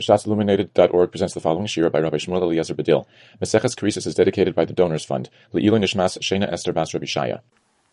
ShatzIlluminated.org presents the following shira by Rabbi Shmuel Eliezer Badil. Maseches Krisis is dedicated by the Donors Fund. Le'ilu Nishmas Shena Esther Bas Rabbi Shaya.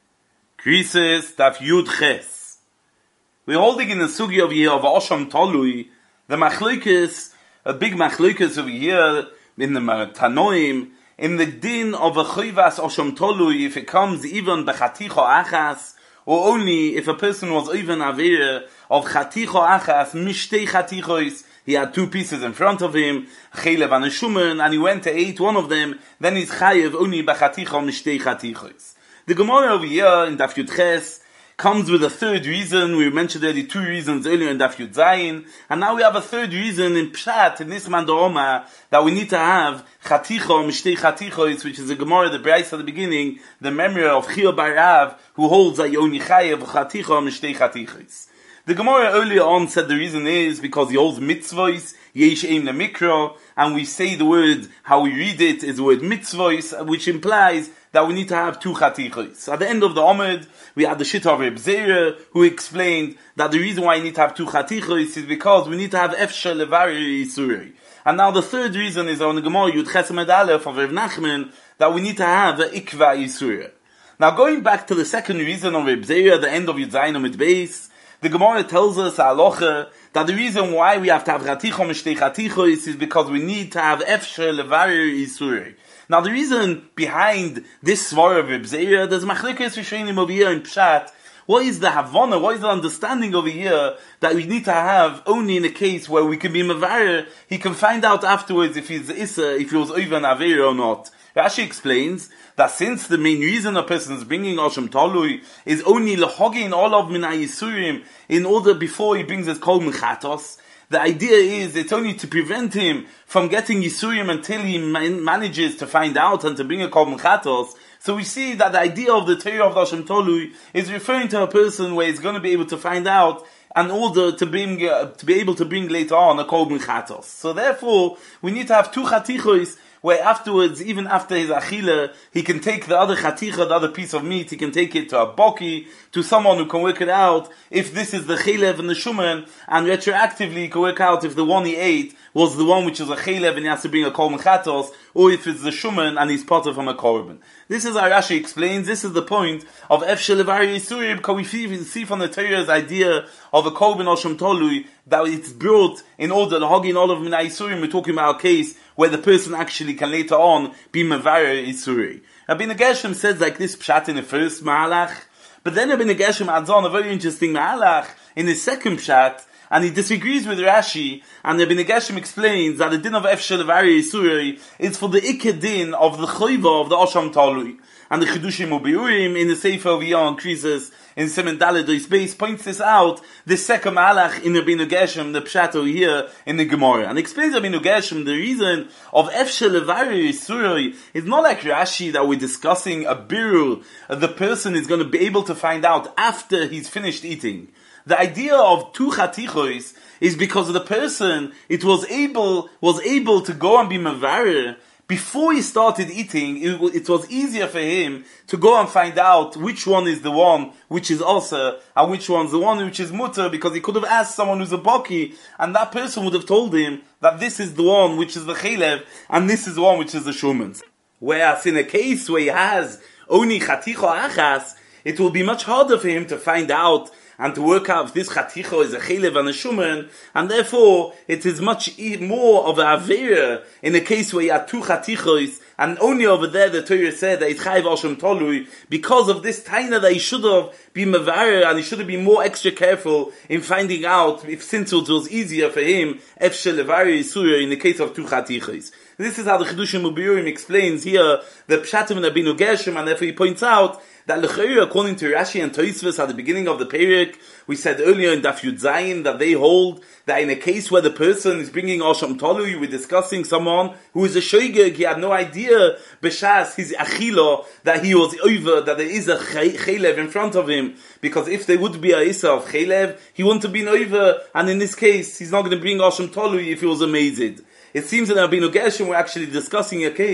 Krisis Daf Yud Ches. We're holding in the sugi over here of Osham Tolui, the machlokes, a big machlokes over here in the Tanoim, in the din of a chayvas Osham Tolui, if it comes even b'chaticho achas, or only if a person was even avir of chaticho achas, mishtei chatichos. He had two pieces in front of him, chelev and a shumen, and he went to eat one of them, then he's chayev only b'chaticho mishtei chatichos. The Gemara over here in Daf Yud Ches comes with a third reason. We mentioned already two reasons earlier in Daf Yud Zayin, and now we have a third reason in Pshat, in Nisman Da'oma, that we need to have chaticho mishtei chatichos, which is the Gemara, the Bryce at the beginning, the memory of Chiyah Bar Rav, who holds that you only chayev chaticho mishtei chatichos. The Gemara earlier on said the reason is because he holds mitzvos, yesh eim lemikro, and we say the word, how we read it is the word mitzvos, which implies that we need to have two chatichos. At the end of the Amud, we had the Shitta of Reb Zera, who explained that the reason why you need to have two chatichos is because we need to have efshar levari yisuri. And now the third reason is on the Gemara Yud Ches Amud Aleph of Reb Nachman, that we need to have a ikva yisuri. Now going back to the second reason of Reb Zera, at the end of Yud Zayin Amud Beis, the Gemara tells us, halacha, that the reason why we have to have chaticho mishtei chatichos is because we need to have efshar levari yisuri. Now the reason behind this svara of Reb Zera, there's machlokes rishonim over here in Pshat. What is the havana, what is the understanding over here that we need to have only in a case where we can be mevarer, he can find out afterwards if he's issa, if he was over an aver or not. Rashi explains that since the main reason a person is bringing Osham Tolui is only lehogin all of min yisurim in order before he brings his kol mechatos, the idea is it's only to prevent him from getting yisurim until he manages to find out and to bring a kol mechatos. So we see that the idea of the Torah of the Osham Tolui is referring to a person where he's going to be able to find out in order to be able to bring later on a kol mechatos. So therefore, we need to have two chatichos where afterwards, even after his achila, he can take the other chaticha, the other piece of meat, he can take it to a boki, to someone who can work it out, if this is the chelev and the shuman, and retroactively he can work out if the one he ate was the one which is a chelev and he has to bring a kol mechatos, or if it's the shuman and he's potter from a korban. This is how Rashi explains, this is the point of efshar levari yisuri, because we see from the Torah's idea of a korban osham tolui, that it's brought in order to hogin all of mina yisurim. We're talking about a case where the person actually can later on be mevarer yisuri. Rabbi Gershom says like this pshat in the first ma'alach, but then Rabbi Gershom adds on a very interesting ma'alach in the second pshat, and he disagrees with Rashi, and Rabbi Gershom explains that the din of efshar levari yisuri is for the iked din of the choiva of the osham talui. And the Chidushim Ubiurim in the Sefer of Yon Krisis in Siman Daled base points this out, the second Malach in Rabbi Gershom, the Pshat here in the Gemara. And explains Rabbi Gershom the reason of Efshar Levari Yisuri is not like Rashi that we're discussing a birur, the person is going to be able to find out after he's finished eating. The idea of two chatichos is because the person, it was able to go and be mevarer. Before he started eating, it was easier for him to go and find out which one is the one which is also, and which one's the one which is mutter, because he could have asked someone who's a boki, and that person would have told him that this is the one which is the chelev, and this is the one which is the shuman. Whereas in a case where he has only chaticho achas, it will be much harder for him to find out and to work out if this chaticho is a chelev and a shuman, and therefore it is much more of a avera in a case where you have two chatichos, and only over there the Torah said that it's chayiv osham tolui, because of this taina that he should have been mevarer, and he should have been more extra careful in finding out if since it was easier for him efshar levari yisuri in the case of two chatichos. This is how the Chidushim Ubiurim explains here the Pshatim and Rabbi Gershom, and therefore he points out that l'chayir, according to Rashi and Tosfos at the beginning of the Perek, we said earlier in Daf Yud Zayin that they hold that in a case where the person is bringing Osham Tolui, we're discussing someone who is a shoygeg, he had no idea, b'shas his achilo, that he was over, that there is a chelev in front of him, because if there would be a issa of chelev, he wouldn't have been over, and in this case, he's not going to bring Osham Tolui if he was amazed. It seems that Rabbi Gershom we're actually discussing a case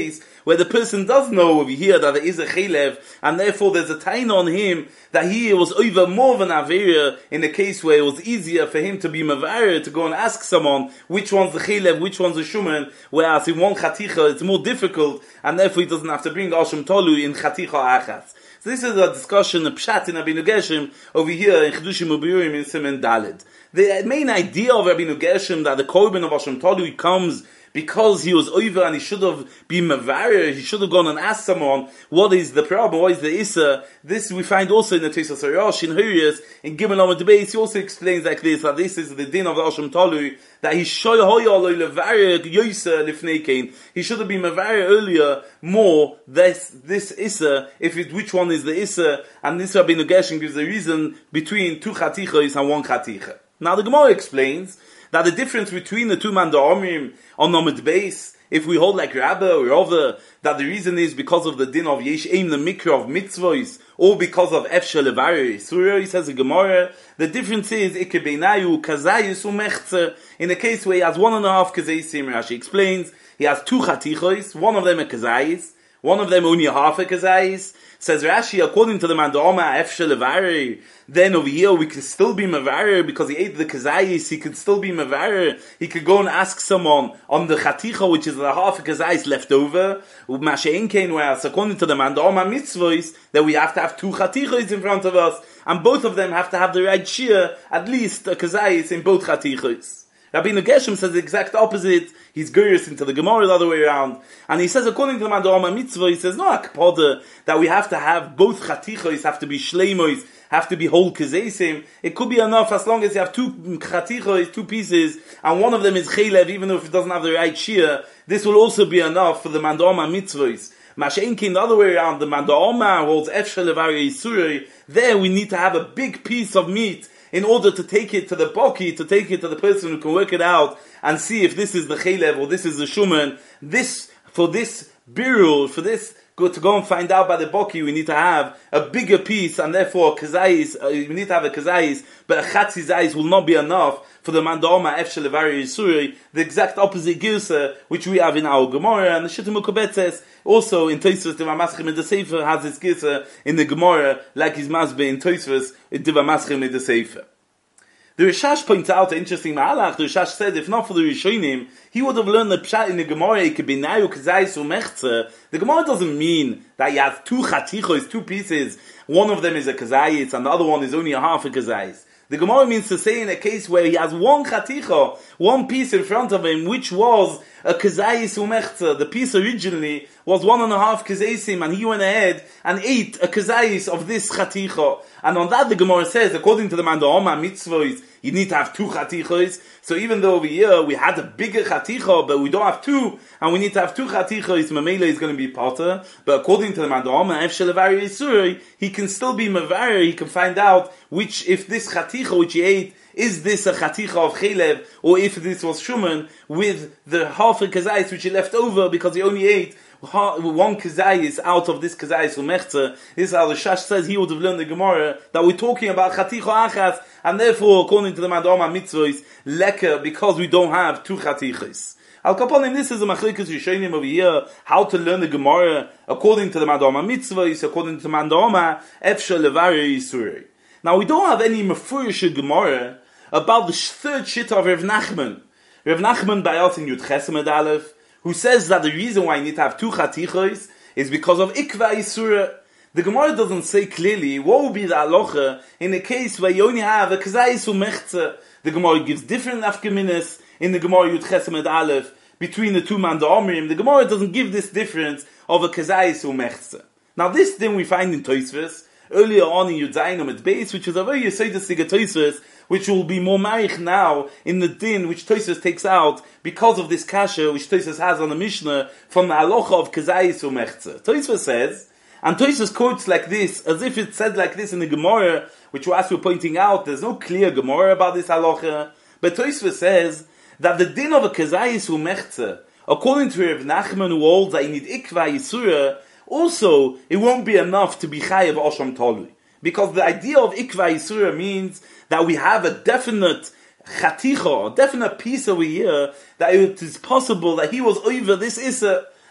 where the person does know over here that there is a chelev, and therefore there's a tain on him that he was over more than avera in a case where it was easier for him to be mavar, to go and ask someone which one's the chelev, which one's the shuman, whereas in one chaticha it's more difficult, and therefore he doesn't have to bring Asham Tolu in chaticha achas. So this is a discussion, a pshat in Rabbeinu Gershom over here in Chedushim U'Birurim in Siman Daled. The main idea of Rabbeinu Gershom that the korban of Asham Tolu comes because he was over and he should have been mavar, he should have gone and asked someone, what is the problem, what is the issa? This we find also in the Tosfos Rosh, in Hurrius, in Gimel Amud Beis, he also explains like this, that this is the din of the Asham Tolu, that he should have been mavar earlier more, this issa, which one is the issa, and this Rabbeinu Gershom gives the reason between two chatichos and one chaticha. Now the Gemara explains that the difference between the two manda'omim on Amud Beis, if we hold like Rabba or Rava, that the reason is because of the din of Yesh Eim the Mikra of mitzvos, or because of Efshel Levari Surah, he says in Gemara, the difference is Ike Beinayu Kazayis Umechze, in a case where he has 1.5 Kazayis, Rashi explains, he has 2 Chatichos, one of them a Kazayis, one of them only a half a Kazayis. Says Rashi, according to the Manda'oma Efshel Levari, then over here we can still be Mavar, because he ate the Kazayis, he could still be Mavar. He could go and ask someone on the Chaticha, which is the half a Kazayis left over, whereas according to the Manda'oma Mitzvos, that we have to have 2 Chatichos in front of us, and both of them have to have the right shir, at least a Kazayis in both Chatichos. Rabbeinu Gershom says the exact opposite. He's curious into the Gemara the other way around. And he says, according to the Manda'oma Mitzvah, he says, no, akpoda, that we have to have both chatichos, have to be shleimos, have to be whole kazesim. It could be enough as long as you have 2 chatichos, 2 pieces, and one of them is chelev, even though if it doesn't have the right shir, this will also be enough for the Manda'oma Mitzvahs. Masha'inkin, the other way around, the Manda'oma holds Efshel Levari Yisuri. There we need to have a big piece of meat in order to take it to the boki, to take it to the person who can work it out and see if this is the chelev or this is the shuman. For this birul, to go and find out by the boki, we need to have a bigger piece, and therefore kazayis, we need to have a kazayis, but a chatzi zayis will not be enough for the Manda'oma Efshel Levari Yisuri, the exact opposite girsa, which we have in our Gemara, and the Shittim U'Kobetz also in Tosfos, Diva Maschim in the Sefer has his girsa in the Gemara, like his Masbe in Tosfos, in Diva Maschim in the Sefer. The Rishash points out an interesting ma'alach. The Rishash said, if not for the Rishonim, he would have learned the pshat in the Gemara, the Gemara doesn't mean that you have 2 chatichos, 2 pieces, one of them is a kazayis, and the other one is only a half a kazayis. The Gemara means to say in a case where he has 1 chaticha, 1 piece in front of him, which was a kazayis umechza. The piece originally was 1.5 kazaysim, and he went ahead and ate a kazayis of this chaticha. And on that the Gemara says, according to the Manda'oma Mitzvos, you need to have 2 chatichos. So even though over here we had a bigger chaticha, but we don't have 2, and we need to have 2 chatichos, Mamela is going to be potter. But according to the Manda'oma Efshel Levari Yisuri, he can still be mavar. He can find out if this chaticha which he ate, is this a chaticha of chelev, or if this was shuman with the half a kazayis which he left over because he only ate 1 kazayis out of this kazayis umechza. This is how the Shash says he would have learned the Gemara, that we're talking about chaticha achas, and therefore according to the Manda'oma Mitzvos, lekker, because we don't have 2 chatichas. Al Kaponim, this is a Machlekes Rishonim over here, how to learn the Gemara according to the Manda'oma Mitzvos, according to the Manda'oma Efshel Levari Yisuri. Now we don't have any mefurish Gemara about the third shita of Rav Nachman. Rav Nachman Bayat in Yud Ches Amud Aleph, who says that the reason why you need to have 2 chatichos is because of Ikva Yisura. The Gemara doesn't say clearly what would be the halacha in a case where you only have a kazayis umechza. The Gemara gives different nafkaminas in the Gemara Yud Ches Amud Aleph between the 2 Manda'omim. The Gemara doesn't give this difference of a kazayis umechza. Now this thing we find in Tosfos, earlier on in Yud Zayin Amud Beis, which is a very yesodistic Tosfos, which will be more marich now in the din which Tosfos takes out because of this kasha which Tosfos has on the Mishnah from the halacha of kazayis umechza. Tosfos says, and Tosfos quotes like this, as if it said like this in the Gemara, which we're also pointing out, there's no clear Gemara about this halacha, but Tosfos says that the din of a kazayis umechza, according to Rav Nachman who holds that you need ikva yisura, also it won't be enough to be chayav Asham Tolu. Because the idea of ikva yisura means that we have a definite chaticha, a definite piece over here, that it is possible that he was over this issa,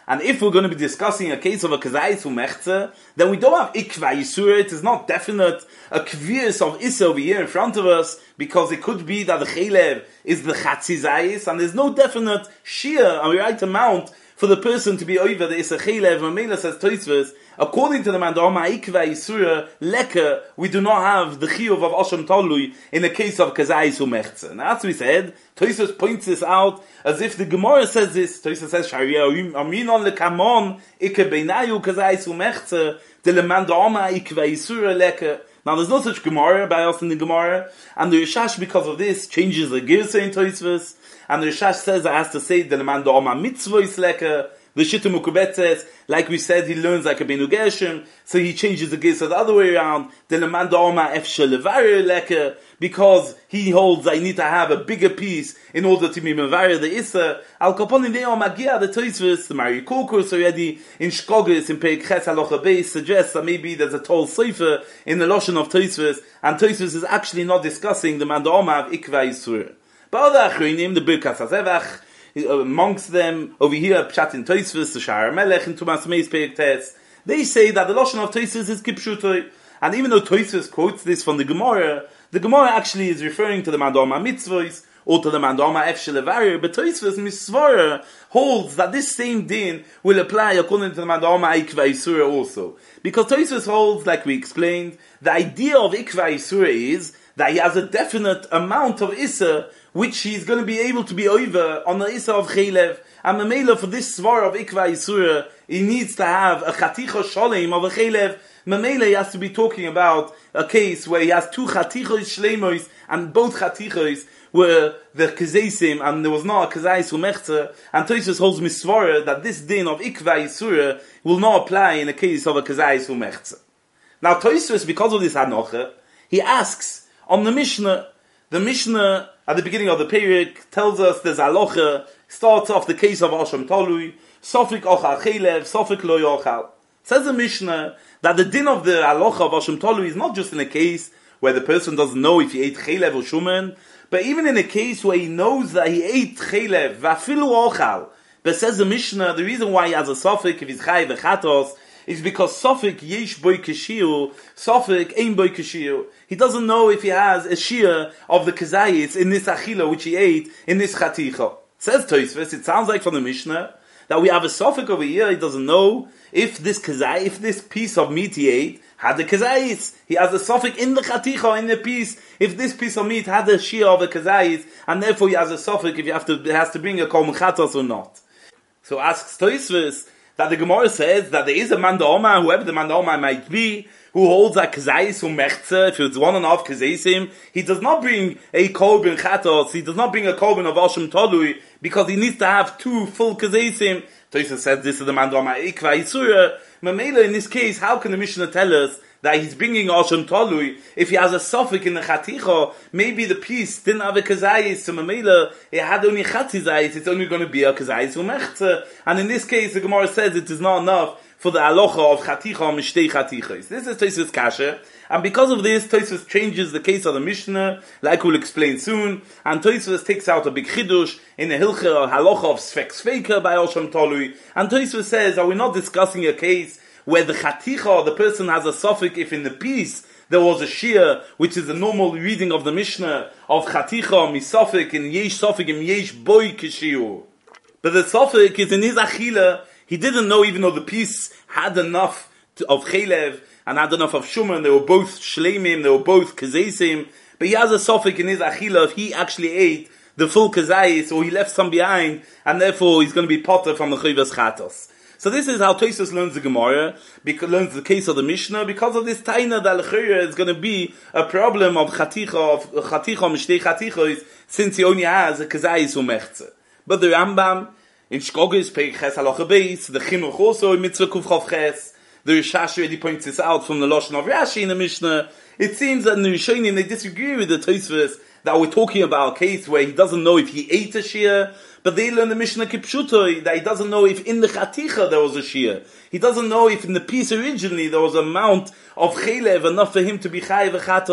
And if we're going to be discussing a case of a kazayis umechze, then we don't have ikva yisur. It is not definite a kvius of issa over here in front of us, because it could be that the chelev is the chatzizayis, and there's no definite shear, a right amount for the person to be over the issa chelev. Mamela says Tosfos, according to the mandama ikva yisur leka, we do not have the chiyuv of Osham Tolui in the case of kazayis umechze. Now, as we said, Tosfos points this out as if the Gemara says this. Tosfos says, Sharia aminon lekamon ike beinayu kazayis umechze de le mandama ikva yisur leka. Now, there's no such Gemara by us in the Gemara, and the Rishash, because of this, changes the Girsa in Tosfos, and the Rishash says, I has to say, the Leman Da'oma Mitzvah is leka. The Shittim Ukubet says, like we said, he learns like a Benu Gershom, so he changes the Girsa the other way around, the Leman Da'oma Efshe Levarer leka, because he holds I need to have a bigger piece in order to be Mevarer the Issa. Al Kapon in Deo Magia, the Tosfos, the Mari Kokus already in Shkogus, in Peik Ches Halacha Beis, suggests that maybe there's a tall Sefer in the Lashon of Tosfos, and Tosfos is actually not discussing the Man Da'oma of Ikva Yisur. But other Achronim, the Birkas HaZevach, amongst them, over here, Pshat in Tosfos, the Sha'ar Melech, in Tumas Meis Peik Tes, they say that the Lashon of Tosfos is Kipshutoi. And even though Tosfos quotes this from the Gemara actually is referring to the Mandama Mitzvahs, or to the Mandama Efshe Levarer, but Tosfos Misvara holds that this same din will apply according to the Mandama Ikva Yisura also. Because Tosfos holds, like we explained, the idea of Ikva Yisura is that he has a definite amount of Issa which he's going to be able to be over on the Issa of Chelev. And Mamela, for this Svar of Ikva Yisura, he needs to have a Chaticha Sholem of a Chelev. Mamela, he has to be talking about a case where he has two Chatichos Shleimos, and both Chatichos were the Kazeisim, and there was not a Kazais Umechze, and Tosfos holds Misvara that this din of Ikva Yisura will not apply in the case of a Kazais Umechze. Now Tosfos, because of this Hanocha, he asks on the Mishnah. The Mishnah at the beginning of the period tells us there's halacha, starts off the case of Osham Tolui, Sofik Ochal Chelev, Sofik Lo Yochal. Says the Mishnah that the din of the halacha of Osham Tolui is not just in a case where the person doesn't know if he ate Chelev or Shuman, but even in a case where he knows that he ate Chelev, Vafilu Ochal. But says the Mishnah, the reason why he has a Sofik, if he's Chai V'chatos, is because Sofik yesh boy kashiu, Sofik ein boy kashiu. He doesn't know if he has a shear of the kazayis in this achila which he ate in this chaticha. Says Tosfos, it sounds like from the Mishnah that we have a Sofik over here. He doesn't know if this kazay, if this piece of meat he ate had the kazayis. He has a Sofik in the chaticha, in the piece, if this piece of meat had the shear of the kazayis, and therefore he has a Sofik if he has to bring a kol mechatos or not. So asks Tosfos that the Gemara says that there is a man da'oma, whoever the man da'oma might be, who holds a kazayis umechze, if it's 1.5 kazaysim, he does not bring a korban chatos, he does not bring a korban of Osham Tolui, because he needs to have 2 full kazaysim. Tosfos says this is the man da'oma ikva yisura. Mamela, in this case, how can the Mishnah tell us that he's bringing Osham Tolui? If he has a Sofik in the chaticha, maybe the piece didn't have a kazayis, so Mamela, it had only chatzizayis, it's only going to be a kazayis umechze. And in this case, the Gemara says it is not enough for the alocha of chaticha or mishtei chatichos. This is Tosfos kasha, and because of this, Tosfos changes the case of the Mishnah, like we'll explain soon, and Tosfos takes out a big chidush in the hilcha halacha of sfek sveika by Osham Tolui, and Tosfos says, are we not discussing a case where the chaticha, the person has a Sofik if in the piece there was a shear, which is the normal reading of the Mishnah of chaticha misofik in yesh Sofik in yesh boy kishiu. But the Sofik is in his achila. He didn't know, even though the piece had enough of Chelev and had enough of Shuman, they were both Shleimim, they were both Kazeisim, but he has a Sofik in his achila if he actually ate the full Kazayis, or he left some behind, and therefore he's going to be potter from the Chivas Chatos. So this is how Tosfos learns the Gemara, learns the case of the Mishnah, because of this taina that L'chira is going to be a problem of Chaticha, Mishtei Chatichos, since he only has a Kazayis umechze. But the Rambam, in Shkogus, Peik Ches Halacha Beis, the Chinuch also in Mitzvah Kuf Chav Ches, the Rishash already points this out from the Lashon of Rashi in the Mishnah. It seems that in the Rishonim they disagree with the Tosfos that we're talking about a case where he doesn't know if he ate a shear, but they learn the Mishnah Kipshutoi that he doesn't know if in the Chaticha there was a shear. He doesn't know if in the piece originally there was an amount of Chelev enough for him to be Chai V'chatos.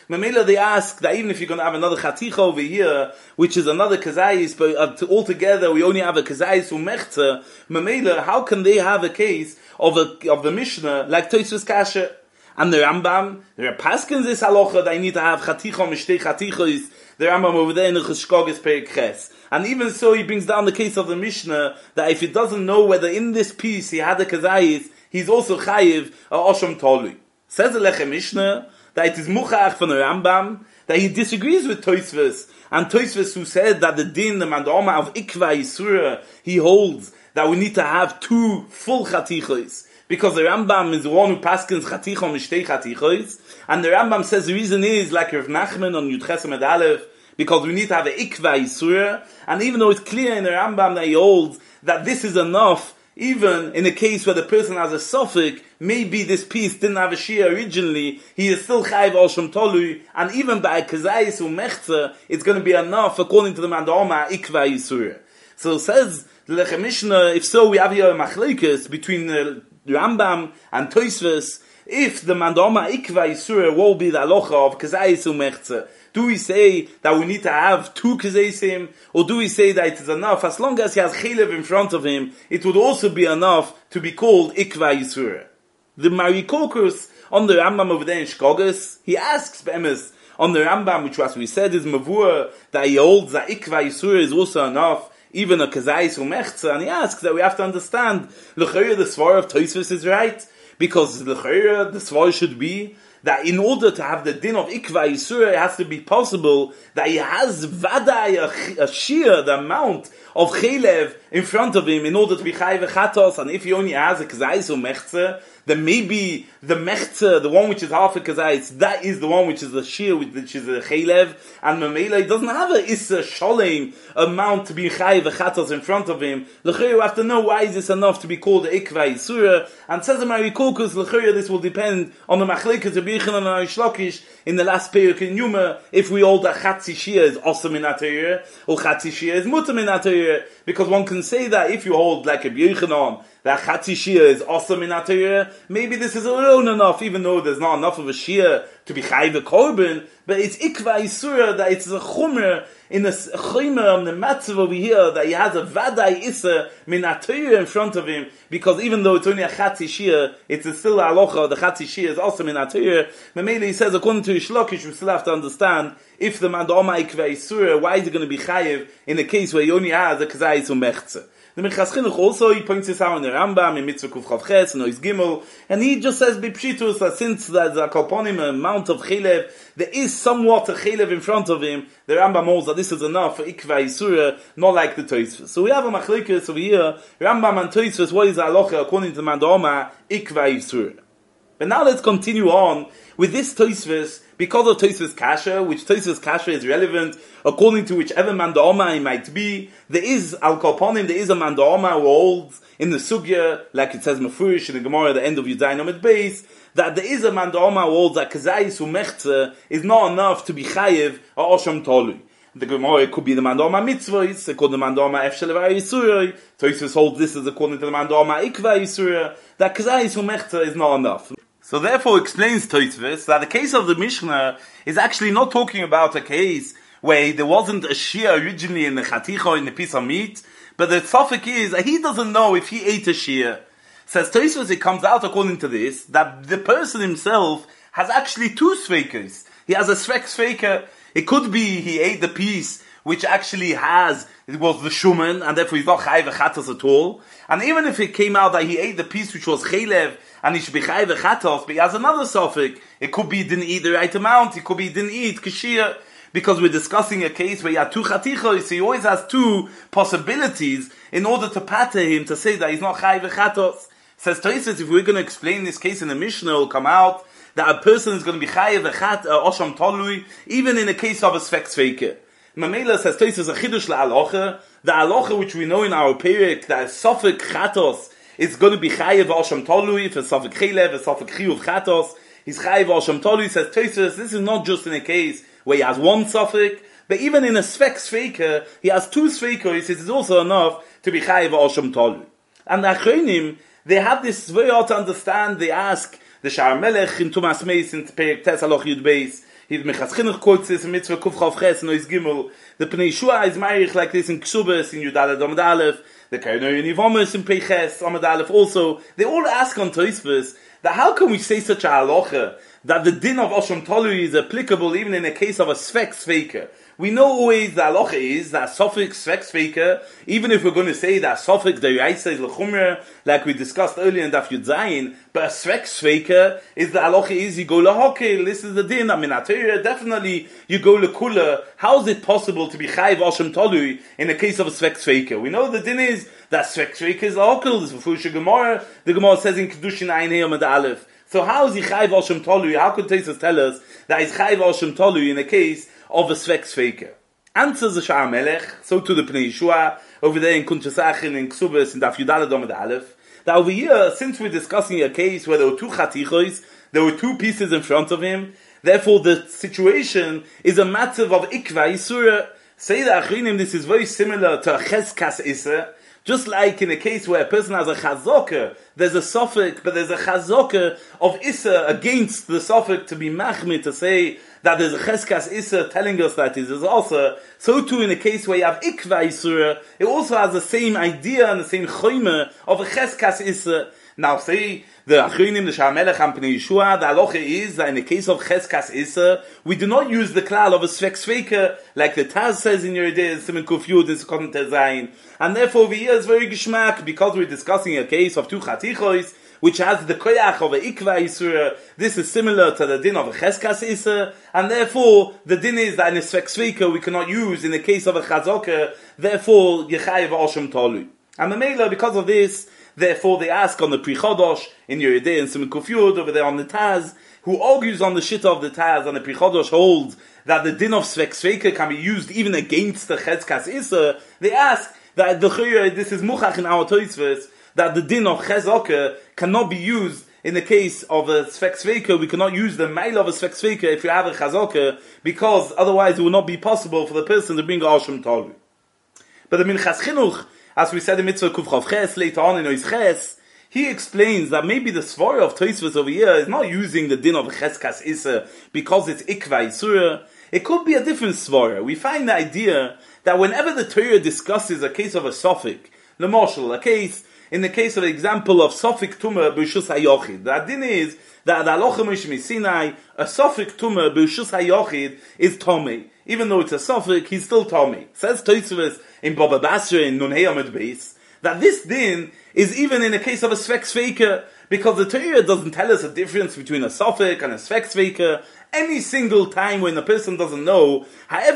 Mamela, they ask that even if you're going to have another chaticha over here, which is another kazayis, but altogether we only have a kazayis umechza, Mamela, how can they have a case of the Mishnah like Tosfos Kasher? And the Rambam, there are paskins this halacha that you need to have chaticha mishtei chatichos. The Rambam over there in the Cheshkoges Perek Ches. And even so, he brings down the case of the Mishnah that if he doesn't know whether in this piece he had a kazayis, he's also chayiv a osham tolui. Says the Lechem Mishnah that it is muchach from the Rambam that he disagrees with Tosfos, and Tosfos who said that the din, the mandoma of ikva yisura, he holds that we need to have 2 full chatichos. Because the Rambam is the one who paskins chaticha mishtei chatichos, and the Rambam says the reason is like Rav Nachman on Yud Ches Amud Aleph, because we need to have an ikva yisura, and even though it's clear in the Rambam that he holds that this is enough, even in a case where the person has a suffix, maybe this piece didn't have a shia originally, he is still chayiv al shem tolui, and even by a kazayis umechza, it's going to be enough according to the mandoma ikva yisura. So says the Lechem Mishnah, if so, we have here a machlekes between the Rambam and Tosfos. If the mandoma ikva yisura will be the halacha of kazayis umechza, do we say that we need to have 2 kazaysim, or do we say that it is enough as long as he has chelev in front of him? It would also be enough to be called ikva yisura. The Marikokus on the Rambam over there in Shkoges, he asks Bemis on the Rambam, which as we said is mavur, that he holds that ikva yisura is also enough, even a kazayis umechza, and he asks that we have to understand l'chayra the svar of Tosfos is right, because l'chayra the svar should be that in order to have the din of ikva yisura, it has to be possible that he has vaday a shear, the amount of chelev in front of him in order to be chayiv chatos, and if he only has a kazayis umechza, then maybe the mechza, the one which is half a kazayis, that is the one which is the shear, which is a chelev, and Mamela, he doesn't have a issa sholem amount to be chayiv chatos in front of him. L'chayr, you have to know why is this enough to be called the ikva yisura, and says the Marikokus, l'chayr, this will depend on the machlekes of Yechanan and Rish Lakish in the last period in Yuma, if we hold that chatzi shia is awesome in atayir, or chatzi shia is mutam in atayir, because one can say that if you hold like a Yechanan, that chatzi shia is awesome in atayir, maybe this is alone enough, even though there's not enough of a shia to be chayiv a korban, but it's ikva yisura, that it's a chumer, in a chaymer on the matzav over here, that he has a vaday issa min atayir in front of him, because even though it's only a chatzi shia, it's still a halacha, the chatzi shia is also min atayir. Mamela, he says, according to Rish Lakish, we still have to understand, if the mandoma ikva yisura, why is he going to be chayiv in a case where he only has a kazayis umechza? The Minchas Chinuch also, he points this out in the Rambam, in Mitzvah Kuf Chav Ches, and Ois Gimel, and he just says, Bipshitus, that since there's a kolponim, a amount of chelev, there is somewhat a chelev in front of him, the Rambam holds that this is enough for ikva yisura, not like the Tosfos. So we have a machlekes over here, Rambam and Tosfos, what is the halacha according to the mandoma ikva yisura? But now let's continue on with this Tosfos, because of Tosfos Kasha, which Tosfos Kasha is relevant, according to whichever mandoma he might be, there is al kolponim, there is a mandoma who holds in the sugya, like it says mafurish in the Gemara at the end of Yudayin Amid Beis, that there is a mandoma who holds that kazayis umechza is not enough to be chayiv or osham tolui. The Gemara could be the mandoma mitzvahs, according to the mandoma efshelevar yisurah. Tosfos holds this is according to the mandoma ikva yisurah, that kazayis umechza is not enough. So therefore explains Tosfos that the case of the Mishnah is actually not talking about a case where there wasn't a shia originally in the chaticha, in the piece of meat, but the suffix is that he doesn't know if he ate a shia. Says Tosfos, it comes out according to this, that the person himself has actually 2 sveikas. He has a svek sveika. It could be he ate the piece which actually it was the shuman, and therefore he's not chayiv chatos at all. And even if it came out that he ate the piece which was chelev, and he should be chayiv chatos, but he has another suffix. It could be he didn't eat the right amount, it could be he didn't eat kashir, because we're discussing a case where he had 2 chatichos, so he always has 2 possibilities in order to pater him, to say that he's not chayiv chatos. Says Tosfos, if we're going to explain this case in the Mishnah, it will come out that a person is going to be chayiv osham tolui, even in the case of a svek sveike. Mamela says Tosfos a chidush la'alocha, the alocha which we know in our period, that sofek chatos is going to be chayiv osham tolui, for sofek chelev, for sofek chiyuv chatos, he's chayiv osham tolui. Says Tosfos, this is not just in a case where he has 1 sofek, but even in a svek sveike, he has 2 sveikos, it is also enough to be chayiv osham tolui. And the achronim, they have this very hard to understand. They ask the Sha'ar Melech in Tumas Meis in Perek Tes Haloch Yud Beis. He's Mechaschinach quotes this in Mitzvah Kuf Chav Ches and Ois Gimel. The Pnei Yeshua is married like this in Ksubas, in Yudalad Amud Aleph. The Karnoy Nivomus in Peiches Amud Aleph also. They all ask on Tosfos that how can we say such a halacha that the din of Osham Tolui is applicable even in a case of a Svek Sveika? We know always the halacha is that suffix Svek Sveika, even if we're going to say that suffix the Yaisa is L'chumra, like we discussed earlier in Daf Yud Zayin, but a Svek Sveika is the halacha is you go L'hokel, this is the din. I mean, definitely you go L'kula. How is it possible to be Chayv Osham Tolui in a case of a Svek Sveika? We know the din is that Svek Sveika is L'hokel, this is Fusha Gemara. The Gemara says in Kedushin Ein Heyom Ad Aleph. So how is he Chayv Osham Tolui? How could Tosfos tell us that he's Chayv Osham Tolui in a case of a Svek Sveika? Answers the Sha'ar Melech, so to the Pnei Yeshua, over there in Kuntres Achin, in Ksubas, in Daf Yudalad Amud Aleph, that over here, since we're discussing a case where there were two chatichos, there were two pieces in front of him, therefore the situation is a matter of Ikva Yisura. Say the Achrinim, this is very similar to a Cheskas Issa, just like in a case where a person has a chazokah, there's a suffix, but there's a chazokah of Issa against the suffix to be machmir, to say that there's a cheskas Issa telling us that it is also. So too in a case where you have ikva Isura, it also has the same idea and the same choyme of a cheskas Issa. Now say, the Achrinim, the Sha'ar Melech, and Pnei Yeshua, the halacha is that in the case of Cheskas Issa, we do not use the klal of a Svek Sveika, like the Taz says in your idea, Simen Kuf Yud, in Sekond Tezayin. And therefore over here is very geschmack, because we're discussing a case of two chatichos, which has the koyach of a ikva Yisura. This is similar to the din of a Cheskas Issa, and therefore the din is that in a Svek Sveika we cannot use in the case of a Chazokah, therefore Yechayev Osham Tolui. And the Mela, because of this, therefore they ask on the Pri Chodosh, in your idea in Simen Kuf Yud, over there on the Taz, who argues on the Shitta of the Taz, and the Pri Chodosh holds that the din of Svek Sveika can be used even against the Cheskas Issa. They ask that this is Muchach in our Tosfos, that the din of Chezokah cannot be used in the case of a Svek Sveika. We cannot use the Mail of a Svek Sveika if you have a Chazokah, because otherwise it will not be possible for the person to bring a Osham Tolui. But the Minchas Chinuch, as we said in Mitzvah Kuf Chav Ches, later on in Ois Ches, he explains that maybe the Svara of Tosfos over here is not using the din of Cheskas Issa because it's Ikva Yisura. It could be a different Svara. We find the idea that whenever the Torah discusses a case of a Sophic, the Marshal, a case, in the case of example of Sophic Tumah B'Rishus HaYochid, the din is that the Halacha Moshe Sinai, a Sophic Tumah B'Rishus HaYochid is Tomei. Even though it's a Sophic, he's still Tomei. Says Tosfos in Baba Basra in Nun Hey Amud Beis, that this din is even in a case of a Svek Sveika, because the Torah doesn't tell us a difference between a Sophic and a Svek Sveika. Any single time when a person doesn't know,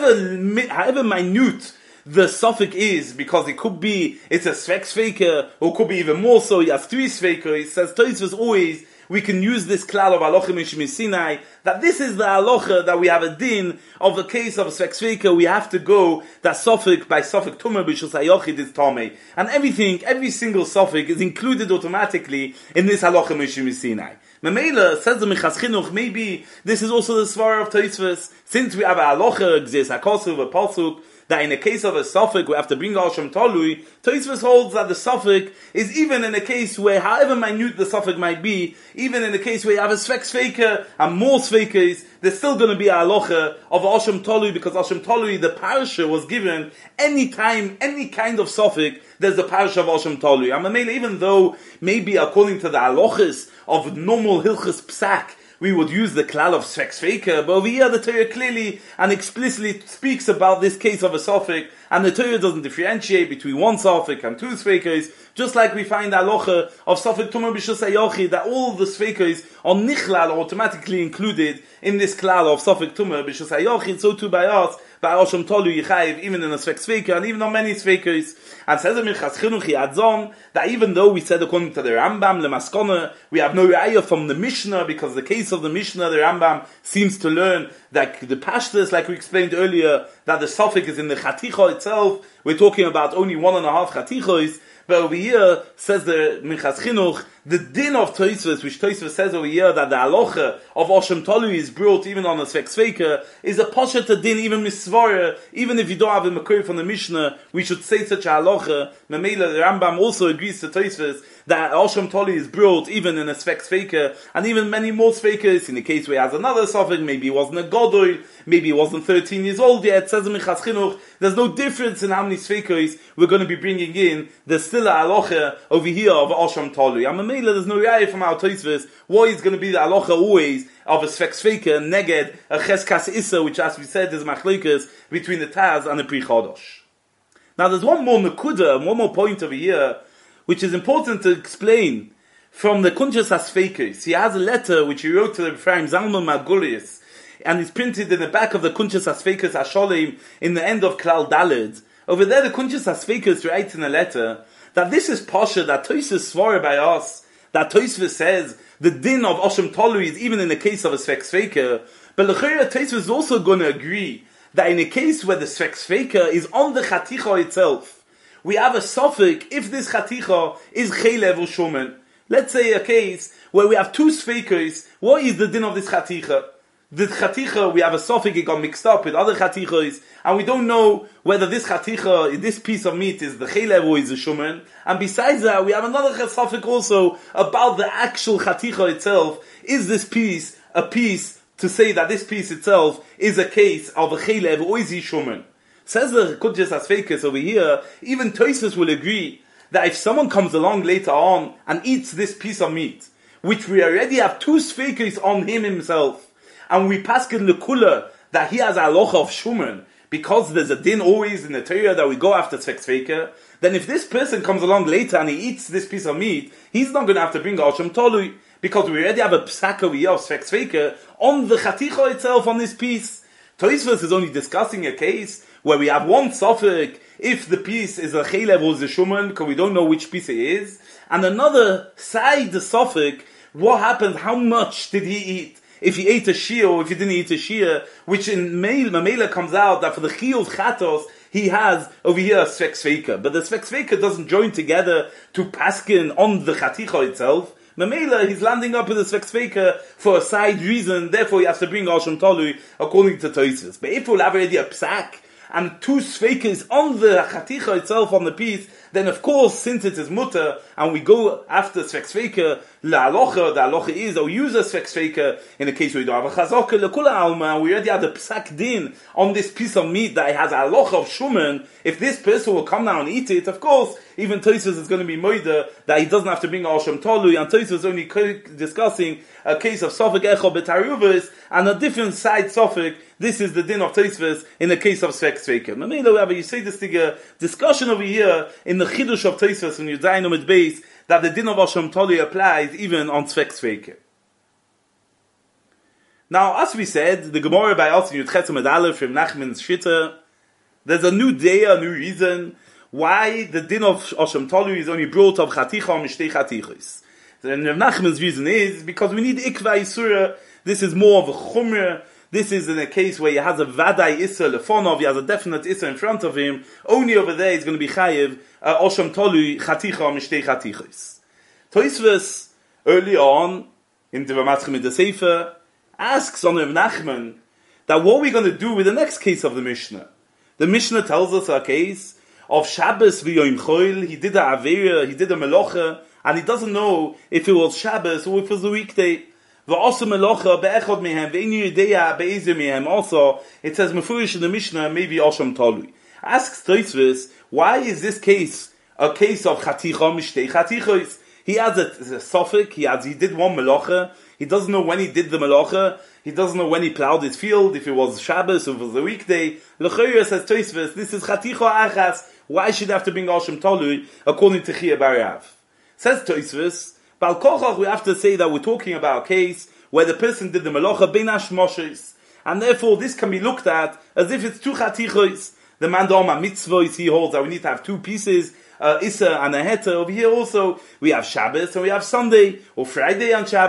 however minute the suffix is, because it could be, it's a Svek Sveika, or could be even more so, you have three Sveika. It says Tosfos always, we can use this klal of Halacha Mishmi Sinai, that this is the halacha that we have a din of the case of a Svek Sveika, we have to go that suffix by suffix Tumah B'Rishus HaYochid is Tomei. And every single suffix is included automatically in this Halacha Mishmi Sinai. Memela says the Minchas Chinuch, maybe this is also the Svara of Tosfos, since we have a halacha, Gzeis HaKosuv, a pasuk, that in a case of a suffix we have to bring Osham Tolui. Tosfos holds that the suffix is even in a case where, however minute the suffix might be, even in the case where you have a Svek Sveika and more Sveikas, there's still going to be a halacha of Osham Tolui, because Osham Tolui, the parasha, was given any time, any kind of suffix, there's the parasha of Osham Tolui. And even though maybe according to the halachas of normal Hilchas Psak, we would use the klal of Svek Sveika, but over here the Torah clearly and explicitly speaks about this case of a suffix, and the Torah doesn't differentiate between one suffix and two Sveikas, just like we find the halacha of suffix Tumah B'Rishus HaYochid, that all the Sveikas are nichlal, automatically included in this klal of suffix Tumah B'Rishus HaYochid. So too by us, by Osham Tolui Yechayev, even in a Svek Sveika, and even on many Sveikas. And says the Minchas Chinuch, he adds on, that even though we said according to the Rambam, the Maskona, we have no raya from the Mishnah, because the case of the Mishnah, the Rambam seems to learn that the Pashtas, like we explained earlier, that the suffix is in the chaticha itself. We're talking about only 1.5 chatichos. But over here, says the Minchas Chinuch, the din of Tosfos, which Tosfos says over here, that the halacha of Oshem Tolui is brought even on a Sfek Sveika, is a poshet din, even misvara, even if you don't have a Makor from the Mishnah, we should say such a halacha. Memela, the Rambam also agrees to Tosfos, that Oshem Tolui is brought even in a Sfek Sveika, and even many more Sveikas, in the case where he has another suffix, maybe he wasn't a Godol, maybe he wasn't 13 years old yet, it says in Minchas Chinuch, there's no difference in how many Sveikas we're going to be bringing in. There's still a halacha over here of Oshem Tolui. And Mamela, there's no raya from our Tosfos. Why is going to be the halacha always of a Sfek Sveika, neged, a Cheskas Issa, which as we said is machlokas between the Taz and the Pri Chodosh. Now there's one more nekuda, one more point over here, which is important to explain from the Kunchas HaSfeikos. He has a letter which he wrote to the Ephraim Zalman Margulius, and it's printed in the back of the Kunchas HaSfeikos Hasholem in the end of Klal Daled. Over there, the Kunchas HaSfeikos writes in a letter that this is Pasha, that Tosfos swore by us, that Tosfos says the din of Oshem Tolui is even in the case of a Sfek Sveika. But L'chayra Tosfos is also going to agree that in a case where the Sfek Sveika is on the Chaticha itself, we have a suffix if this Chaticha is Chelev or Shomen. Let's say a case where we have two Sveikas, what is the din of this Chaticha? The chaticha, we have a suffix, it got mixed up with other chatichas, and we don't know whether this chaticha, this piece of meat is the chelev or is the shuman. And besides that, we have another suffix also about the actual chaticha itself. Is this piece a piece to say that this piece itself is a case of a chelev or is he shuman? Says the Kunchas HaSfeikos over here, even Tosfos will agree that if someone comes along later on and eats this piece of meat, which we already have two sfeikos on him himself, and we paskin lekula that he has a halacha of shuman, because there's a din always in the Torah that we go after Sfek Sveika, then if this person comes along later and he eats this piece of meat, he's not going to have to bring Oshem Tolui, because we already have a psak over here of Sfek Sveika on the chaticha itself on this piece. Tosfos is only discussing a case where we have one suffix, if the piece is a chelev or is a shuman, because we don't know which piece it is, and another side the suffix, what happens, how much did he eat? If he ate a shia or if he didn't eat a shia, which in Mamela comes out that for the chiyuv chatos, he has over here a Sfek Sveika. But the Sfek Sveika doesn't join together to paskin on the chaticha itself. Mamela, he's landing up with a Sfek Sveika for a side reason, therefore he has to bring Oshem Tolui according to Tosfos. But if we'll have already a psak, and two Sveikas on the chaticha itself on the piece, then of course, since it is mutter, and we go after Sfek Sveika, the halacha is, or use a Sfek Sveika, in the case where we don't have a chazaka, lekula alma, and we already have the psak din on this piece of meat that it has a halacha of shuman. If this person will come now and eat it, of course, even Tosfos is going to be moida that he doesn't have to bring Oshem Tolui, and Tosfos is only discussing a case of Sofik Echo Betaruvas, and a different side Sofik. This is the din of Tosfos in the case of Sfek Sveika. Mamela, you say this discussion over here in the Chidush of Tosfos when you die on its base, that the din of Oshem Tolui applies even on Sfek Sveika. Now, as we said, the Gemara by us in Yud Chetzim Ad Aleph from Nachman's Shitta, there's a new day, a new reason why the din of Oshem Tolui is only brought of Chaticha or Mishtei Chatichos. And Nachman's reason is because we need Ikva Yisura. This is more of a Chumrah. This is in a case where he has a Vadai Issa Lefonov, he has a definite Issa in front of him. Only over there he's going to be Chayiv Oshem Tolui Chaticha or Mishtei Chatichos. Tosfos, early on, in the Ramatzchim in the Sefer, asks on Rav Nachman that what we're going to do with the next case of the Mishnah. The Mishnah tells us a case of Shabbos v'Yom Choil. He did a Aveira, he did a Melocha, and he doesn't know if it was Shabbos or if it was a weekday. Also, it says Mefurish in the Mishnah, maybe Oshem Tolui. Asks Tosfos, why is this case a case of Chaticha Mishtei Chatichos? He has a suffix, he did one Melocha, he doesn't know when he did the Melocha, he doesn't know when he plowed his field, if it was Shabbos or if it was a weekday. L'chayra says Tosfos, this is Chaticha Achas, why should I have to bring Oshem Tolui according to Chia Bar Yav? Says Tosfos, Bal Kochach, we have to say that we're talking about a case where the person did the Melocha Bein Hashmoshes, and therefore this can be looked at as if it's two Chatichos. The man Doma Mitzvahs, he holds that we need to have two pieces, Issa and a Heta. Over here also, we have Shabbos and we have Sunday, or Friday and Shabbos.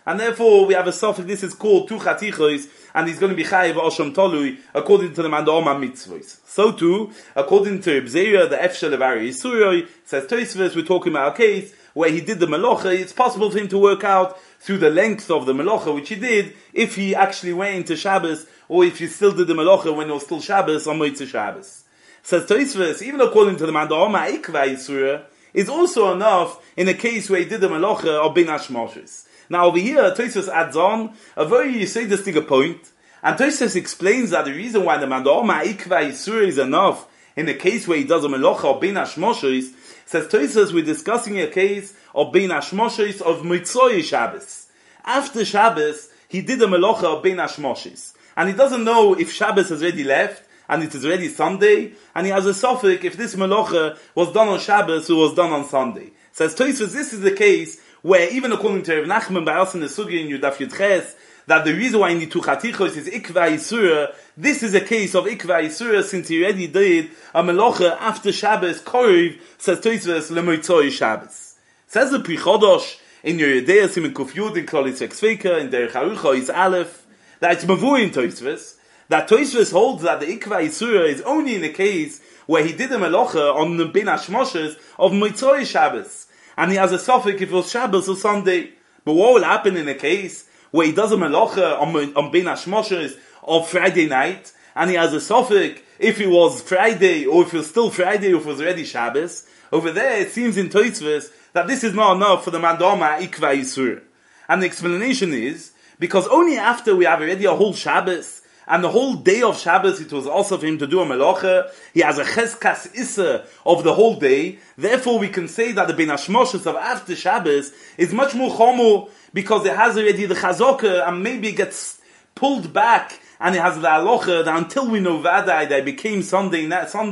and therefore we have a suffix. This is called tu chatichos, and he's going to be chayiv osham tolui according to the mandoma mitzvos. So too, according to Bzeira, the efshel of Ari Yisuri says Tosfos, we're talking about a case where he did the melacha. It's possible for him to work out through the length of the melacha, which he did, if he actually went into Shabbos, or if he still did the melacha when it was still Shabbos on Motzei Shabbos. Says Tosfos, even according to the mandoma ikva Yisuri, is also enough in a case where he did the melacha of bin hashmoshes. Now over here, Tosfos adds on a very Yisodistic point, and Tosfos explains that the reason why the mandoma ikva Yisur is enough in a case where he does a melacha of bin hashmoshes, says Tosfos, we're discussing a case of bin hashmoshes of Motzei Shabbos. After Shabbos, he did a melacha of bin hashmoshes, and he doesn't know if Shabbos has already left, and it is already Sunday, and he has a suffix if this melacha was done on Shabbos or was done on Sunday. Says Tosfos, this is the case where even according to Rav Nachman by us in the Sugi in Yudaf Yudches, that the reason why in the Tu Chatichos is Ikva Yisura, this is a case of Ikva Yisura since he already did a melacha after Shabbos, Koriv, says Tosfos, Lemotzei Shabbos. Says the Pri Chodosh in Yeridea Simen Kuf Yud in Klal Yitzchak Sveika in Derech Harucha is Aleph, that it's Mavui in Tosfos, that Tosfos holds that the Ikva Yisura is only in a case where he did a melacha on the bin hashmoshes of Motzei Shabbos, and he has a suffix if it was Shabbos or Sunday. But what will happen in a case where he does a melacha on bin hashmoshes of Friday night, and he has a suffix if it was Friday, or if it was still Friday, or if it was already Shabbos? Over there, it seems in Tosfos that this is not enough for the mandoma Ikva Yisura. And the explanation is, because only after we have already a whole Shabbos, and the whole day of Shabbos, it was also for him to do a melacha. He has a cheskas issa of the whole day. Therefore, we can say that the bin hashmoshes of after Shabbos is much more chomu, because it has already the chazokah, and maybe it gets pulled back, and it has the halacha that until we know vadai that it became Sunday,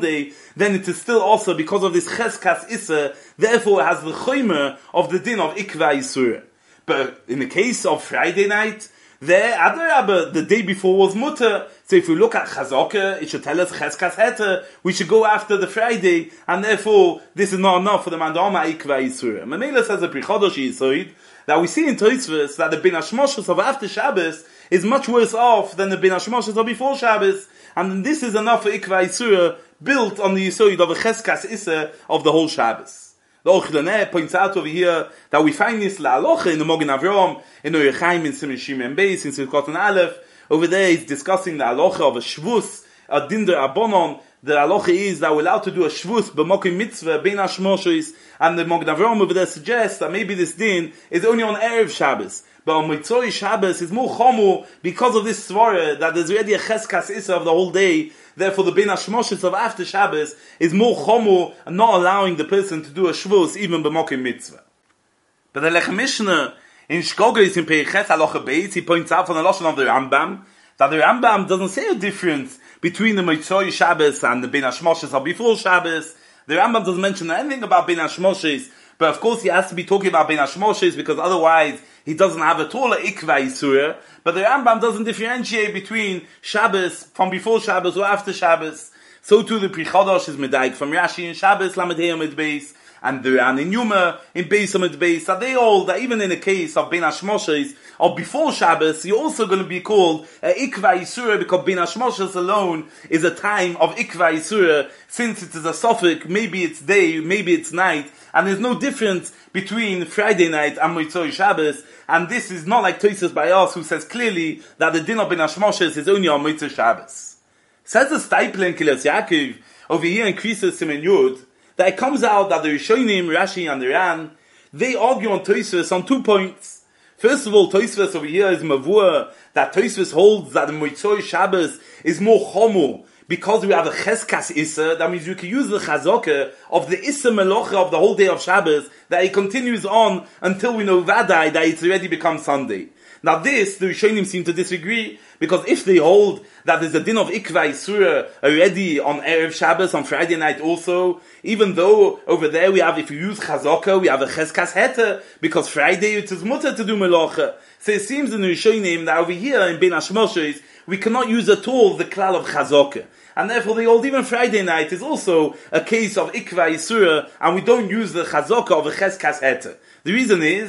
then it is still also because of this cheskas issa. Therefore, it has the chomer of the din of ikva yisur. But in the case of Friday night, there, Adarabba, the day before was mutter. So if we look at Chazaka, it should tell us Cheskas Heter. We should go after the Friday, and therefore, this is not enough for the Mandama Ikva Yisura. Mamela says a Pri Chodosh Yisoid, that we see in Tosfos that the bin hashmoshes of after Shabbos is much worse off than the bin hashmoshes of before Shabbos. And this is enough for Ikva Yisura, built on the Yisoid of a Cheskas Issa of the whole Shabbos. The Ochlaneh points out over here that we find this la'alocha in the Mogen Avram, in Orach Chaim, in Siman Shimon Beis, in Sivkot and Aleph. Over there he's discussing the halacha of a shvus, a dinder abonon. The halacha is that we're allowed to do a shvus b'mokim mitzvah, bein hashmoshes, and the Mogen Avram over there suggests that maybe this din is only on Erev Shabbos. But on Motzei Shabbos is more chomu because of this svara that there's already a cheskas issa of the whole day. Therefore, the bin hashmoshes of after Shabbos is more chomu and not allowing the person to do a shvus even b'mokim mitzvah. But the Lechem Mishnah in Shkogos in Periches Halacha Beis, he points out from the Lashon of the Rambam that the Rambam doesn't say a difference between the Motzei Shabbos and the bin hashmoshes of before Shabbos. The Rambam doesn't mention anything about bin hashmoshes, but of course he has to be talking about bin hashmoshes because otherwise he doesn't have at all a ikva yisura. But the Rambam doesn't differentiate between Shabbos from before Shabbos or after Shabbos. So too the Pri Chodosh is medaik from Rashi in Shabbos Lamed Hey Amud Beis, and the Ran in Yuma in Beis Amud Beis. That they all, that even in the case of bin hashmoshes of before Shabbos, you're also going to be called ikva yisura because bin hashmoshes alone is a time of ikva yisura, since it is a suffix. Maybe it's day, maybe it's night, and there's no difference between Friday night and Motzei Shabbos. And this is not like Tosfos by us, who says clearly that the din of bin hashmoshes is only on Motzei Shabbos. Says the Steipler in Kilas Yaakov over here in Krisus Simen Yud, that it comes out that the Rishonim, Rashi and the Ran, they argue on Tosfos on 2 points. First of all, Tosfos over here is mavur that Tosfos holds that the Motzei Shabbos is more chomu because we have a cheskas issa. That means you can use the chazaka of the issa melocha of the whole day of Shabbos, that it continues on until we know vadai that it's already become Sunday. Now this, the Rishonim seem to disagree, because if they hold that there's a din of ikva yisura already on Erev Shabbos, on Friday night also, even though over there we have, if you use chazaka, we have a cheskas heter, because Friday it is mutter to do melacha. So it seems in the Rishonim that over here in bin hashmoshes, we cannot use at all the klal of chazaka. And therefore they hold even Friday night is also a case of ikva yisura, and we don't use the chazaka of a cheskas heter. The reason is,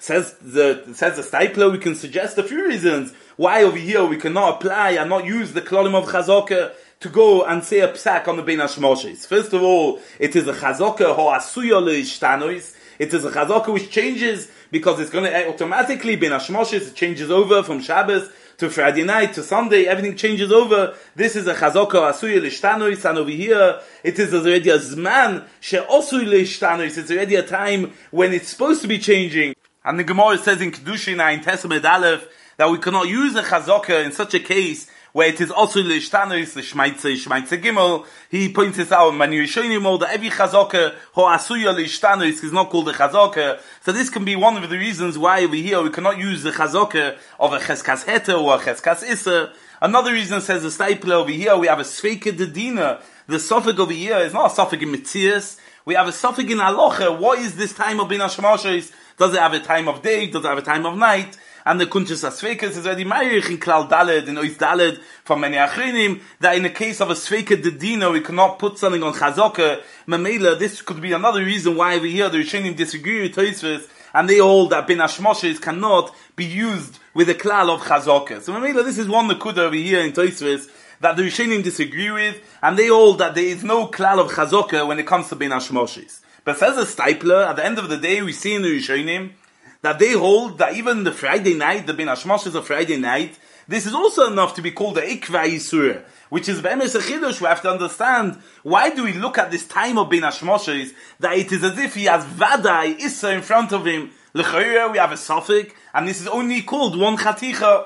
Says the Stipler, we can suggest a few reasons why over here we cannot apply and not use the Klolim of Chazaka to go and say a psak on the Bein HaShmoshes. First of all, it is a Chazaka ho asuya leishtanois. It is a Chazaka which changes because it's going to automatically Bein HaShmoshes, it changes over from Shabbos to Friday night to Sunday, everything changes over. This is a Chazaka asuya leishtanois, and over here it is already a Zman she'osuy leishtanois. It's already a time when it's supposed to be changing. And the Gemara says in Kedushin in Testament Aleph that we cannot use a chazaka in such a case where it is also l'ishtanos, l'shmaitze gimel. He points this out, when you're showing him all that every chazaka ho asuya l'ishtanos is not called a chazaka. So this can be one of the reasons why over here we cannot use the chazaka of a cheskas heter or a cheskas issa. Another reason, says the Stipler, over here we have a sveika dedina. The suffix over here is not a suffix in Metzias. We have a suffix in halacha. What is this time of Bein HaShmoshes? Does it have a time of day? Does it have a time of night? And the Kuntres HaSveikas is already married in Klal Daled, in Ois Daled, from many Achrinim, that in the case of a Sveika Dedina, we cannot put something on Chazaka. Mamela, this could be another reason why over here the Rishonim disagree with Tosfos, and they hold that Bein HaShmoshes cannot be used with a Klal of Chazaka. So Mamela, this is one Nakuda over here in Tosfos that the Rishonim disagree with, and they hold that there is no Klal of Chazaka when it comes to Bein HaShmoshes. But says a Stipler, at the end of the day, we see in the Rishonim that they hold that even the Friday night, the Bein HaShmoshes of Friday night, this is also enough to be called the Ikva Yisur, which is Be'emes a Chidush. We have to understand, why do we look at this time of Bein HaShmoshes, that it is as if he has Vadai, Issa in front of him. L'chayra, we have a suffix, and this is only called one Chaticha.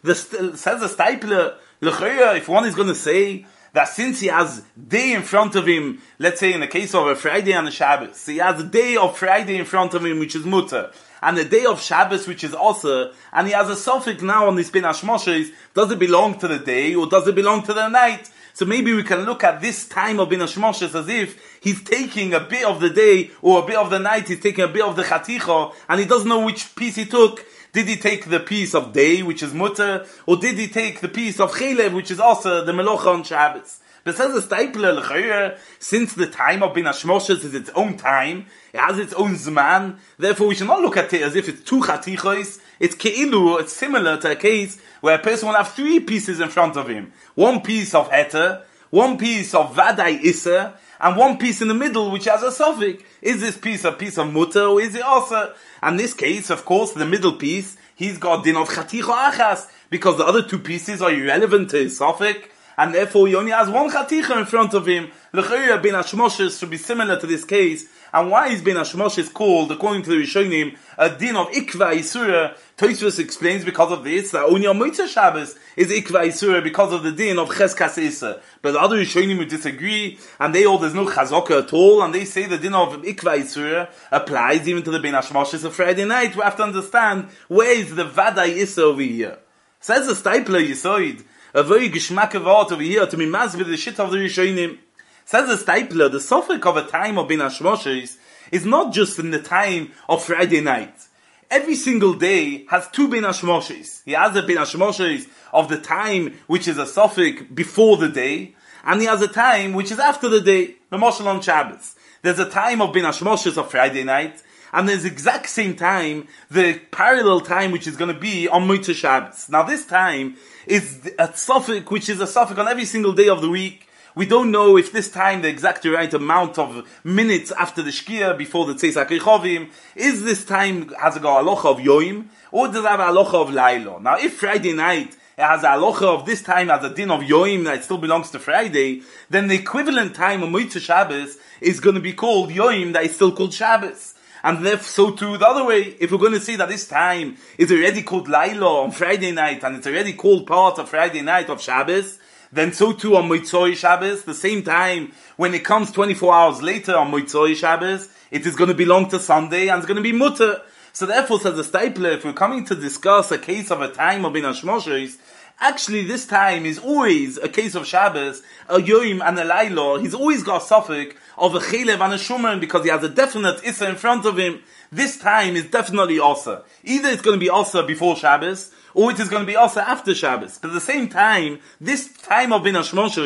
Says the Stipler, L'chayra, if one is going to say, that since he has day in front of him, let's say in the case of a Friday and a Shabbos, he has a day of Friday in front of him, which is mutter, and a day of Shabbos, which is also, and he has a suffix now on this Bein HaShmoshes, does it belong to the day, or does it belong to the night? So maybe we can look at this time of Bein HaShmoshes as if he's taking a bit of the day, or a bit of the night, he's taking a bit of the Chaticha, and he doesn't know which piece he took. Did he take the piece of day, which is mutter, or did he take the piece of chelev, which is also the melocha on Shabbos? But says the Stipler, l'chayra, since the time of Bein HaShmoshes is its own time, it has its own zman, therefore we should not look at it as if it's two chatichos. It's keilu, it's similar to a case where a person will have three pieces in front of him. One piece of heter, one piece of vadai issa, and one piece in the middle which has a suffix. Is this piece a piece of mutter, or is it also? In this case, of course, the middle piece, he's got din of chaticha achas, because the other two pieces are irrelevant to his suffix, and therefore he only has one chaticha in front of him. L'chayra Bein HaShmoshes should be similar to this case. And why is Bein HaShmoshes called, according to the Rishonim, a din of Ikva Yisura? Tosfos explains because of this, that only on Motzei Shabbos is Ikva Yisura because of the din of Cheskas Issa. But the other Rishonim would disagree, and they hold there's no Chazaka at all, and they say the din of Ikva Yisura applies even to the Bein HaShmoshes of Friday night. We have to understand, where is the Vadai Issa over here? Says the Stipler Yisoid, a very geschmack of art over here, to be mass with the shit of the Rishonim. Says the Stipler, the suffix of a time of Bein HaShmoshes is not just in the time of Friday night. Every single day has two Bein HaShmoshes. He has a Bein HaShmoshes of the time which is a suffix before the day, and he has a time which is after the day, the Moshel on Shabbos. There's a time of Bein HaShmoshes of Friday night, and there's the exact same time, the parallel time which is going to be on Motzei Shabbos. Now this time is a suffix which is a suffix on every single day of the week. We don't know if this time the exact right amount of minutes after the Shkia, before the Tzeis HaKrechovim, is this time, has it got a halacha of Yoim, or does it have a halacha of Lailo? Now if Friday night, it has a halacha of this time as a din of Yoim that still belongs to Friday, then the equivalent time of Motzei Shabbos is going to be called Yoim that is still called Shabbos. And therefore, so too the other way, if we're going to see that this time is already called Lailo on Friday night, and it's already called part of Friday night of Shabbos, then so too on Motzei Shabbos, the same time, when it comes 24 hours later on Motzei Shabbos, it is going to belong to Sunday, and it's going to be mutter. So therefore, says the Stipler, if we're coming to discuss a case of a time of Bein HaShmoshes, actually this time is always a case of Shabbos, a Yoim and a Lailo. He's always got a suffix of a Chelev and a Shuman, because he has a definite Issa in front of him. This time is definitely Asa. Either it's going to be Asa before Shabbos, or it is going to be also after Shabbos. But at the same time, this time of Bein HaShmoshes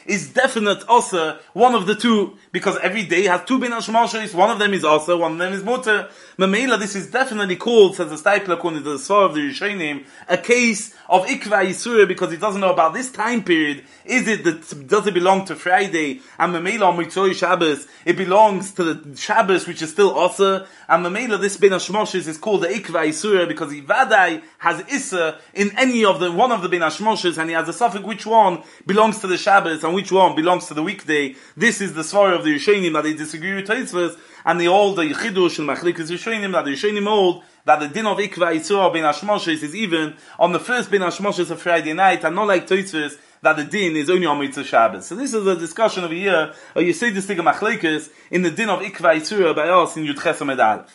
is definite also one of the two, because every day has two bin hashmashos, one of them is also, one of them is mutter. Mamela, this is definitely called, says the Stipler, according to the Svar of the Rishonim, a case of Ikva Yisura, because he doesn't know about this time period. Does it belong to Friday? And Mamela on Mitzvah Shabbos, it belongs to the Shabbos, which is still also. And Mamela, this bin hashmashos is called the Ikva Yisura, because he vadai has Issa in any of the, one of the bin hashmashos, and he has a suffix which one belongs to the Shabbos, and which one belongs to the weekday. This is the Svar of the Rishonim, that they disagree with Tosfos, and they hold the Yichidush and Machlikas Rishonim, that the Rishonim hold that the din of Ikva Yisur bin hashmashos is even on the first bin hashmashos of Friday night, and not like Tosfos that the din is only on Mitzvah Shabbos. So this is a discussion over here, or you say this thing of Machlikas in the din of Ikva Yisur by us in Yud Ches Amud Aleph.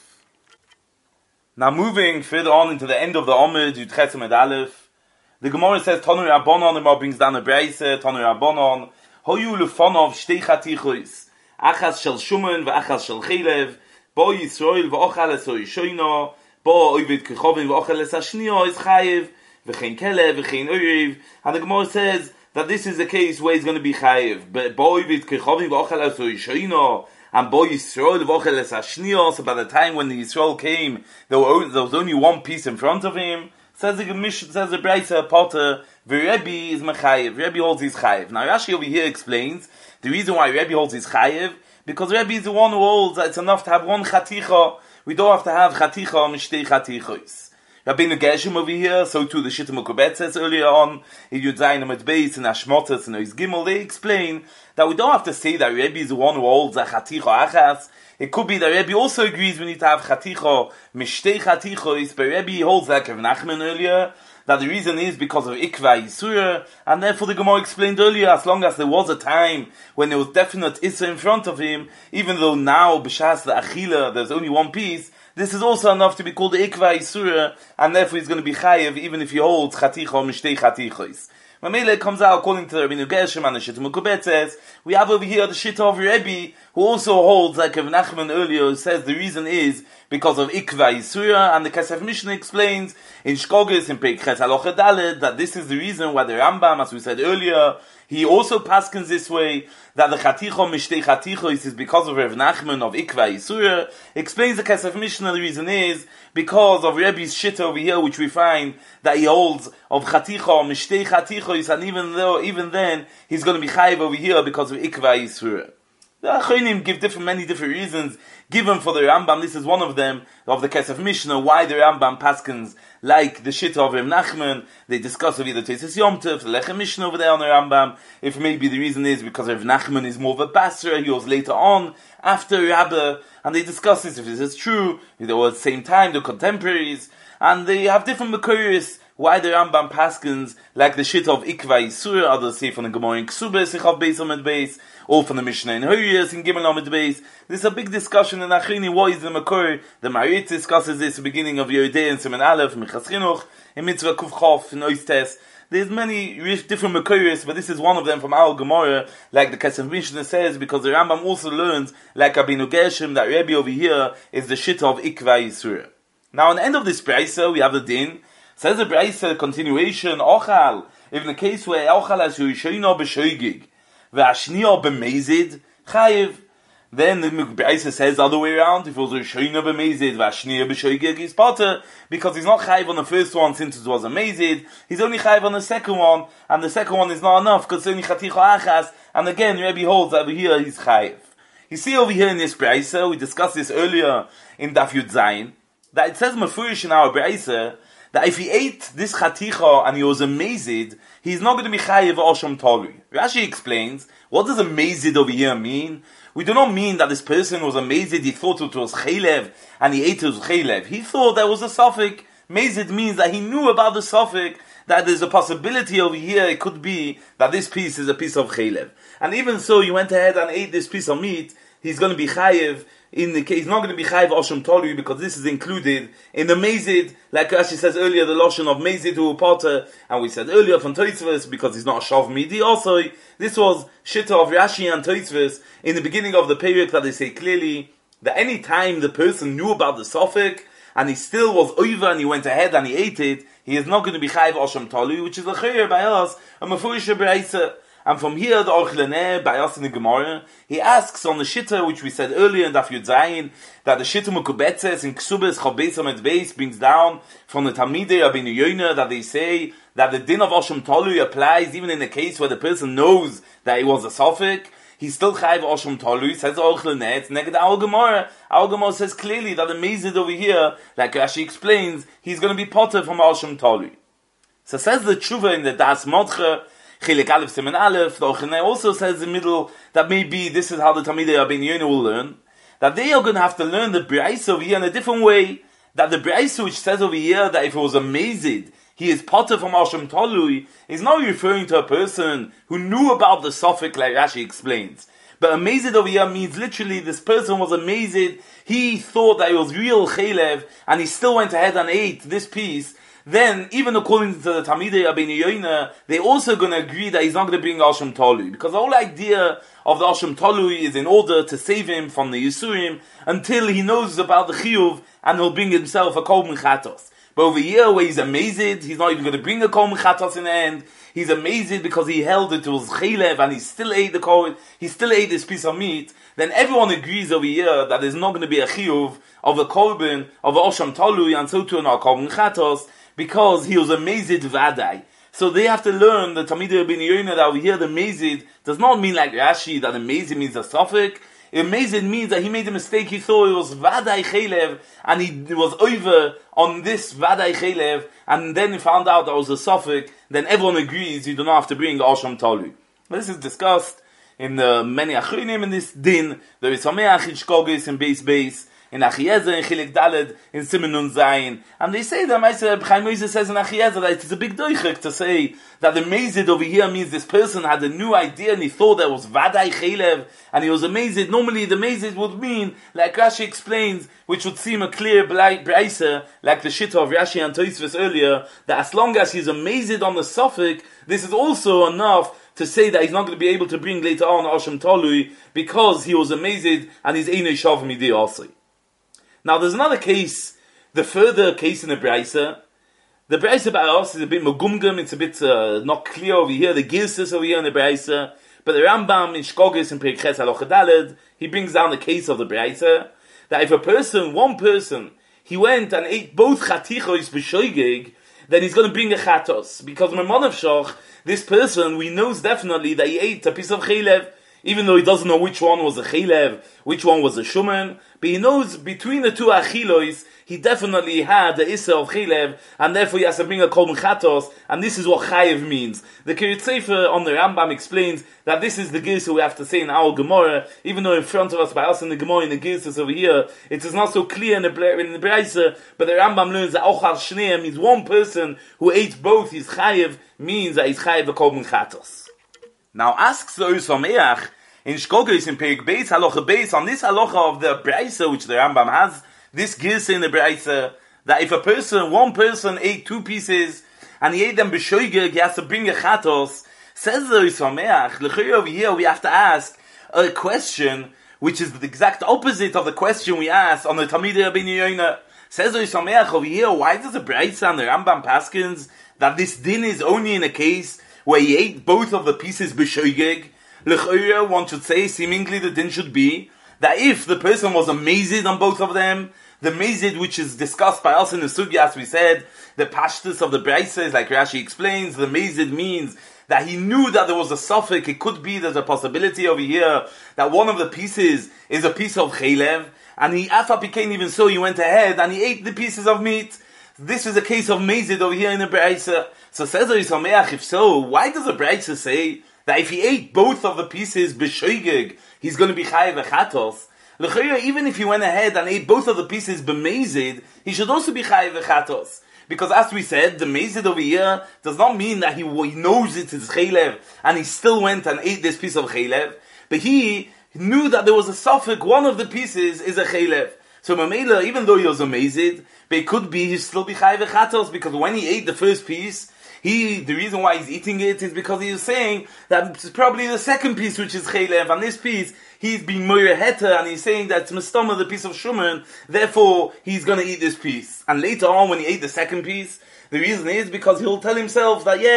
Now moving further on into the end of the Amud, Yud Ches Amud Aleph, the Gemara says, Tanu Rabbanon, and brings down a Breise, Tanu Rabbanon, Hoyu lefonov shtei chatichos, achas shel shumen ve'achas shel chelev, bo Yisrael ve'ochal es ha'ishoino, bo oivid kechovin ve'ochal es ha'shnio is chayev, v'chein kelev v'chein oiv. And the Gemara says that this is the case where he's going to be chayev. But bo oivid kechovin ve'ochal es ha'ishoino, and bo Yisrael ve'ochal es ha'shnio. So by the time when the Yisrael came, there was only one piece in front of him. Says the Breise Potter, the Rebbe is mechayev. Rebbe holds his chayev. Now Rashi over here explains the reason why Rebbe holds his chayev, because Rebbe is the one who holds that it's enough to have one chaticha. We don't have to have chaticha mishtei chatichos. Rabbeinu Gershom over here, so too the Shittim Ukubet says earlier on, in Yud Zayin Amud Beis, in Hashmotas, and Ois Gimel, they explain that we don't have to say that Rebbe is the one who holds a chaticha achas. It could be that Rebbe also agrees we need to have chaticha, mishtei chatichos, but Rebbe holds like Rav Nachman earlier, that the reason is because of Ikva Yisura, and therefore the Gemara explained earlier, as long as there was a time when there was definite Issa in front of him, even though now, b'shas the Achila, there's only one piece, this is also enough to be called the Ikva Yisura, and therefore he's going to be chayev, even if he holds chaticha or mishtei chatichos. Mamela comes out according to Rabbeinu Gershom and the Shittim Ukubet says, we have over here the Shitta of Rebbe, who also holds, like Rav Nachman earlier, who says the reason is because of Ikva Yisura, and the Kesef Mishnah explains in Shkoges, in Peik Ches Halacha Daled, that this is the reason why the Rambam, as we said earlier, he also paskins this way, that the Chaticho Mishtei Chatichos is because of Rav Nachman of Ikva Yisura. Explains the Kesef Mishnah, the reason is because of Rebbe's Shitta over here, which we find that he holds of Chaticho Mishtei Chatichos, and even then, he's going to be chayiv over here because of Ikva Yisura. The Achronim give many different reasons given for the Rambam. This is one of them, of the Kesef Mishnah, why the Rambam paskins like the Shitta of Rav Nachman. They discuss of either Tesis Yom Tov, the Lechem Mishnah over there on the Rambam. If maybe the reason is because Rav Nachman is more of a Basra, he was later on, after Rabbi, and they discuss this, if this is true, they were at the same time, they're contemporaries, and they have different Makuris, why the Rambam paskins like the Shitta of Ikva Yisur, others say from the Gemara in Ksubas, Sichav Beis Amud Beis, or from the Mishnah in Horiyas, in Gimel Amud Beis. There's a big discussion in Achrini, what is the Makor? The Marit discusses this at the beginning of Yeridei and Siman Aleph, Michas Chinuch, in Mitzvah Kuf Chof, in Oistes. There's many different Makoris, but this is one of them from our Gemara, like the Kesef Mishnah says, because the Rambam also learns, like Rabbeinu Gershom, that Rebbe over here is the Shitta of Ikva Yisur. Now, on the end of this Breisa, we have the din. Says the Breisa, continuation, Ochal, if in the case where Ochal has Yishoino b'shoigig, ve'ashnio b'mezid, chayiv. Then the Breisa says the other way around, if it was Yishoino b'mezid, ve'ashnio b'shoigig, he's potter, because he's not chayiv on the first one since it was a mezid, he's only chayiv on the second one, and the second one is not enough, because it's only chaticha achas, and again, Rebbe holds that over here he's chayiv. You see over here in this Breisa, we discussed this earlier in Daf Yud Zayin, that it says mafurish in our Breisa, that if he ate this chaticha and he was a mezid, he's not going to be chayiv osham tolui. Rashi explains, what does a mezid over here mean? We do not mean that this person was a mezid, he thought it was chaylev, and he ate it was chaylev. He thought there was a suffix. Mezid means that he knew about the suffix, that there's a possibility over here, it could be that this piece is a piece of chaylev. And even so, he went ahead and ate this piece of meat, he's going to be chayiv. In the case, he's not going to be chayiv osham tolui, because this is included in the mezid, like Rashi says earlier, the loshon of mezid who potter, and we said earlier from Tosfos, because he's not a shav midi also. This was shitta of Rashi and Tosfos in the beginning of the period, that they say clearly that any time the person knew about the suffix and he still was over and he went ahead and he ate it, he is not going to be chayiv osham tolui, which is l'chayir by us a mafurish Breisa. And from here, the Orchlene, by us in the Gemara, he asks on the Shitta, which we said earlier in Daf Yud Zayin, that the Shitta Mukubetzes in Ksubes Chabesam et Beis brings down from the Talmidei Rabbeinu Yoina that they say that the din of Osham Tolui applies even in the case where the person knows that it was a Sophic. He's still Chayv Osham Tolui, says Orchlene, it's negative Al Gemara. Al Gemara says clearly that the Mezid over here, like Rashi explains, he's going to be potter from Osham Tolui. So says the Tshuva in the Das Modche, Chilek Aleph Siman Aleph, the Orchlene also says in the middle that maybe this is how the Talmidei Rabbeinu Yoina will learn, that they are going to have to learn the B'raisa over here in a different way, that the B'raisa which says over here that if it was a Mezid, he is potter from Osham Tolui, is not referring to a person who knew about the Sophic like Rashi explains. But a Mezid over here means literally this person was a Mezid, he thought that it was real Chelev, and he still went ahead and ate this piece. Then, even according to the Talmidei Rabbeinu Yoina, they're also going to agree that he's not going to bring Osham Tolui. Because the whole idea of the Osham Tolui is in order to save him from the Yisurim until he knows about the Chiyuv and he'll bring himself a Kol Mechatos. But over here, where he's amazed, he's not even going to bring a Kol Mechatos in the end. He's amazed because he held it was Chelev and he still ate the Kol, he still ate this piece of meat. Then everyone agrees over here that there's not going to be a Chiyuv of a Korban, of a Osham Tolui, and so too not Kol Mechatos, because he was a Mezid Vadai. So they have to learn the Talmidei Rabbeinu Yoina that over here the Mezid does not mean like Rashi that the Mezid means a Sophic. A Mezid means that he made a mistake, he thought it was Vadai Chelev, and he was over on this Vadai Chelev, and then he found out that it was a Sophic, then everyone agrees you do not have to bring Osham Tolui. This is discussed in many Achronim in this din. There is Sameach in Shkogis in Beis, in Achiezer, in Chilek Daled, in Siman Nun Zayin. And they say that Chaim Moses says in Achiezer that it's a big doichek to say that the Mezid over here means this person had a new idea and he thought that was Vadai Chelev, and he was a Mezid. Normally the Mezid would mean, like Rashi explains, which would seem a clear Braisa, like the Shitta of Rashi and Tosfos earlier, that as long as he's a Mezid on the Sophic, this is also enough to say that he's not going to be able to bring later on Osham Tolui because he was a Mezid and he's Einei Shav Midi also. Now there's another case, the further case in the Braisa. The Braisa by us is a bit megumgum, it's a bit not clear over here, the Girsis over here in the Braisa. But the Rambam in Shkogis in Perek Ches Halacha Daled, he brings down the case of the Braisa, that if a person, one person, he went and ate both Chatichos b'shoigeg, then he's going to bring a Chatos. Because Memon Shoch, this person, we knows definitely that he ate a piece of Chelev, even though he doesn't know which one was a Chelev, which one was a Shuman, but he knows between the two Achilois, he definitely had the Issa of Chelev, and therefore he has to bring a Kol Mechatos, and this is what Chayev means. The Kiryat Sefer on the Rambam explains that this is the Girsa we have to say in our Gemara, even though in front of us, by us in the Gemara, in the Girsas over here, it is not so clear in the Braisa, but the Rambam learns that Ochar Shnei means one person who ate both his Chayev, means that he's Chayev a Kol Mechatos. Now asks the Usameach in Shkogis in Perek Beis Halacha Beis on this halacha of the Braisa which the Rambam has, this Girsa in the Braisa, that if a person, one person ate two pieces and he ate them b'shoigeg, he has to bring a chatos. Says the Usameach, l'chayr over here we have to ask a question which is the exact opposite of the question we asked on the Talmidei Rabbeinu Yoina. Says the Usameach over here, why does the Braisa and the Rambam paskins that this din is only in a case where he ate both of the pieces b'shoigeg? L'chayr, one should say, seemingly the din should be that if the person was a mezid on both of them, the mezid which is discussed by us in the sugya, as we said, the pashtus of the Braisa is like Rashi explains, the mezid means that he knew that there was a suffix. It could be there's a possibility over here that one of the pieces is a piece of chelev, and he afa became even so, he went ahead and he ate the pieces of meat. This is a case of mezid over here in the Braisa. So says the Yisameach, if so, why does the Braisa say that if he ate both of the pieces b'shoigeg, he's going to be chayiv v'chatos? Even if he went ahead and ate both of the pieces b'mezid, he should also be chayiv v'chatos. Because as we said, the mezid over here does not mean that he knows it is chelev and he still went and ate this piece of chelev, but he knew that there was a suffix, one of the pieces is a chelev. So Mamela, even though he was a mezid, but it could be he still be chayiv v'chatos, because when he ate the first piece, the reason why he's eating it is because he is saying that it's probably the second piece which is chelev, and this piece he's being moyer heter, and he's saying that it's mistama, the piece of shuman, therefore he's going to eat this piece. And later on when he ate the second piece, the reason is because he'll tell himself that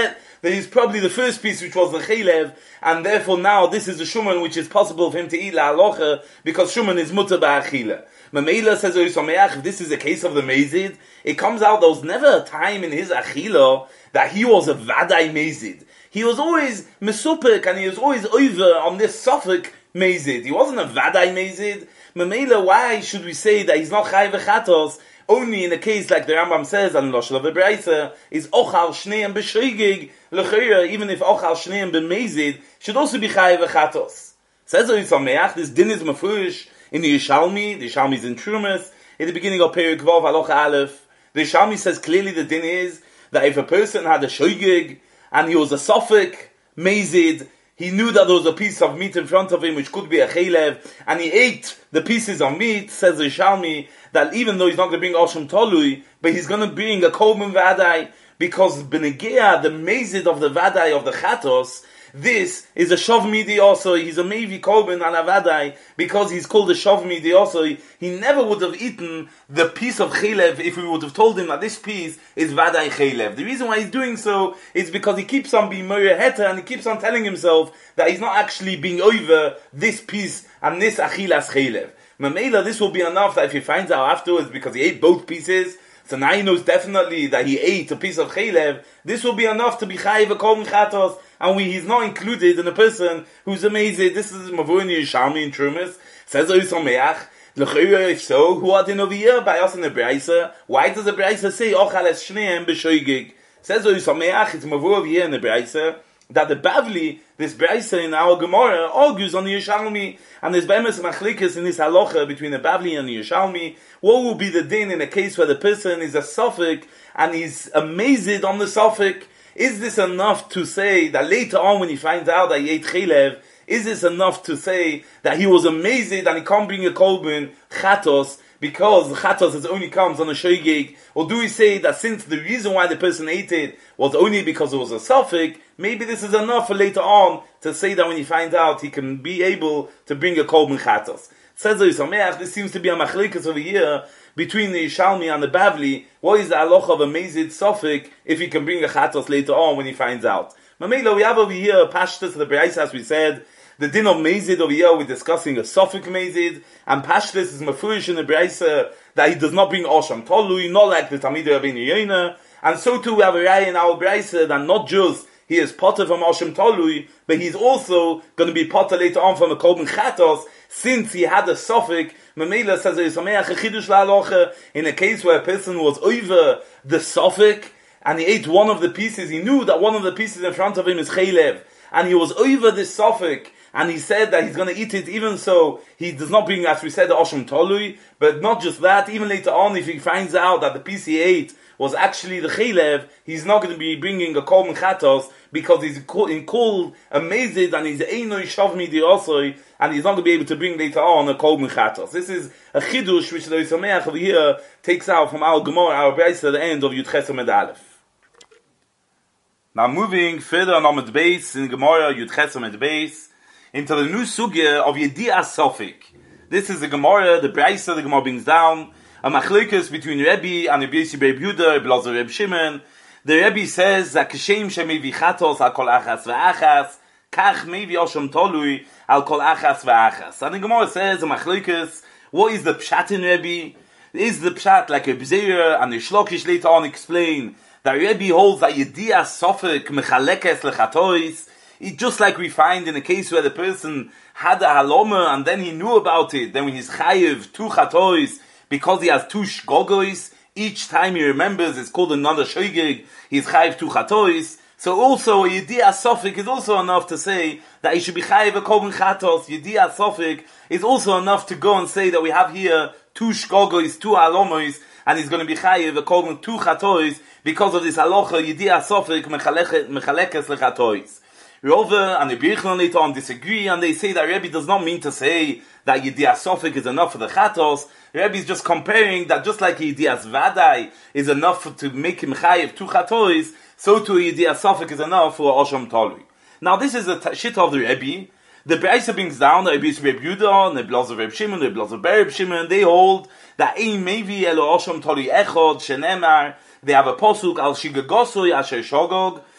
that he's probably the first piece which was the chaylev, and therefore now this is the shuman which is possible for him to eat la halacha, because shuman is mutar ba'achila. Mamela says, if this is a case of the mezid, it comes out there was never a time in his achila that he was a vadai mezid. He was always mesupik, and he was always over on this suffik mezid. He wasn't a vadai mezid. Mamela, why should we say that he's not chay v'chatos? Only in a case like the Rambam says, and Loshel of Ebraisa, is ochal shneim b'shoigig l'chayra, even if ochal shneim b'mezid, should also be chay v'chatos. Says the Yisameach, this din is mafurish in the Yishalmi is in Trumas, in the beginning of Perek Vav Halacha Aleph. The Yishalmi says clearly the din is that if a person had a shoigig, and he was a sofik mezid, he knew that there was a piece of meat in front of him which could be a chaylev, and he ate the pieces of meat, says the Yishalmi, that even though he's not going to bring Osham Tolui, but he's going to bring a Korban Vadai, because Benegea, the mezid of the Vadai of the Chatos, this is a Shav Midi also, he's a Mevi Korban and a Vadai, because he's called a Shav Midi also. He never would have eaten the piece of Chaylev if we would have told him that this piece is Vadai Chaylev. The reason why he's doing so is because he keeps on being Moyer Heta, and he keeps on telling himself that he's not actually being over this piece and this Achilas Chaylev. Mamela, this will be enough that if he finds out afterwards because he ate both pieces, so now he knows definitely that he ate a piece of chaylev, this will be enough to be chayiv a korban chatos, and he's not included in a person who's amazing. This is Mavuni Yishalmi in Trumas. Says Oisameach, if so, who are in over here by us in the Braisa? Why does the Braisa say ochal es shneim b'shoigig? Says Oisameach, it's Mavu over here in the Braisa, that the Bavli, this Braisa in our Gemara, argues on the Yishalmi, and there's bemis machlikas in this halacha between the Bavli and the Yishalmi. What will be the din in a case where the person is a suffik and he's amazed on the suffik? Is this enough to say that later on when he finds out that he ate chaylev, is this enough to say that he was amazed and he can't bring a korban chatos because the chatos only comes on a shoygig? Or do we say that since the reason why the person ate it was only because it was a suffik, maybe this is enough for later on to say that when he finds out he can be able to bring a korban chatos? Says the Yisameach, this seems to be a machlikas over here between the Yishalmi and the Bavli. What is the halacha of a mezid suffik if he can bring a chatos later on when he finds out? Mamela, we have over here pashtas of the Be'ais, as we said, the din of mezid over here, we're discussing a suffik mezid, and pashtas is mafurish in the Be'ais that he does not bring osham tolui, not like the Talmidei Rabbeinu Yoina, and so too we have a raya in our Be'ais that not just he is potter from osham tolui, but he's also going to be potter later on from a korban chatos, since he had a suffik. Mamela says in a case where a person was over the suffik and he ate one of the pieces, he knew that one of the pieces in front of him is chaylev, and he was over this suffik, and he said that he's going to eat it, even so he does not bring, as we said, the osham tolui. But not just that, even later on, if he finds out that the piece he ate was actually the chaylev, he's not going to be bringing a korban chatos, because he's called amazed and he's einoi shav midi osoi, and he's not going to be able to bring later on a korban chatos. This is a chidush which the Yisameach over here takes out from our Gemara, our Beis, at the end of Yud Ches Amud Aleph. Now moving further on Amud Beis in Gemara Yud Ches Amud Beis into the new sugya of Yedi'ah Sofik. This is the Gemara, the Beis, the Gemara brings down a machlikas between Rebbe and Rebbe Yossi Ber Yehuda, Rebbe Elazar Reb Shimon. The Rebbe says that Kashem shemevi chatos al kol achas v'achas, kach mevi osham tolui al kol achas v'achas. And the Gemara says, the machlikas, what is the pshat in Rebbe? Is the pshat like a Bzeira and the Shlokish later on explain that Rebbe holds that Yedi'ah Sofik mechalekes lechatois? It's just like we find in a case where the person had a haloma and then he knew about it, then when he's chayiv two chatois because he has two shgogois, each time he remembers it's called another shoygig, he's chayiv two chatois. So also a Yedi'ah Sofik is also enough to say that he should be chayiv a korban chatos. Yedi'ah Sofik is also enough to go and say that we have here two shgogois, two halomois, and he's going to be chayiv a korban two chatois because of this halacha Yedi'ah Sofik mechalekes lechatois. Rova and the Birchlan later on disagree, and they say that Rebbe does not mean to say that Yedi'ah Sofik is enough for the Chatos. Rebbe is just comparing that just like Yedi'ah Vadai is enough to make him chayiv two Chatois, so too Yedi'ah Sofik is enough for Osham Tolui. Now this is the shit of the Rebbe. The Be'isa brings down the Rebbe Reb Yehuda, the Rebbe Elazar Reb Shimon, the Rebbe Elazar Ber Reb Shimon, they hold that ein mevi elo Osham Tolui echod shenemar. They have a posuk al shigagosui asher shogog.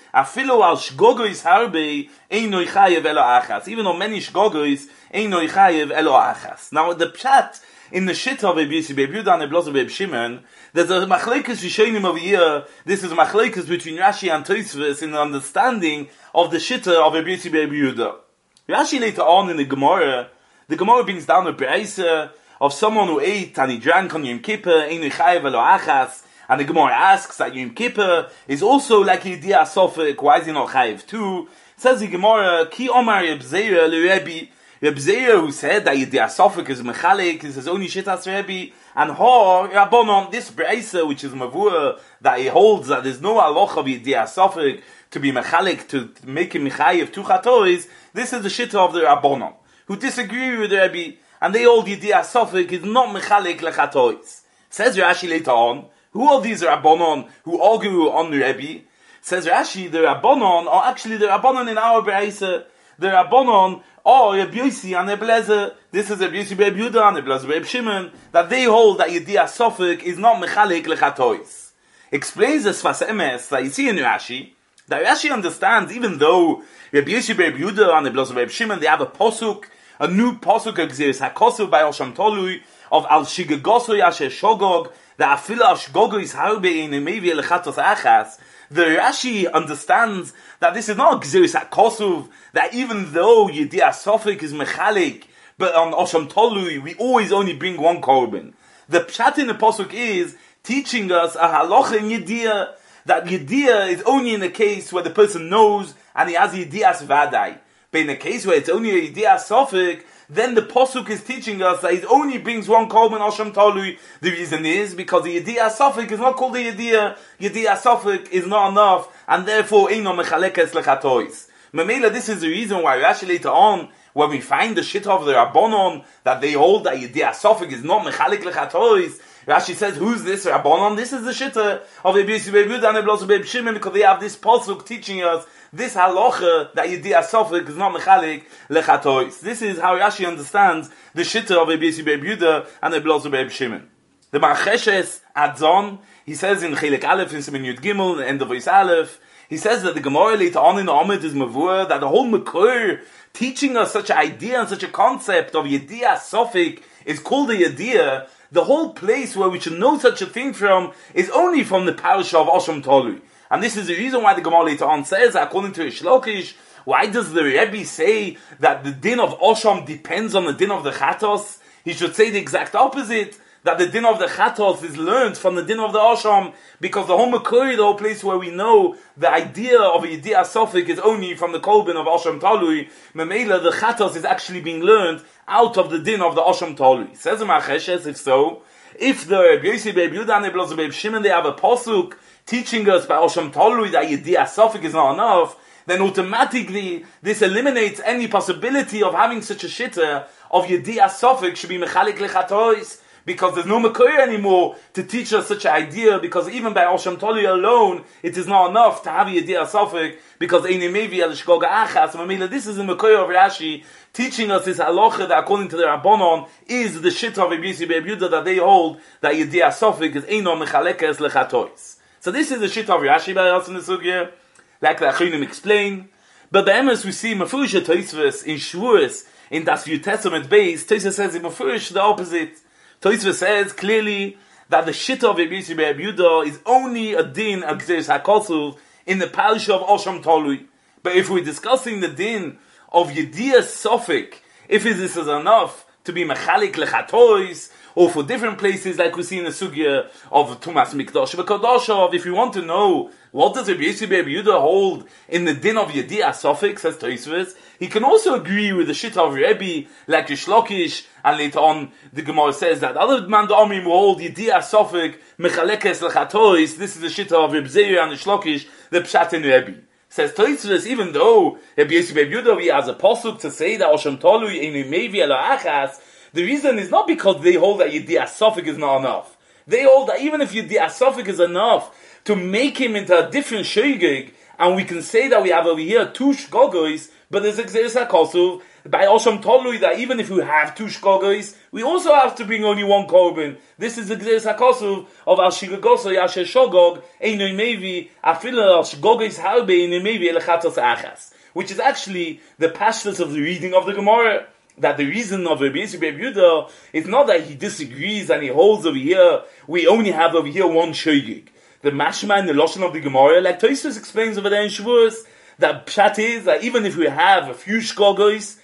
Afilo al shgogois harbe eino chayev elo achas. Even though many shgogois eino chayev elo achas. Now the pshat in the shit of Rabbi Yossi Bar Yehuda and the Blazer Bar Shimon, there's a machlekes rishonim over here. This is a machlekes between Rashi and Tosfos in the understanding of the shitta of Rabbi Yossi Bar Yehuda. Rashi later on in the Gemara brings down a brayse of someone who ate and he drank on Yom Kippur, einu chayev elo achas. And the Gemara asks that Yom Kippur is also like Yediyah Sofik. Why is he not chayiv too? Says the Gemara, Ki Omar Reb Zeira leRebbi. Reb Zeira, who said that Yediyah Sofik is mechalik, is his only shittas Rebbe, and Hor Rabbanon, this Breisa, which is Mavur, that he holds that there's no halacha of Yediyah Sofik to be mechalik, to make him chayiv two chatois. This is the shitta of the Rabbanon, who disagree with the Rebbe, and they hold Yediyah Sofik is not mechalik lechatois. Says Rashi later on, who are these Rabbanon who argue on the Rebbe? Says Rashi, the Rabbanon are actually the Rabbanon in our Be'isa. The Rabbanon are Rabbi Yossi and Rabbi Lezer. This is Rabbi Yossi Bar Yehuda and Rabbi Lezer Bar Shimon, that they hold that Yediyah Sofik is not mechalik lechatois. Explains the Sfas Emes that you see in Rashi, that Rashi understands even though Rabbi Yossi Bar Yehuda and Rabbi Lezer Bar Shimon, they have a new posuk of Gzeres HaKosov by Osham Tolui, of Al Shigagoso Yasher Shogog, the Afila of Shgogo is Harbe in Mevi Lechatos Achas. The Rashi understands that this is not Gzeres HaKosov, that even though Yediyah Sofik is Mechalik, but on Osham Tolui, we always only bring one korban. The pshat in the posuk is teaching us a halacha in Yediyah, that Yediyah is only in a case where the person knows and he has Yediyas Vadai. But in a case where it's only a Yediyah Sofik, then the posuk is teaching us that he only brings one korban Osham Tolui. The reason is because the Yediyah Sofik is not called the Yediyah. Yediyah Sofik is not enough, and therefore Eino Mechalekes Lechatois. Memela, this is the reason why Rashi later on, when we find the shit of the Rabbanon, that they hold that Yediyah Sofik is not Mechalek Lechatois, Rashi says, who's this Rabbanon? This is the shitta of Rabbi Yossi Bar Yehuda and Rabbi Lezer Bar Shimon, because they have this posuk teaching us this halacha that Yediyah Sofik is not mechalik lechatois. This is how Rashi understands the shitta of Rabbi Yossi Bar Yehuda and Rabbi Lezer Bar Shimon. The Marcheshes adds on, he says in Chelik Aleph, in Siman Yud Gimel, the end of Voice Aleph, he says that the Gemara later on in the Amid is Mavur, that the whole Makor teaching us such an idea and such a concept of Yediyah Sofik is called a Yediyah. The whole place where we should know such a thing from is only from the parasha of Osham Tolui. And this is the reason why the Gemara later on says, according to Shlokish, why does the Rebbe say that the din of Osham depends on the din of the Chatos? He should say the exact opposite, that the din of the Chatos is learned from the din of the Osham, because the whole Makori, the whole place where we know the idea of a Yediyah Sofik is only from the Kolbin of Osham Tolui. Memela, the Chatos is actually being learned out of the din of the Osham Tolui. Says the Marcheshes, if so, if the Rabbi Yossi Bar Yehuda and Rabbi Lezer Bar Shimon, they have a posuk teaching us by Osham Tolui that Yediyah Sofik is not enough, then automatically this eliminates any possibility of having such a shitta of Yediyah Sofik should be mechalik lechatois, because there's no Makor anymore to teach us such an idea, because even by Osham Tolui alone, it is not enough to have Yediyah Sofik, because Eini Mevi al Shgoga Achas. This is the Makor of Rashi teaching us this halacha that according to the Rabbanon is the shit of Rabbi Yossi Bar Yehuda, that they hold that Yediyah Sofik is Eino Mechalekes Lechatois. So this is the shit of Rashi by us in the sugya, like the Achinim explain. But the Emes we see Mefurish Tosfos in Shavuos in Das New Testament base. Tosfos says in Mefurish the opposite. Tosfos says clearly that the shit of Rabbi Yossi Bar Yehuda is only a din of Gzeres HaKosov in the parasha of Osham Tolui. But if we're discussing the din of Yediyah Sofik, if this is enough to be mechalik lechatois, or for different places like we see in the sugya of Tumas Mikdash v'Kodoshav, if you want to know what does Rabbi Yossi Bar Yehuda hold in the din of Yediyah Sofik, says Tosfos, he can also agree with the shit of Rebbe, like Shlokish, and later on the Gemara says that other man Amrim will hold Yediyah Sofik mechalekes lechatois. This is the shit of Reb Zeir and the Shlokish, the pshat in Rebbe. Says Tosfos, even though Rabbi Yossi Bar Yehuda he has a posuk to say that Osham Tolui einu mevi elo achas, the reason is not because they hold that Yediyah Sofik is not enough. They hold that even if Yediyah Sofik is enough to make him into a different shogeg, and we can say that we have over here two shgogois, but there's a Gzeres HaKosov, by Osham Tolui that even if we have two shkogos, we also have to bring only one korban. This is the Gzeres HaKosuv of Al Shigagoso Yasher Shogog Einoi Mevi Afila Al Shgogos Harbe Einoi Mevi Elechatos Achas, which is actually the pashtus of the reading of the Gemara. That the reason of Rabbi Yisrael Bar Yehuda is not that he disagrees and he holds over here, we only have over here one shogig. The mashma and the lashon of the Gemara, like Tosfos explains over there in Shavuos, that pshat is that even if we have a few shkogos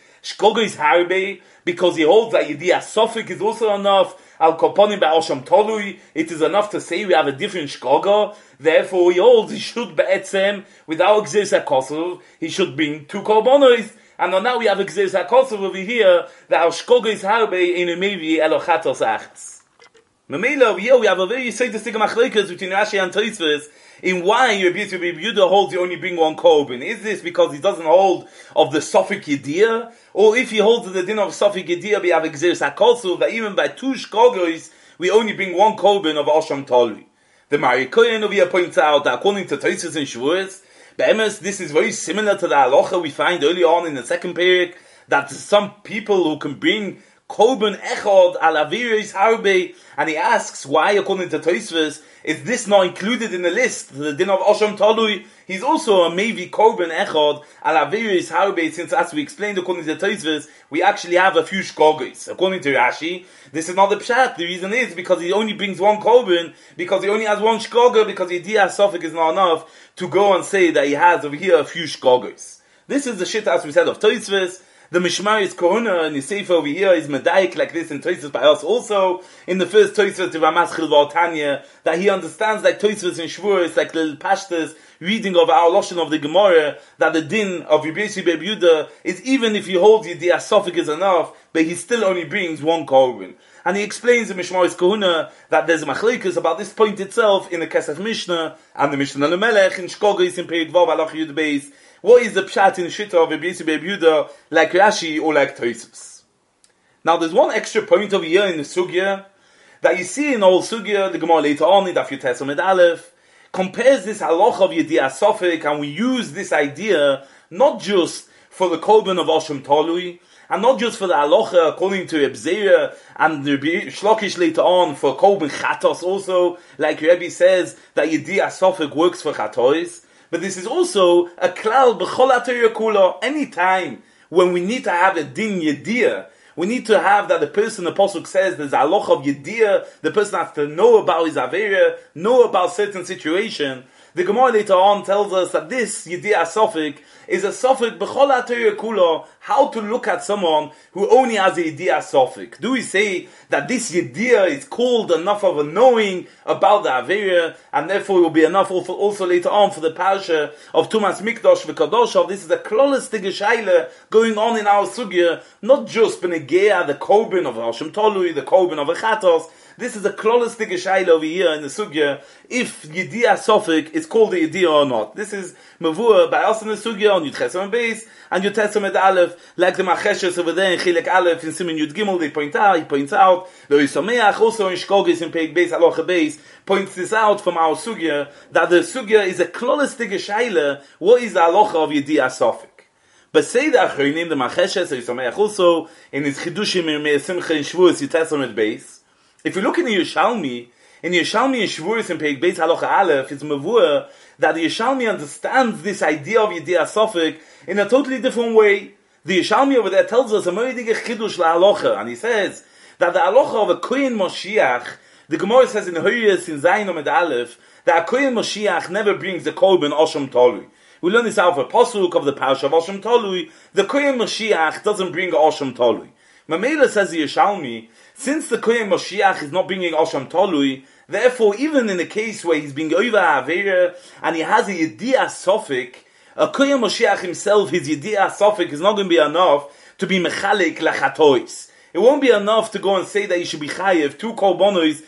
harbe, because he holds that Yediyah Sofik is also enough, Al Koponim Ba'al Sham Tolui, it is enough to say we have a different shkogo, therefore he holds he should be'etzem, without Gzeres HaKosuv, he should bring two korbanos, and now we have a Gzeres HaKosuv over here, that our shkogos harbe in a mevi elochatos achas. Memela over here we have a very seitistic machlokes between Rashi and Tosfos in why Rabbi Yehuda holds you only bring one korban. Is this because he doesn't hold of the Sofik Yediyah? Or if he holds the din of Sofik Yediyah, we have a Gzeres HaKosuv that even by two shkogos we only bring one korban of Osham Tolui. The Marikoyan over here points out that according to Tosfos and Shavuos, Be'emes, this is very similar to the halacha we find early on in the second period, that some people who can bring korban echad al aviris harbe, and he asks why, according to Tosfos, is this not included in the list, the din of Osham Tolui? He's also a mevi korban echad al aviris harbe, since as we explained according to Tosfos, we actually have a few shkogos. According to Rashi, this is not the pshat. The reason is because he only brings one korban, because he only has one shkogo, because Yediyah Sofik is not enough to go and say that he has over here a few shkogos. This is the shit as we said of Tosfos. The Mishmaris Kohuna and the Sefer over here is medayik like this in Tosfos by us also. In the first Tosfos to Ramas Chilva Tanya, that he understands like Tosfos in Shavuos, like the Pashtas reading of our Lashon of the Gemara, that the din of Rabbi Yisrael Bar Yehuda is even if he holds Yediyah Sofik is enough, but he still only brings one korban. And he explains in Mishmaris Kohuna that there's a machlokes about this point itself in the Kesef Mishnah and the Mishnah Lemelech in Shkogos in Perek Vav Alach Yud Beis. What is the pshat in Shita of Rabbi Yisrael Bar Yehuda, like Rashi or like Tosfos? Now there's one extra point over here in the Sugya, that you see in all Sugya, the Gemara later on in Daf Yutes Amud Aleph, compares this halacha of Yediyah Sofik, and we use this idea not just for the korban of Osham Tolui, and not just for the halacha according to Reb Zera and Rabbi Shlokish later on for korban chatos also, like Rebbe says that Yediyah Sofik works for chatos. But this is also a klal b'chol HaTorah kula. Any time when we need to have a din yediyah, we need to have that the person, the pasuk says, there's a halacha of yediyah, the person has to know about his avera, know about certain situation. The Gemara later on tells us that this Yediyah Sofik is a Sofik b'chol HaTorah kula, how to look at someone who only has a Yediyah Sofik. Do we say that this Yediyah is called enough of a knowing about the Avera, and therefore it will be enough also later on for the Parsha of Tumas Mikdash v'Kadosh? This is a klolistige shaila going on in our Sugya, not just b'negea the korban of Osham Tolui, the korban of Echatos. This is a klolistige shaila over here in the Sugya, if Yediyah Sofik is called a Yediyah or not. This is Mavur by us in the Sugya on Yud Chesam Beis and Yud Chesam Aleph, like the Macheshes over there in Chilek Aleph in Siman Yud Gimel, he points out, the Yisameach also in Shkogis in Perek Beis Halacha Beis points this out from our Sugya, that the Sugya is a klolistige shaila, what is the halacha of Yediyah Sofik? But say the Achronim, the Macheshes, the Yisameach also, in his Chidushim in Meir Simcha in Shavuos Yud Chesam Beis. If you look in the Yerushalmi in Shavuos in Perek Beis Halacha Aleph, it's Mavur that the Yerushalmi understands this idea of Yediyah Sofik in a totally different way. The Yerushalmi over there tells us a moedige chidush la'alocha, and he says that the halacha of a Kohen Moshiach, the Gemara says in Hoyes in Zayin Amud Aleph, that a Kohen Moshiach never brings the korban Osham Tolui. We learn this out of a pasuk of the Parsha of Osham Tolui. The Kohen Moshiach doesn't bring Osham Tolui. Mamela says the Yerushalmi, since the Kohen Moshiach is not bringing Osham Tolui, therefore even in the case where he's being over Avera and he has a Yediyah Sofik, a Kohen Moshiach himself, his Yediyah Sofik is not going to be enough to be mechalik lachatois. It won't be enough to go and say that he should be chayev two korbanos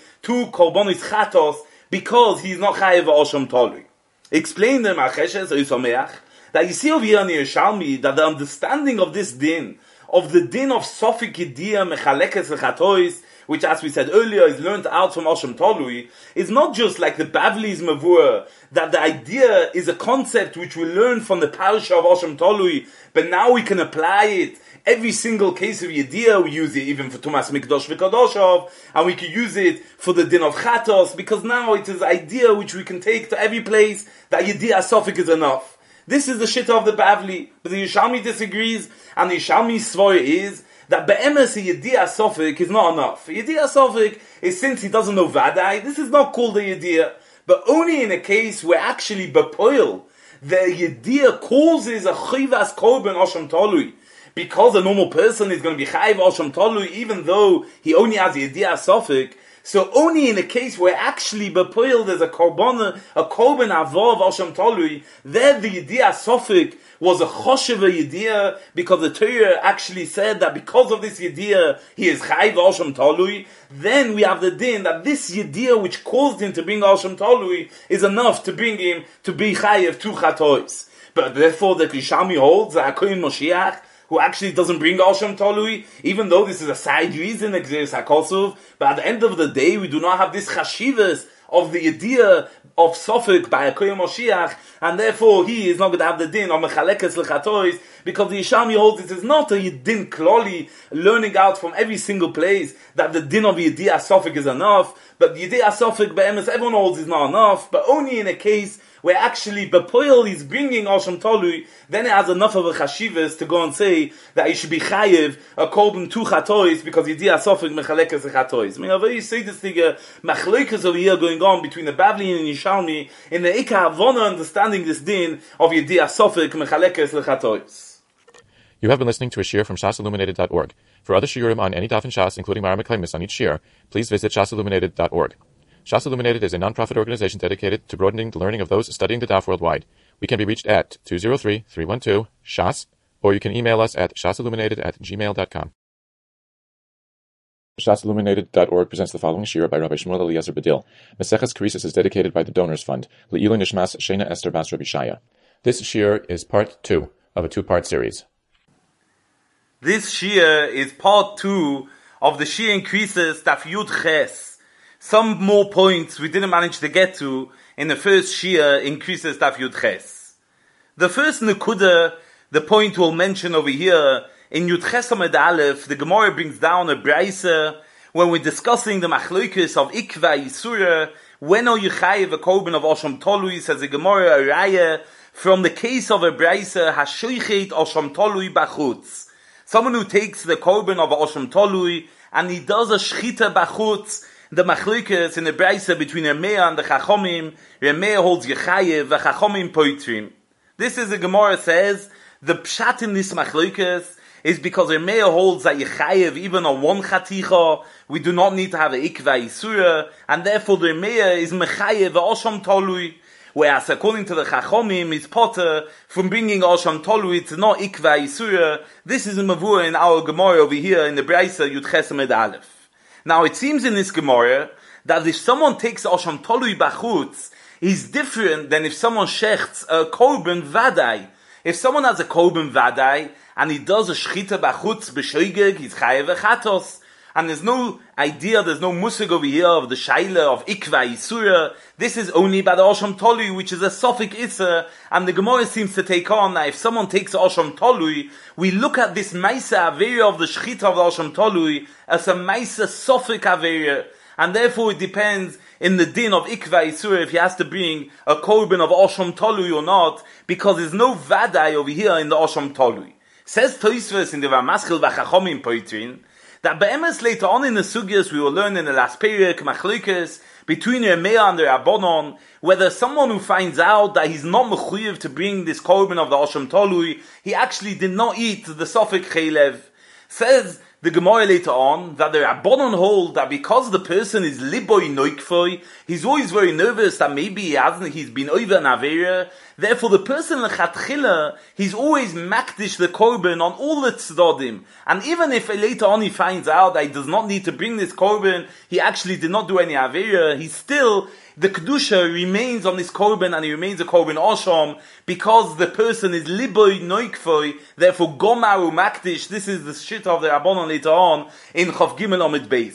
chatos, because he's not chayev Osham Tolui. Explain the Macheshes or Yisameach that you see over here in the Yerushalmi that the understanding of this din, of the din of Sofik Yediyah Mechalekes L'chatois, which as we said earlier is learned out from Oshem Tolui, is not just like the Bavli's Mavur, that the idea is a concept which we learn from the Parasha of Oshem Tolui, but now we can apply it. Every single case of Yediyah, we use it even for Tumas Mikdosh V'Kadoshov, and we can use it for the Din of Chatos, because now it is idea which we can take to every place, that Yediyah Sofik is enough. This is the shit of the Bavli, but the Yishalmi disagrees, and the Yishalmi Svoy is, that Be'emes Yediyah Sofik is not enough. Yediyah Sofik is, since he doesn't know Vadai, this is not called a Yediyah, but only in a case where actually Bepoil, the Yediyah causes a Chivas Korban Oshem Tolui, because a normal person is going to be Chayiv Oshem Tolui, even though he only has Yediyah Sofik. So only in a case where actually Bepoil there's a Korban Avov Oshem Tolui, there the Yediyah Sofik was a Choshev Yediyah, because the Torah actually said that because of this Yediyah, he is Chayiv Oshem Tolui. Then we have the din that this Yediyah which caused him to bring Oshem Tolui is enough to bring him to be Chayiv to Chatois. But therefore the Kishami holds that Akoyin Moshiach, who actually doesn't bring Oshem Tolui, even though this is a side reason, Exeris HaKosov, but at the end of the day, we do not have this chashivas of the idea of Sofik by Akoyim Moshiach, and therefore he is not going to have the din of Mechalekes Lechatois, because the Yishalmi holds it is not a din kloli, learning out from every single place that the din of Yediyah Sofik is enough, but Yediyah Sofik be'emes everyone holds is not enough, but only in a case where actually Bepoil is bringing Oshem Tolui, then it has enough of a chashivas to go and say that he should be chayiv a korban two chatois because Yediyah Sofik mechalekes chatois. I mean, I've say this thing, machlekes over here going on between the Bavli and Yishalmi in the Ika Havana understanding this din of Yediyah Sofik mechalekes chatois. You have been listening to a shiur from shasilluminated.org. For other shiurim on any daf in Shas, including Mara Meklemis on each shiur, please visit shasilluminated.org. Shas Illuminated is a non-profit organization dedicated to broadening the learning of those studying the daf worldwide. We can be reached at 203-312-SHAS, or you can email us at shasilluminated@gmail.com. ShasIlluminated.org presents the following shiur by Rabbi Shmuel Eliezer Badil. Maseches Krisis is dedicated by the Donors Fund, Le'ilu Nishmas Shena Esther Bas Rabbi Shaya. This shiur is part 2 of a 2-part series. This shiur is part 2 of the shiur in Krisis Daf Yud Ches. Some more points we didn't manage to get to in the first shiur in Krisis Daf Yud Ches. The first nekuda, the point we'll mention over here, in Yud Ches Amud Aleph, the Gemara brings down a brayser when we're discussing the machlokes of Ikva Yisura, when are you chayiv a korban of Oshem Tolui, says the Gemara, a raya, from the case of a brayser, hashoichet Oshem Tolui bachutz. Someone who takes the korban of Oshem Tolui, and he does a shchita bachutz, the machlokes in the brayser between Remeah and the Chachomim. Remeah holds Yechayev, the Chachomim poitrim. This is the Gemara says, the pshat in this machlokes is because Remeah holds that Yechayev even on one chaticha, we do not need to have a Ikva Yisura, and therefore the Remeah is Mechayev Oshem Tolui. Whereas according to the Chachomim, is potter from bringing Oshem Tolui, it's not Ikva Yisura. This is a mavur in our Gemara over here in the brayser Yud Ches Amud Aleph. Now it seems in this Gemara that if someone takes Oshem Tolui bachutz, he's different than if someone shechts a korban vadai. If someone has a korban vadai and he does a shchita bachutz b'shoigeg, he's chayev chatos. And there's no idea, there's no musig over here of the shaila of ikva yisura. This is only by the Oshem Tolui, which is a sofik issa. And the Gemara seems to take on that if someone takes Oshem Tolui, we look at this maisa averia of the shchita of the Oshem Tolui as a maisa sofik averia. And therefore it depends in the din of ikva yisura if he has to bring a korban of Oshem Tolui or not, because there's no vadai over here in the Oshem Tolui. Says Tosfos in the Ramaschil v'Chachomim poitrin, that be'emes later on in the sugyas we will learn in the last period, machlokes, between Remeah and the Rabbanon, whether someone who finds out that he's not mechuyev to bring this korban of the Oshem Tolui, he actually did not eat the Sofik Chelev. Says the Gemara later on, that the Rabbanon hold that because the person is liboy noikfoy, he's always very nervous that maybe he's been over an avera. Therefore the person lechatchila, he's always makdish the korban on all the tzdodim. And even if later on he finds out that he does not need to bring this korban, he actually did not do any avera, he's still, the kedusha remains on this korban and he remains a korban osham because the person is liboy noikfoy, therefore gomaru makdish. This is the shit of the Rabbanon later on in Chav Gimel Amud Beis.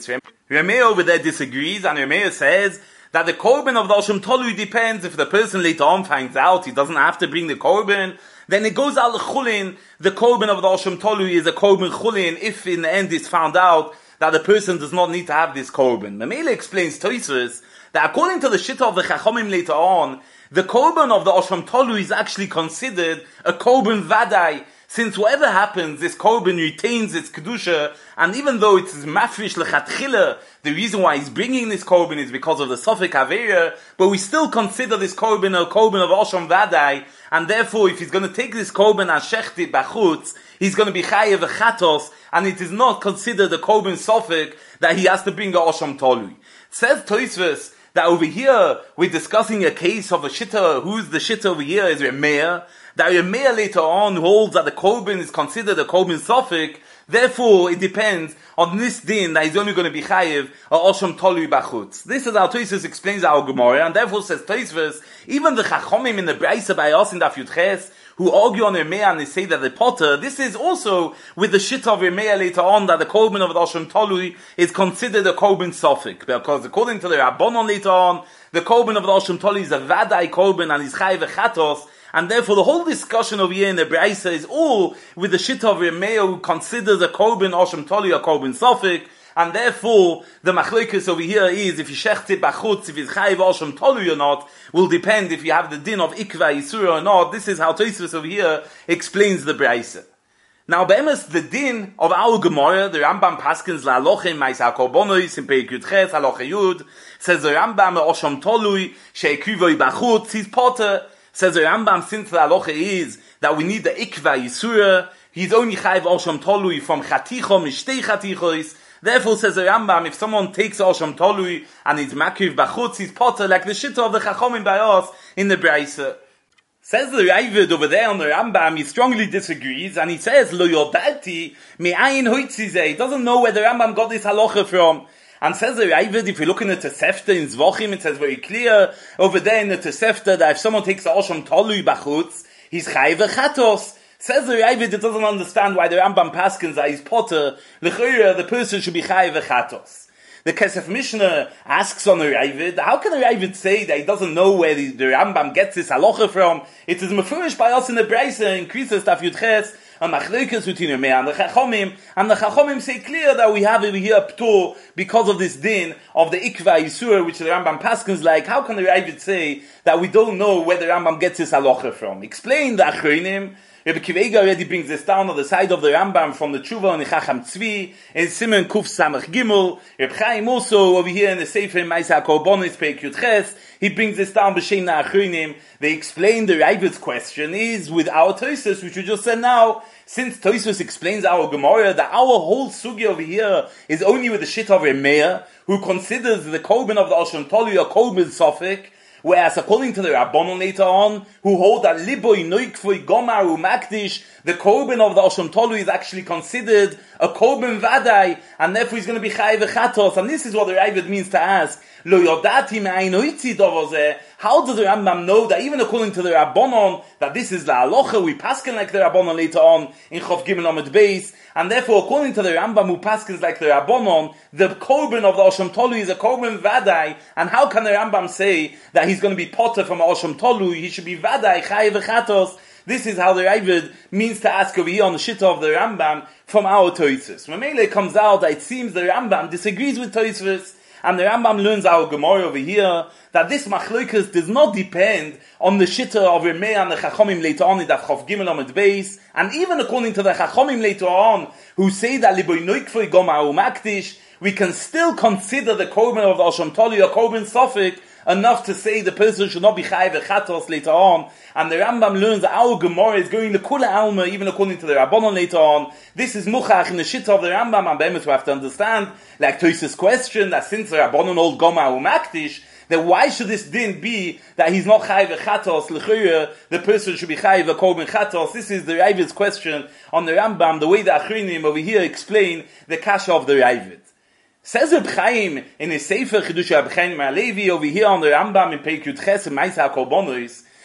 Remeir over there disagrees, and Remeir says that the korban of the Asham Tolui depends. If the person later on finds out he doesn't have to bring the korban, then it goes out chulin. The korban of the Asham Tolui is a korban chulin if in the end it's found out that the person does not need to have this korban. Mamela explains Tosfos that according to the Shitta of the Chachomim later on, the korban of the Asham Tolui is actually considered a korban vadai, since whatever happens, this korban retains its kedusha, and even though it is mafrish lechatchila, the reason why he's bringing this korban is because of the sofek aveira, but we still consider this korban a korban of Asham vadai, and therefore if he's going to take this korban as shechti bachutz, he's going to be chayev chatos, and it is not considered a korban sofek that he has to bring a Asham Tolui. Says Tosfos that over here we're discussing a case of a shitta. Who's the shitta over here? Is Remeir. That Remeir later on holds that the korban is considered a korban sofek. Therefore, it depends on this din that he's only going to be chayiv or Asham Tolui bachutz. This is how Tosfos explains our Gemara, and therefore says Tosfos, even the Chachomim in the Braisa by us in Daf Yud Ches, who argue on Remeir and they say that the potter, this is also with the shit of Remeir later on, that the korban of the Asham Tolui is considered a korban sofek, because according to the Rabbanon later on, the korban of the Asham Tolui is a vadai korban and is chayiv chatos, and therefore the whole discussion over here in the Braisa is all with the shit of Remeir, who considers a korban Asham Tolui a korban sofek, and therefore the machlokes over here is if you shechte bachutz, if it's chayiv Asham Tolui or not, will depend if you have the din of ikva yisura or not. This is how Tosfos over here explains the Braisa. Now, be'emes, the din of our Gemara, the Rambam paskins la'aloche ma'is ha'korbonos in Perek Yud Ches halacha Yud, says the Rambam Asham Tolui she'ekivoi bachutz, he's potter. Says the Rambam, since the halacha is that we need the ikva yisura, he's only chayiv Asham Tolui from chaticho mishtei chatichos. Therefore, says the Rambam, if someone takes Asham Tolui and he's makiv bachutz, he's potter, like the shitta of the Chachomim by us in the Braisa. Says the Ravid over there on the Rambam, he strongly disagrees, and he says, Lo yodati me'ayin hoitzizeh. He doesn't know where the Rambam got this halacha from. And says the Ravid, if you look in the Tosefta in Zvachim, it says very clear over there in the Tosefta that if someone takes Asham Tolui bachutz, he's chayiv chatos. Says the Ravid, it doesn't understand why the Rambam paskins that he's potter. L'chayra, the person should be chayiv chatos. The Kesef Mishnah asks on the Ravid, how can the Ravid say that he doesn't know where the Rambam gets this halacha from? It is mefurish by us in the Braisa, in Krisis Daf Yud Ches, a machlokes between Remeir and the Chachomim, and the Chachomim say clear that we have over here ptur because of this din of the ikva yisur, which the Rambam paskins like. How can the Ravid say that we don't know where the Rambam gets this halacha from? Explain the Achronim. Rebbe Akiva Eiger already brings this down on the side of the Rambam from the Tshuva and the Chacham Tzvi in Simen Kuf Samach Gimel. Reb Chaim also over here in the Sefer Ma'aseh HaKorbanos Perek Yud Ches, he brings this down b'Shem Na'achronim. They explain the Ravid's question is with our Tosfos, which we just said now. Since Tosfos explains our Gemara that our whole sugi over here is only with the shit of Remeir, who considers the korban of the Asham Tolui a korban sofek, whereas according to the Rabbanon later on, who hold that liboy noikfoi gomar umakdish, the korban of the Asham Tolui is actually considered a korban vadai, and therefore he's going to be chayiv chatos. And this is what the Ravid means to ask. Lo yodati me'ayin hoitzi dovozeh. How does the Rambam know that even according to the Rabbanon, that this is la halacha, we paskin like the Rabbanon later on in Chof Gimel Amud Beis, and therefore according to the Rambam who paskins like the Rabbanon, the korban of the Asham Tolui is a korban vadai, and how can the Rambam say that he's going to be potter from Asham Tolui? He should be vadai chayiv chatos. This is how the Ravid means to ask over here on the shitta of the Rambam from our Tosfos. When Mele comes out that it seems the Rambam disagrees with Tosfos, and the Rambam learns our Gemara over here that this machlokes does not depend on the shitta of Remeir and the Chachomim later on in the Chof Gimel Amud Beis, and even according to the Chachomim later on who say that liboy noikfoi gomar umakdish, we can still consider the korban of the Asham Tolui a korban sofek enough to say the person should not be chayiv chatos later on. And the Rambam learns that our Gemara is going to Kula Alma, even according to the Rabbanon later on. This is muchach in the shit of the Rambam, and be'emes we have to understand, like Tosfos' question, that since the Rabbanon hold gomar umakdish, then why should this din be that he's not chayiv chatos? L'chuyah, the person should be chayiv a korban chatos. This is the Ravid's question on the Rambam, the way the Achronim over here explain the kasha of the Ravid. Says Reb Chaim in his Sefer Chidush Reb Chaim Halevi over here on the Rambam in Perek Yud Ches in Ma'aseh HaKorbanos,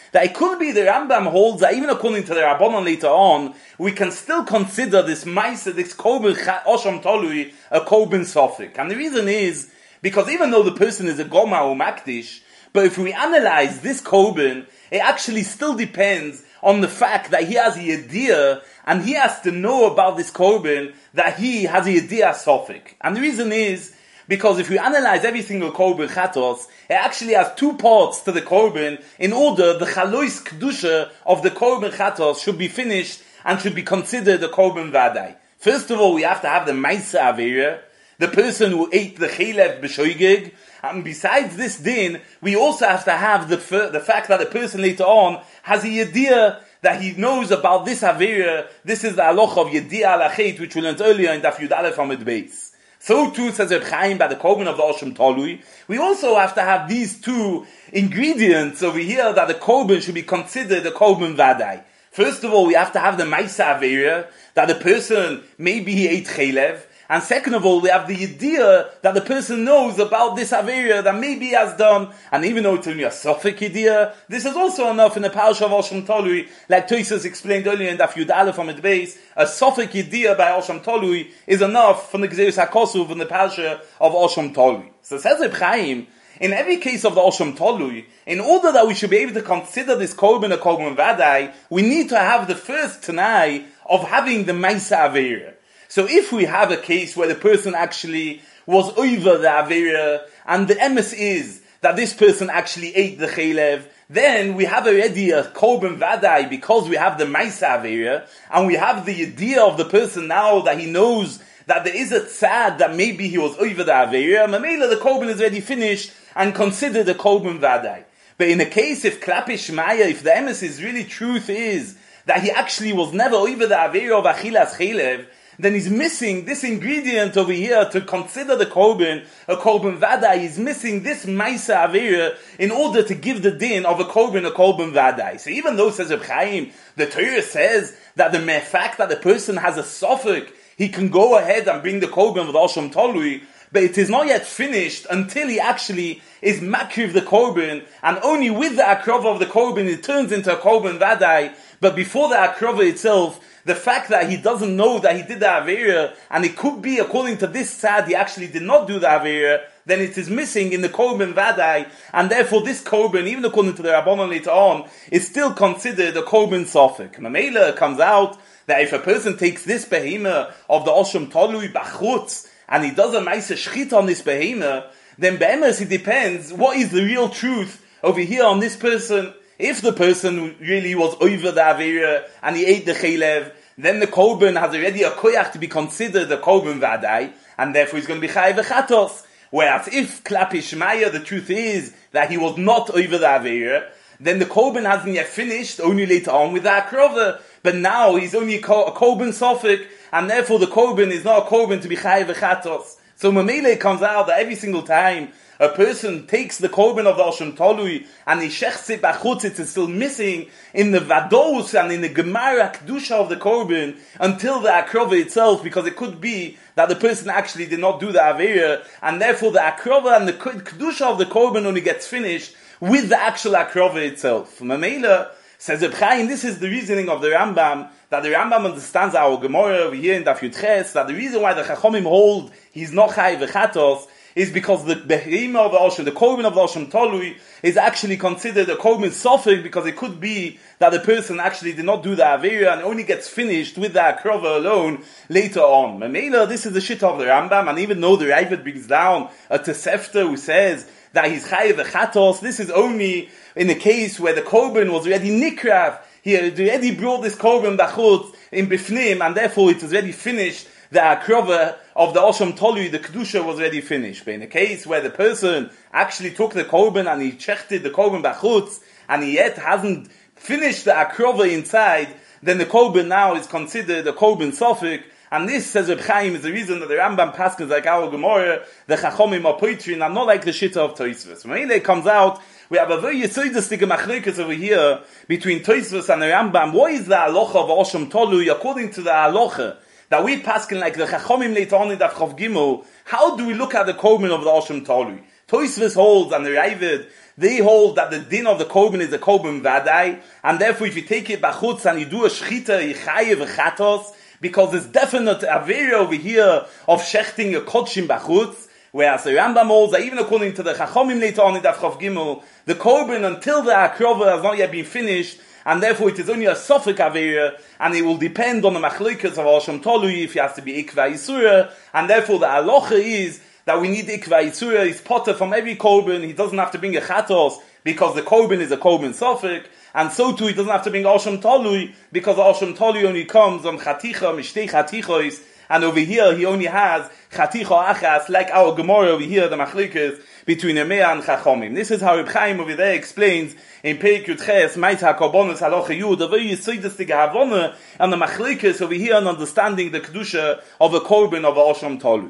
that it could be the Rambam holds that even according to the Rabbanon later on, we can still consider this Maisa, this Korban Osham Tolui, a Korban Sofik. And the reason is, because even though the person is a Goma or Makdish, but if we analyze this Korban, it actually still depends on the fact that he has a Yediyah, and he has to know about this Korban, that he has a Yediyah Sofik. And the reason is, because if we analyze every single Korban Chatos, it actually has two parts to the Korban, in order the Chalois Kedusha of the Korban Chatos should be finished, and should be considered a Korban Vadai. First of all, we have to have the Maisa Avera, the person who ate the Chelev B'shoigeg, and besides this din, we also have to have the fact that the person later on has a Yediyah, that he knows about this Avera. This is the halacha of Yediyah Alachet, which we learned earlier in Daf Yud Aleph Amud Beis. So too, says Reb Chaim, by the Korban of the Osham Tolui, we also have to have these two ingredients over here, that the Korban should be considered a Korban Vadai. First of all, we have to have the Maisa Avera, that the person, maybe he ate Chelev, and second of all, we have the idea that the person knows about this Avera that maybe he has done, and even though it's only a Sofik idea, this is also enough in the Parasha of Osham Tolui, like Toisos explained earlier in Daf Yud Aleph Amud Beis, a Sofik idea by Osham Tolui is enough from the Gzeirus HaKosuv from the Parasha of Osham Tolui. So says Reb Chaim, in every case of the Osham Tolui, in order that we should be able to consider this Korban a Korban Vadai, we need to have the first Tanai of having the Maisa Avera. So if we have a case where the person actually was over the Avera, and the emes is that this person actually ate the Chelev, then we have already a Korban Vadai, because we have the Maisa Avera, and we have the idea of the person now that he knows that there is a tzad that maybe he was over the Avera, Mamela, the Korban is already finished, and considered a Korban Vadai. But in a case, if Klapish Maya, if the emes is really truth is that he actually was never over the Avera of Achilas Chelev, then he's missing this ingredient over here to consider the Korban a Korban Vadai. He's missing this Maisa Avera in order to give the din of a Korban Vadai. So even though, says Reb Chaim, the Torah says that the mere fact that the person has a Sofik, he can go ahead and bring the Korban with Osham Tolui, but it is not yet finished until he actually is makriv the Korban, and only with the akrova of the Korban it turns into a Korban Vadai. But before the akrova itself, the fact that he doesn't know that he did the Avera, and it could be, according to this tzad, he actually did not do the Avera, then it is missing in the Korban Vadai, and therefore this Korban, even according to the Rabbanon later on, is still considered a Korban Sofik. Mamela comes out that if a person takes this behemah of the Osham Tolui Bachutz, and he does a Maisa Shchita on this behemah, then be'emes it depends what is the real truth over here on this person. If the person really was over the Avera and he ate the Chelev, then the Korban has already a koyach to be considered a Korban Vadai, and therefore he's going to be Chayav Chatos. Whereas if Klapish Maya, the truth is that he was not over the Avera, then the Korban hasn't yet finished, only later on with the Akrova. But now he's only a Korban Sofik, and therefore the Korban is not a Korban to be Chayav Chatos. So Mamele comes out that every single time a person takes the Korban of the Osham Tolui and he shechs it bachutz, it is still missing in the Vados and in the Gemara Kedusha of the Korban until the Akrova itself, because it could be that the person actually did not do the Avera, and therefore the Akrova and the Kedusha of the Korban only gets finished with the actual Akrova itself. Mamela says Reb Chaim, this is the reasoning of the Rambam, that the Rambam understands our Gemara over here in Daf Yud Ches, that the reason why the Chachomim hold he's not Chayav Chatos is because the Behemah of the Osham, the Korban of the Osham Tolui, is actually considered a Korban Sofik, because it could be that the person actually did not do the Avera and only gets finished with the Akrova alone later on. Mamela, this is the shit of the Rambam, and even though the Ravid brings down a Tosefta who says that he's Chayav Chatos, this is only in a case where the Korban was already Nikrav. He had already brought this Korban Bachut in Bifnim, and therefore it was already finished. The Akrova of the Osham Tolui, the Kedusha, was already finished. But in a case where the person actually took the Korban and he chechted the Korban Bachutz, and he yet hasn't finished the Akrova inside, then the Korban now is considered a Korban Sofik. And this, says Reb Chaim, is the reason that the Rambam Paskins like our Gemara, the Chachomim are poetry, and not like the Shitta of Tosfos. When it comes out, we have a very yesodistic machlokes over here between Tosfos and the Rambam. What is the halacha of Osham Tolui according to the halacha that we paskin like the Chachomim later on in Daf Chav Gimel? How do we look at the Korban of the Osham Tolui? Tosfos holds and the Ravid, they hold that the din of the korban is a korban vadai, and therefore if you take it bachutz and you do a shchita, yichayev v'chatos, because it's definite avera over here of shechting a kodshim bachutz, whereas the Rambam holds that even according to the Chachomim later on in Daf Chav Gimel, the korban until the akrova has not yet been finished, and therefore it is only a sofik avera, and it will depend on the machlokas of Hashem Tolui if he has to be ikva yisura, and therefore the halacha is that we need ikva yisura. He's potter from every korban. He doesn't have to bring a chatos because the korban is a korban sofik, and so too he doesn't have to bring Hashem Tolui because Hashem Tolui only comes on chaticha mishtei chatichos, and over here he only has chaticha achas, like our Gemara over here, the machlokas between Emea and Chachomim. This is how Reb Chaim over there explains in Perek Yud Ches, Ma'at HaKorbanos Halacha Yud, the very yesodistic havana and the machlekes over here and understanding the kedusha of a korban of a Hashem Tolui.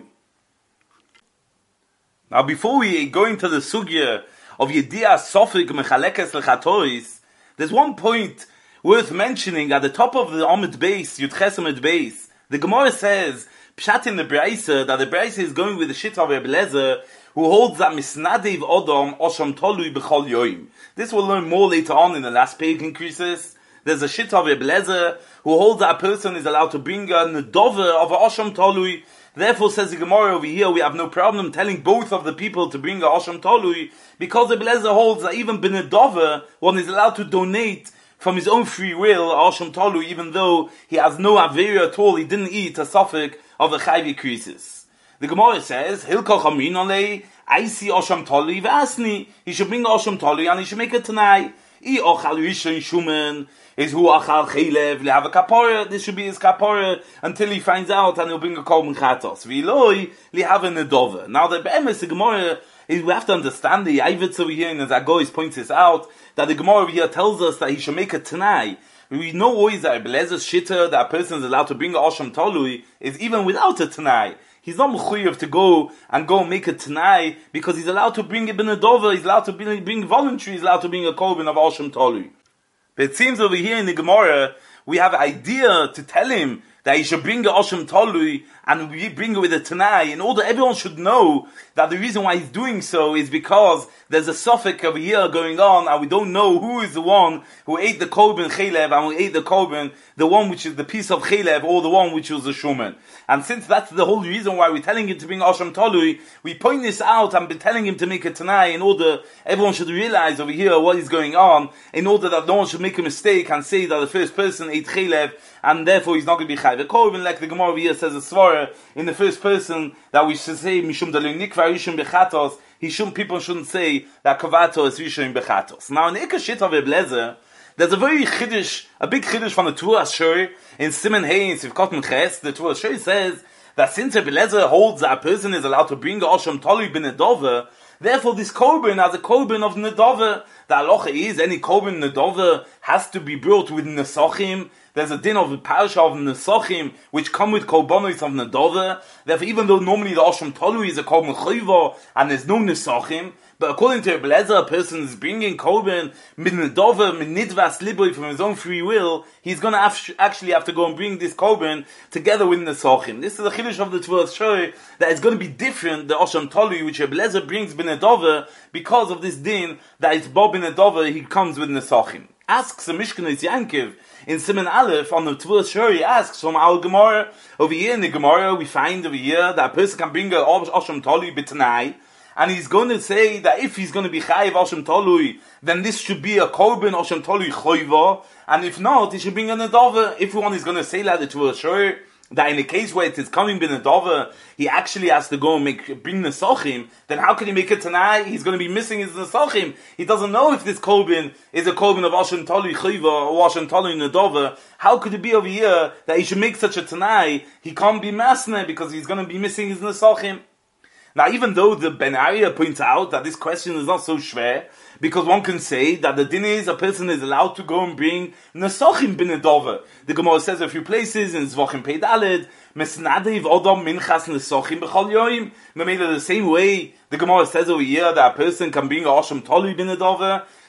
Now, before we go into the sugya of Yediah Sofik Mechalekes Lechatois, there's one point worth mentioning at the top of the Amud Beis, Yud Ches Amud Beis. The Gemara says, Pshat in the Braisa, that the Braisa is going with the shit of Rebbe Lezer, who holds that Misnadev Odom Osham Tolui B'chol Yoim. This we'll learn more later on in the last page increases. There's a shit of Rebbe Lezer, who holds that a person is allowed to bring a Nedover of a Osham Tolui. Therefore, says the Gemara over here, we have no problem telling both of the people to bring a Osham Tolui, because Rebbe Lezer holds that even B'Nedover, one is allowed to donate from his own free will, a Osham Tolui, even though he has no Avera at all, he didn't eat a Safek of the Chayvi Krisis. The Gemara says, Hilkoch Amin Olei, I see Osham Tolui v'asni. He should bring Osham Tolui and he should make it tonight. I ochal rishon shumen, is hu achal chelev, le have a kapora, this should be his kapora, until he finds out and he'll bring a korban chatos. V'iloi, li have a nedova. Now the be'emes, the Gemara, is we have to understand the Yavitz over here, and as Agois points this out, that the Gemara over here tells us that he should make it tonight. We know always that Belezer's shitter, that a person is allowed to bring a Osham Tolui, is even without a tonight. He's not mechuyev to go and make it tonight because he's allowed to bring it b'nedover. He's allowed to bring voluntary. He's allowed to bring a korban of Osham Tolui. But it seems over here in the Gemara we have an idea to tell him that he should bring the Osham Tolui and we bring it with a Tanai in order everyone should know that the reason why he's doing so is because there's a suffix over here going on and we don't know who is the one who ate the korban chelev and who ate the korban, the one which is the piece of chelev or the one which was the shuman. And since that's the whole reason why we're telling him to bring Osham Tolui, we point this out and be telling him to make a Tanai in order everyone should realize over here what is going on, in order that no one should make a mistake and say that the first person ate chelev and therefore he's not going to be chayv. The korban, like the Gemara over here says a svara in the first person that we should say mishum dalei nikva rishon bechatos. People shouldn't say that kavato is rishon bechatos. Now in the Ikar Shit of Rebbe Lezer, there's a very chiddush, a big chiddush from the Turas Shur in Siman Hey in Sivkot Meches. The Turas Shur says that since Rebbe Lezer holds that a person is allowed to bring a Osham Tolui b'nedover, therefore this korban as a korban of nedover. The halacha is any korban nedover has to be brought with nesachim. There's a din of the parasha of nesachim which come with korbanos of nedover. Therefore, even though normally the Osham Tolui is a korban chayva and there's no nesachim, but according to Rebbe Lezer, a person is bringing korban mit nedover, mit nidvas liboy from his own free will. He's going to actually have to go and bring this korban together with nesachim. This is a chiddush of the Tvuras Shor that it's going to be different. The Osham Tolui which Rebbe Lezer brings b'nedover because of this din that it's bob b'nedover he comes with nesachim. Asks the Mishkanos Yankiv in Siman Aleph on the Tvuras Shor. He asks from our Gemara over here in the Gemara we find over here that a person can bring a Osham Tolui b'tanai. And he's going to say that if he's going to be chayiv Osham Tolui, then this should be a korban Osham Tolui choiva, and if not, he should bring a nedover. If one is going to say that to a shor, that in a case where it is coming bin nedover, he actually has to go and bring nesachim, then how can he make it tonight? He's going to be missing his nesachim. He doesn't know if this korban is a korban of Osham Tolui choiva or Osham Tolui nedover. How could it be over here that he should make such a tanai? He can't be masne because he's going to be missing his nesachim. Now, even though the Ben Arya points out that this question is not so schwer, because one can say that the din is a person is allowed to go and bring nesachim b'nedover. The Gemara says a few places in Zvachim Pei Daled, Mesnadev Odom Minchas Nesachim B'chol Yoim. Maybe the same way the Gemara says over here that a person can bring a Osham Tolui b'nedover.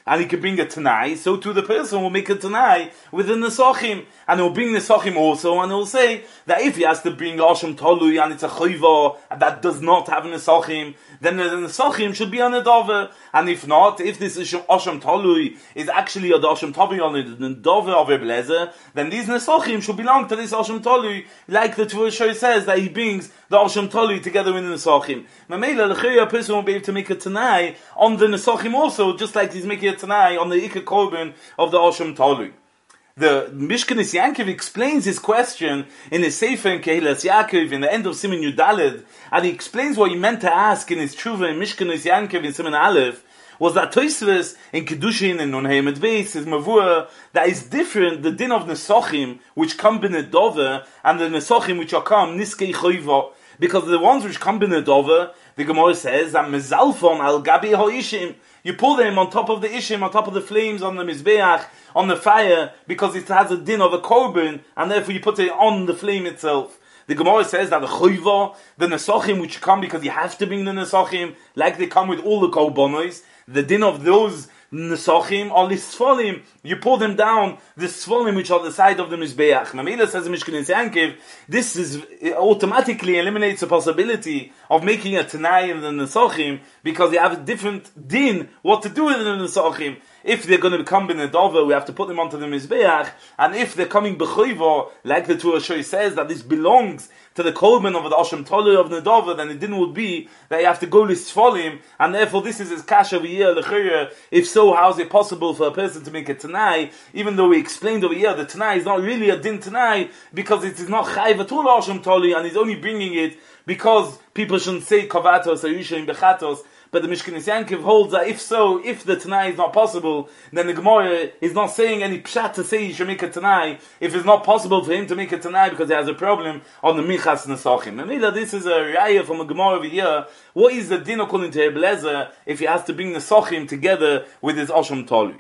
and he can bring a Tanai, so too the person will make a Tanai with the Nesachim, and he'll bring Nesachim also, and he'll say that if he has to bring Asham Tolui, and it's a Choiva, that does not have Nesachim, then the Nesachim should be on a Dover, and if not, if this Asham Tolui is actually a Asham Tolui on the Dover of Reb Lezer, then these Nesachim should belong to this Asham Tolui, like the Tvur says that he brings the Asham Tolui together with the Nesachim. Mamela, the a person will be able to make a Tanai on the Nesachim also, just like he's making a Tanai on the Ikka Korban of the Asham Tolui. The Mishkanis Yankov explains his question in his Sefer in Kehilas Yaakov in the end of Siman Yudaled, and he explains what he meant to ask in his Tshuva in Mishkanis Yankov in Siman Aleph, was that Tosfos in Kedushin and Nun Heimet Beis is Mavur that is different, the din of Nesachim, which come b'nei Dover, and the Nesachim which are come Niskei Choiva, because the ones which come b'nei Dover, the Gemara says that Mezalfon al Gabi Ha'ishim, you pull them on top of the Ishim, on top of the flames, on the Mizbeach, on the fire, because it has a din of a korban, and therefore you put it on the flame itself. The Gemara says that the Choiva, the Nesachim which come because you have to bring the Nesachim, like they come with all the korbanos, the din of those Nesachim are Lisfolim, you pull them down, the Sfolim which are the side of the Mizbeach. Mamela says in Mishkanis Yankov, this is automatically eliminates the possibility of making a Tanai in the Nesachim, because you have a different din what to do with the Nesachim. If they're going to become b'nei Dover, we have to put them onto the Mizbeach, and if they're coming b'choiva, like the Torah says that this belongs to the Korban of the Asham Tolui of Nedover, then the din would be that you have to go lisfolim, and therefore this is his kash over here, l'chira. If so, how is it possible for a person to make a Tanai, even though we explained over here, the Tanai is not really a din Tanai, because it is not chayv at all Asham Tolui, and he's only bringing it because people shouldn't say kavatos or yushayin bechatos. But the Mishkanis Yankov holds that if so, if the Tanai is not possible, then the Gemara is not saying any pshat to say he should make a Tanai, if it's not possible for him to make a Tanai because he has a problem on the Michas Nesachim. And this is a raya from a Gemara over here. What is the din according to Reb Lezer if he has to bring Nesachim together with his Asham Tolui?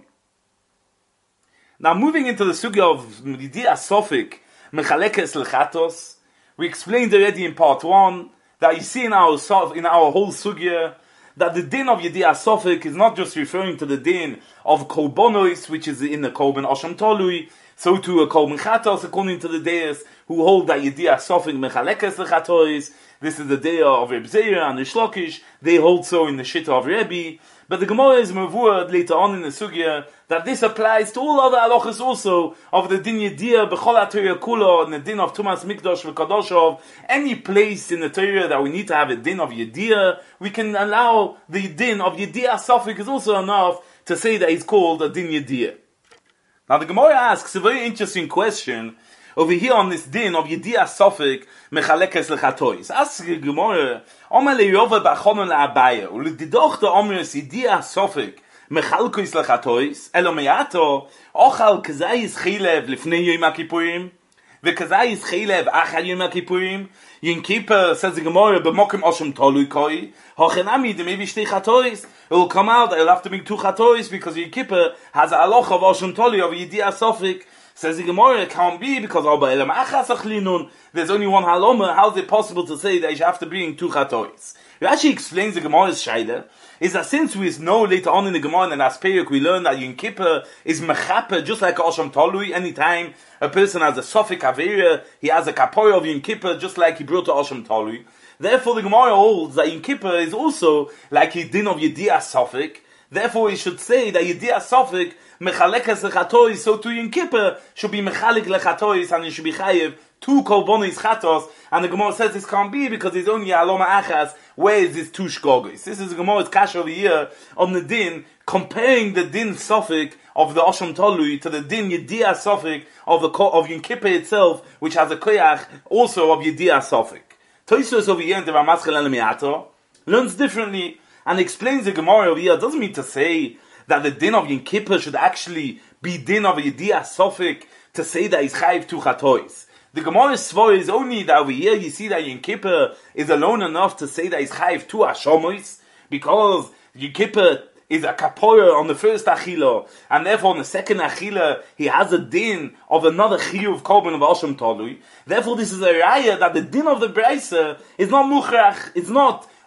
Now moving into the sugya of Yedi'ah Sofik, Mechalekes Lechatos, we explained already in part 1 that you see in our whole sugya that the din of Yedi'ah Sofik is not just referring to the din of Korbanos, which is in the Korban Asham Tolui, so to a Korban Chatos, according to the Deis, who hold that Yedi'ah Sofik Mechalekes Lechatos. This is the day of Reb Zeir and the Shlokish. They hold so in the Shitta of Rebbe. But the Gemara is mavurad later on in the Sugya that this applies to all other halachas also of the din Yedi'ah B'chol HaTorah Kula and the din of Tumas Mikdash V'Kadoshov. Any place in the Torah that we need to have a din of Yedi'ah, we can allow the din of Yedi'ah Sofik is also enough to say that it's called a din Yedi'ah. Now the Gemara asks a very interesting question over here on this din of Yedi'ah Sofik Mechalekes Lechatois. Ask the Gemara, Omer leYova b'Achonon leAbaya, u'ledidoch the Omeres Yedi'ah Sofik Mechalkos Lechatois, elo me'ato, ochal kazayis chilev lifnei Yom HaKippurim, v'kazayis chilev achal Yom HaKippurim. Yin Kippur, says the Gemara, b'mokim Asham Tolui koi, hochenami de maybe shtei chatois. It will come out that you'll have to bring 2 chatois because Yin Kippur has a halacha of Asham Tolui of Yedi'ah Sofik. Says the Gemara, it can't be because there's only one haloma. How is it possible to say that you have to bring 2 chatois? It actually explains the Gemara's shaila is that since we know later on in the Gemara and Aspeyuk we learn that Yom Kippur is mechaper just like Asham Tolui. Anytime a person has a Sofik Avera, he has a kapora of Yom Kippur just like he brought to Asham Tolui. Therefore the Gemara holds that Yom Kippur is also like his din of Yedi'ah Sofik. Therefore we should say that Yedi'ah Sofik Mechalekes Lechatois, so to Yom Kippur should be Mechalek Lechatois and it should be Chayev 2 Korbanos Chatos, and the Gemara says this can't be because it's only Aloma Achas. Where is this 2 Shkogos? This is the Gemara's kash over here on the din, comparing the din Sofik of the Asham Tolui to the din Yedi'ah Sofik of Yom Kippur itself, which has a koyach also of Yedi'ah Sofik. Tosfos over here in the Ramaschal Elamiato learns differently and explains the Gemara over here. It doesn't mean to say that the din of Yom Kippur should actually be din of a Yedi'ah Sofik to say that he's chayiv 2 chatois. The Gemara's svor is only that over here you see that Yom Kippur is alone enough to say that he's chayiv 2 ashomois, because Yom Kippur is a kapora on the first achila, and therefore on the second achila he has a din of another chiyuv korban of Asham Tolui. Therefore this is a raya that the din of the brayser is not muchrach, it's not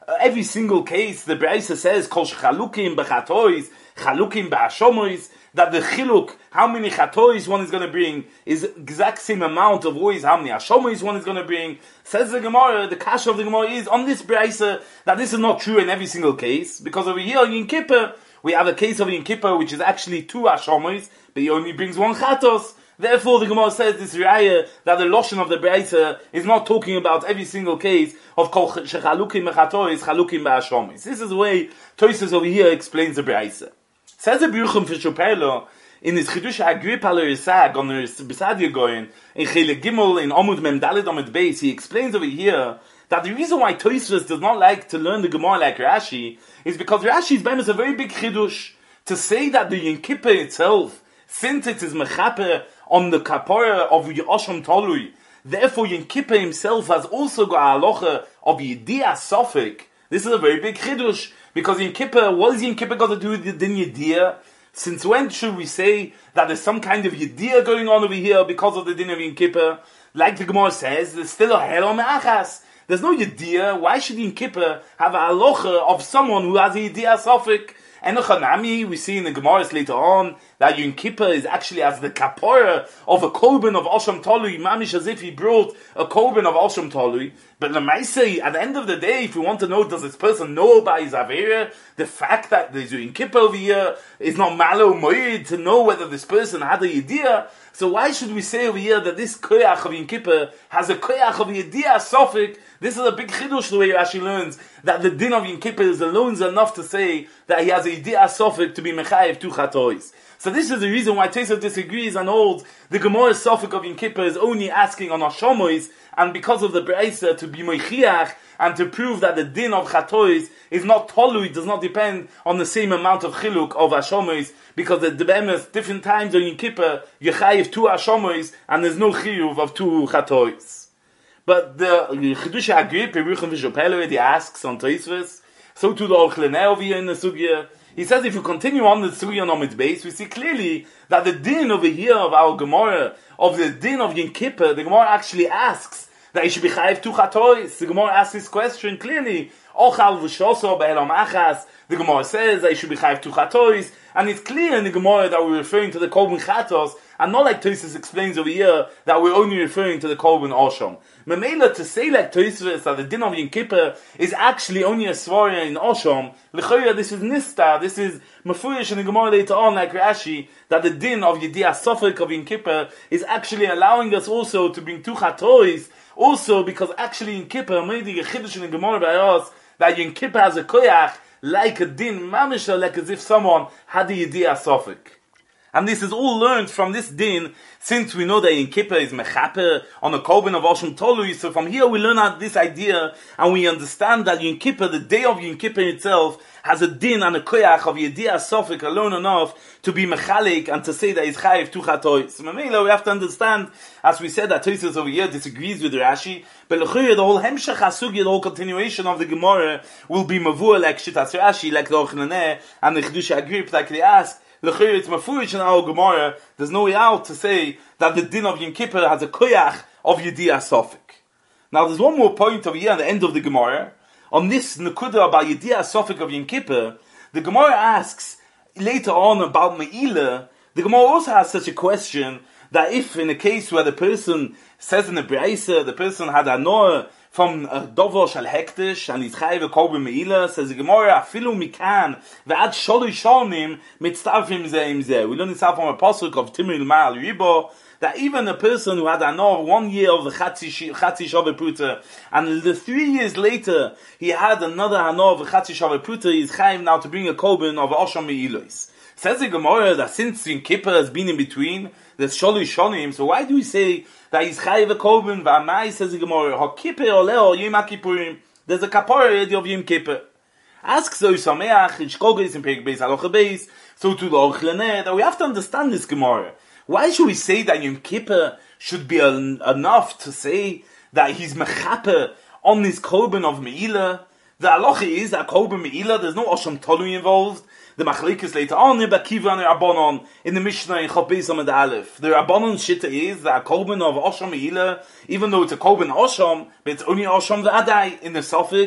every single case, the Braisa says, Kol Chalukim B'chatois, Chalukim B'ashomois, that the chiluk, how many chatois one is going to bring, is exact same amount of ois, how many ashomois one is going to bring. Says the Gemara, the kasha of the Gemara is on this Braisa, that this is not true in every single case, because over here in Yom Kippur, we have a case of Yom Kippur which is actually 2 ashomois, but he only brings 1 chatos. Therefore, the Gemara says this raya that the lashon of the Braisa is not talking about every single case of kol shechalukim mechatois chalukim ba'ashomis. This is the way Tosfos over here explains the Braisa. Says the Biruchim Fishoperlo in his Chidush Agrippa L'Risag on the Besadia Goyen in Chele Gimel in Amud Mem Daled Amud Beis, he explains over here that the reason why Tosfos does not like to learn the Gemara like Rashi is because Rashi's bemis a very big chidush to say that the Yom Kippur itself, since it is mechaper on the kapara of Yosham Tolui, therefore Yom Kippur himself has also got a halacha of Yediyah Sofik. This is a very big chidush, because Yom Kippur, what is Yom Kippur got to do with the din Yediyah? Since when should we say that there's some kind of Yediyah going on over here because of the din of Yom Kippur? Like the Gemara says, there's still a hero me'achas. There's no Yediyah. Why should Yom Kippur have a halacha of someone who has a Yediyah Sofik? And we see in the Gemaras later on that Yom Kippur is actually as the kapora of a korban of Osham Tolui, mamish as if he brought a korban of Osham Tolui. But Lamaisei, at the end of the day, if you want to know, does this person know about his Avera, the fact that there's Yom Kippur over here is not malo moed to know whether this person had a Yediyah. So why should we say over here that this koyach of Yom Kippur has a koyach of Yediyah Sofik? This is a big chidush the way Rashi learns that the din of Yom Kippur is alone enough to say that he has a Yediyah Sofik to be mechayev 2 chatois. So this is the reason why Tosfos disagrees and holds the Gemara Sofik of Yom Kippur is only asking on Hashomois, and because of the Braisa to be moichiach and to prove that the din of chatois is not tolui, does not depend on the same amount of chiluk of Hashomois, because the bemis different times on Yom Kippur you chayev 2 Hashomois and there's no chiyuv of 2 chatois. But the Chidush Agrippa Biruchim Fishoperlo, he asks on Tosfos, so to the Orchlenei over here in the Sugya. He says if you continue on the Sugya on its base, we see clearly that the din over here of our Gemara, of the din of Yom Kippur, the Gemara actually asks that he should be chayev 2 chatois. The Gemara asks this question clearly. Ochal v'shoso be'elam achas. The Gemara says that he should be chayev 2 chatois, and it's clear in the Gemara that we're referring to the korban chatos, and not like Tosfos explains over here that we're only referring to the korban osham. Memela, to say like Tosfos that the din of Yom Kippur is actually only a svarya in osham, l'choya this is nista, this is mafurish in the Gemara later on like Rashi, that the din of Yediyah Sofik of Yom Kippur is actually allowing us also to bring 2 chatois, also because actually in Kippur, maybe a chiddush in the Gemara by us, that Yom Kippur has a koyach, like a din mamisha, like as if someone had the Yediyah Sofik. And this is all learned from this din, since we know that Yom Kippur is mechaper on a korban of Osham Tolui. So from here we learn out this idea, and we understand that Yom Kippur, the day of Yom Kippur itself, has a din and a koyach of Yediyah Sofik alone enough to be mechalik and to say that he's chayev 2 chatois. So Mamela, we have to understand, as we said, that Tosfos over here disagrees with Rashi, but the whole hemshach hasugya, the whole continuation of the Gemara will be mavur like Shitas Rashi, like the Orchlenei and the Chidush Agrippa, like they ask. It's mafurish in our Gemara. There's no way out to say that the din of Yom Kippur has a koyach of Yediyah Sofik. Now there's one more point over here at the end of the Gemara. On this Nekuda about Yediyah Sofik of Yom Kippur, the Gemara asks later on about Me'ilah. The Gemara also has such a question that if in a case where the person says in the Braisa, the person had a noah from Dovo Shal Hektish, and he's chayev a korban me'ilah, says the Gemara, afilu mikan, ve'ad sholish shonim, mitztarfim zeh im zeh. We learn this out from a pasuk of Timur Ma'al Ribo, that even a person who had a noah 1 year of the Chatzi Shaveh Pruta, and the 3 years later, he had another hanoah of the Chatzi Shaveh Pruta, he's chayev now to bring a korban of Osham Me'ilos. Says the Gemara that since Yom Kippur has been in between, there's sholish shonim, so why do we say that he's chayev a korban? V'amai, says the Gemara, ha kippur oleo yom kippurim. There's a kapara of Yom Kippur. Asks the Sameach in Shkogis in Perek Beis Halacha Beis, so to the Orchlenei, that we have to understand this Gemara. Why should we say that Yom Kippur should be enough to say that he's mechaper on this korban of Me'ilah? The halacha is that korban Me'ilah, there's no Osham Tolui involved. The machlekes later on, Rebbe Akiva and the Rabbanon in the Mishnah in Chaf Beis Amud Aleph. The Rabbanon shitta is that a korban of Osham Me'ilah, even though it's a korban Osham, but it's only Osham V'adai in the Suffolk.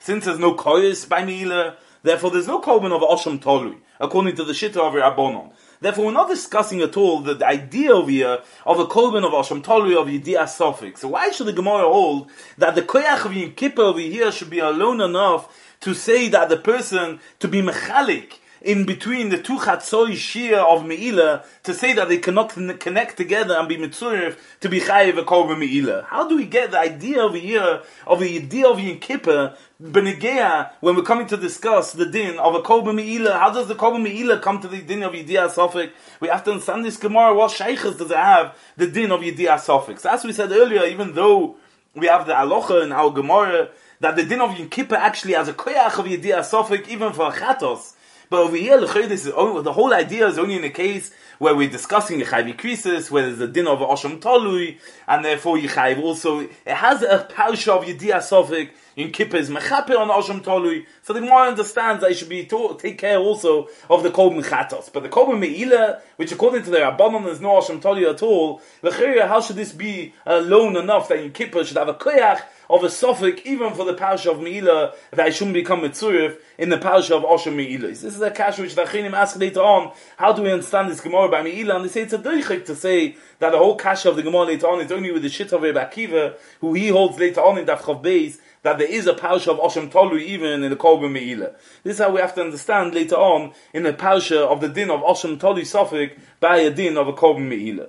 since there's no koyes by Meila, therefore there's no korban of Osham Tolui, according to the Shitta of Rabbanon. Therefore, we're not discussing at all the idea over here of a korban of Osham Tolui of Yedias Sofik. So why should the Gemara hold that the koyach of Yom Kippur over here should be alone enough to say that the person to be mechalik in between the two chatzoi shir of Meila, to say that they cannot connect together and be mitzurif to be chayiv a korban Meila? How do we get the idea over here of the idea of Yom Kippur benegea when we're coming to discuss the din of a korban Meila? How does the korban Meila come to the din of Yedias Sofik? We have to understand this Gemara. What shaykhs does it have the din of Yedias Sofik? So as we said earlier, even though we have the halacha in our Gemara that the din of Yom Kippur actually has a koyach of Yedias Sofik even for chatos. But over here, the whole idea is only in a case where we're discussing a chayv krisis, where there's a din of Osham Tolui, and therefore Yichayv also, it has a parsha of Yedias Sofik, in Kippur is mechaper on Osham Tolui, so the Gemara understands that it should be take care also of the korban chatos. But the korban meila, which according to the Rabbanon is no Osham Tolui at all, how should this be alone enough that in Kippur should have a koyach of a Sofik, even for the parsha of Meila, that I shouldn't become mitzurif in the parsha of Osham Meila? This is a kasha which the Achinim ask later on, how do we understand this Gemara by Meila? And they say it's a doichik to say that the whole kasha of the Gemara later on is only with the shit of Rebbe Akiva, who he holds later on in Daf Chav Beis, that there is a parsha of Osham Tolui even in the korban Meila. This is how we have to understand later on in the parsha of the din of Osham Tolui Sofik by a din of a korban Meila.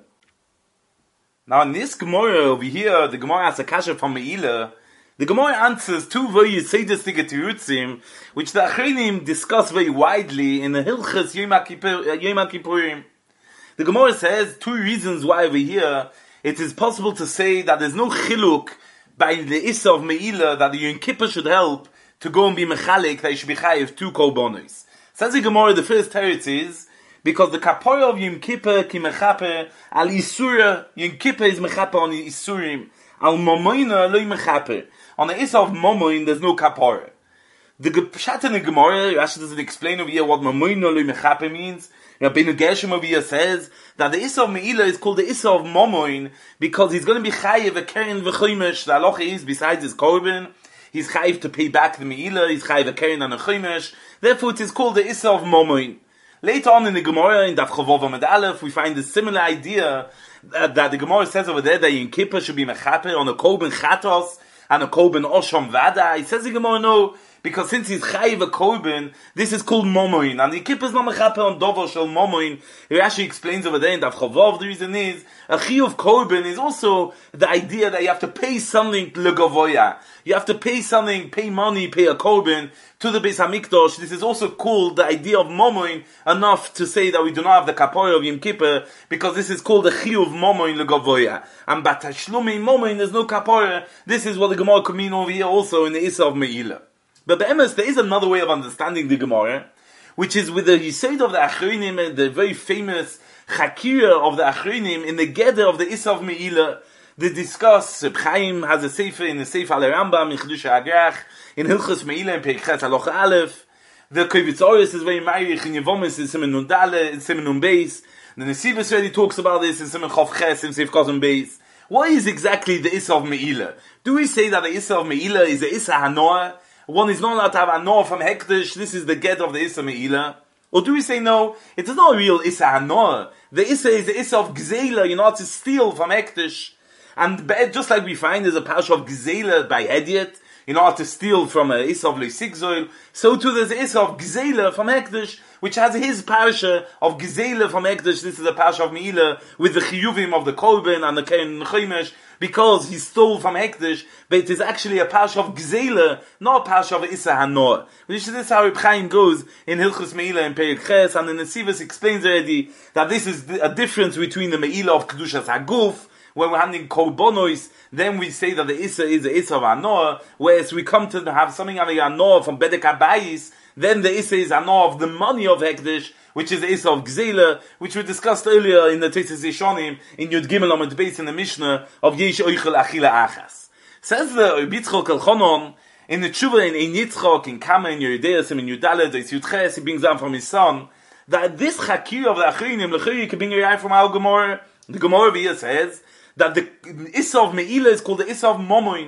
Now in this Gemara over here, the Gemara has a kasha from Meila. The Gemara answers two very Yiseidistic Tirutzim, which the Achinim discuss very widely in the Hilchas Yom Kippurim. The Gemara says two reasons why over here it is possible to say that there's no chiluk by the Issa of Meila that the Yom Kippur should help to go and be mechalik, that he should be chayiv two korbanos. Says the Gemara, the first teretz is because the kapora of Yom Kippur ki mechaper al isura. Yom Kippur is mechaper on the isurim. Al momoina lo mechaper. On the Issa of momoin, there's no kapora. The Pshat in the Gemara actually doesn't explain over here what momoina lo mechaper means. Rabbeinu Gershom over here says that the Issa of Meila is called the Issa of momoin because he's going to be chayiv a keren v'chomesh. The halacha is besides his korban, he's chayiv to pay back the Meila. He's chayiv a keren and a chomesh. Therefore, it is called the Issa of momoin. Later on in the Gemara, in Daf Chavov Amud Aleph, we find a similar idea that the Gemara says over there that Yom Kippur should be mechaper on a korban chatos and a korban osham vada. He says the Gemara no, because since he's chayiv a korban, this is called momoin, and the Kippur is not mechaper on dover shel momoin. He actually explains over there in Daf Chavov. The reason is a chiyuv korban is also the idea that you have to pay something legavoya. You have to pay something, pay money, pay a korban to the Beis Hamikdash. This is also called the idea of momoin, enough to say that we do not have the kapora of Yom Kippur, because this is called the chiyuv momoin legavoya. And batashlumi momoin, there's no kapora. This is what the Gemara could mean over here also in the Issa of Meila. But be'emes, there is another way of understanding the Gemara, which is with the Yisod of the Achronim, the very famous Chakira of the Achronim, in the Geder of the Issa of Meila. They discuss, Reb Chaim has a sefer in the Sefer al Rambam, in Chidush HaAgrach, in Hilchos Meila, in Perek Ches Halacha Aleph. The Kovitz Oris is very marich in Yevomis, in Simen Nun Dale, in Simen Nun Beis. The Nesivos already talks about this in Simen Chof Ches, in Sefer Kozim Beis. What is exactly the Issa of Meila? Do we say that the Issa of Meila is the Issa Hanoah? One is not allowed to have Hanoah from Hekdesh, this is the get of the Issa Meila? Or do we say no, it is not a real Issa Hanoah. The Issa is the Issa of Gzeila, you're not to steal from Hekdesh. And just like we find there's a parsha of Gzeila by Hediot, in order to steal from a Issa of Leisigzoil, so too there's a Issa of Gzeila from Hekdesh, which has his parsha of Gzeila from Hekdesh. This is a parsha of Meila, with the Chiyuvim of the Korban and the Keren Chomesh, because he stole from Hekdesh, but it is actually a parsha of Gzeila, not a parsha of Issa Hanoah. Which is how Reb Chaim goes in Hilchos Meila and Perek Ches, and the Nesivos explains already that this is a difference between the Meila of Kedushas Haguf. When we're handling korbonos, then we say that the Issa is the Issa of Hanoah, whereas we come to have something having Hanoah from Bedek HaBayis, then the Issa is Hanoah of the money of Hekdesh, which is the Issa of Gzeila, which we discussed earlier in the Tesis Yishonim, in Yud Gimel Amud Beis in the Mishnah, of Yesh Oichel Achila Achas. Says the Yitzchok Elchonon, in the Tshuva in Yitzchok, in Kama, in Yerideias, in Yudaled, in Yudches, he brings down from his son, that this Chakir of the Achrinim, Lechiri, can bring a from our Gemara. The Gemara over here says, that the Issa of Meila is called the Issa of Momoin.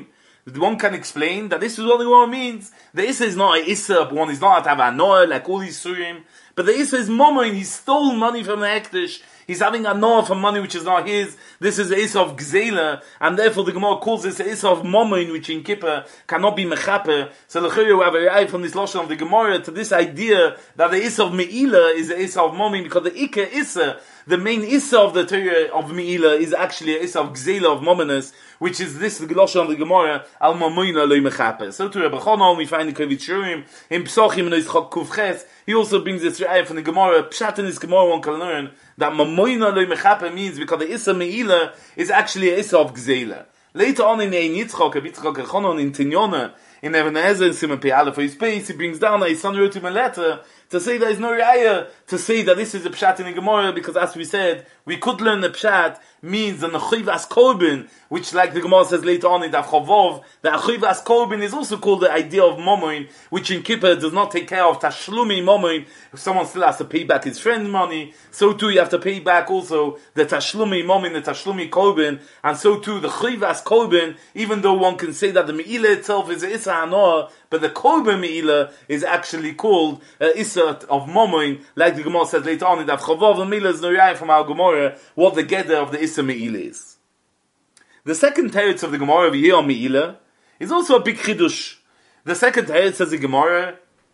one can explain that this is what the Gemara means. The Issa is not a Issa, one is not to have a Noah like all these Surim, but the Issa is Momoin, he stole money from the Ektish, he's having a Noah for money which is not his. This is the Issa of Gzela, and therefore the Gemara calls this the Issa of Momoin, which in Kippur cannot be Mechaper. So the Chayyu have a eye from this Lashon of the Gemara to this idea that the Issa of Me'ilah is the Issa of Momoin, because the Ika Issa, the main Issa of the Torah of Me'ilah, is actually a Issa of Gzela, of Mominus, which is this Lashon of the Gemara, Al Momoina Lo Mechaper. So to Rebbe Chonol, we find the Kavit Shurim, in Psochim and Yitzchak Kuvches, he also brings this Ra'ayah from the Gemara. Pshat in this Gemara one can learn that Momoina Lo Mechaper means because the Issa Me'ilah is actually a Issa of Gzela. Later on in Ein Yitzchak, Yitzchak Echonon, in Tinyona, in Even Ezer, in Simon Pei Aleph for his space, he brings down that his son wrote him a letter to say there is no Ra'ayah, to say that this is a Pshat in the Gemara, because as we said, we could learn the Pshat means the Nechivas Korban, which like the Gemara says later on in Daf Chavov, the Nechivas Korban is also called the idea of Momoin, which in Kippur does not take care of Tashlumi Momoin. If someone still has to pay back his friend's money, so too you have to pay back also the Tashlumi Momoin, the Tashlumi Korban, and so too the Nechivas Korban, even though one can say that the Me'ilah itself is a Issa Hanoah, but the Korban Me'ilah is actually called Issa of Momoin, like the Gemara says later on in Daf Chavov, and Me'ilah is no Ra'ayah from our Gemara, what the Geder of the Issa Me'ilah is. The second teretz of the Gemara over here on Me'ilah is also a big chidush. The second teretz, says the Gemara,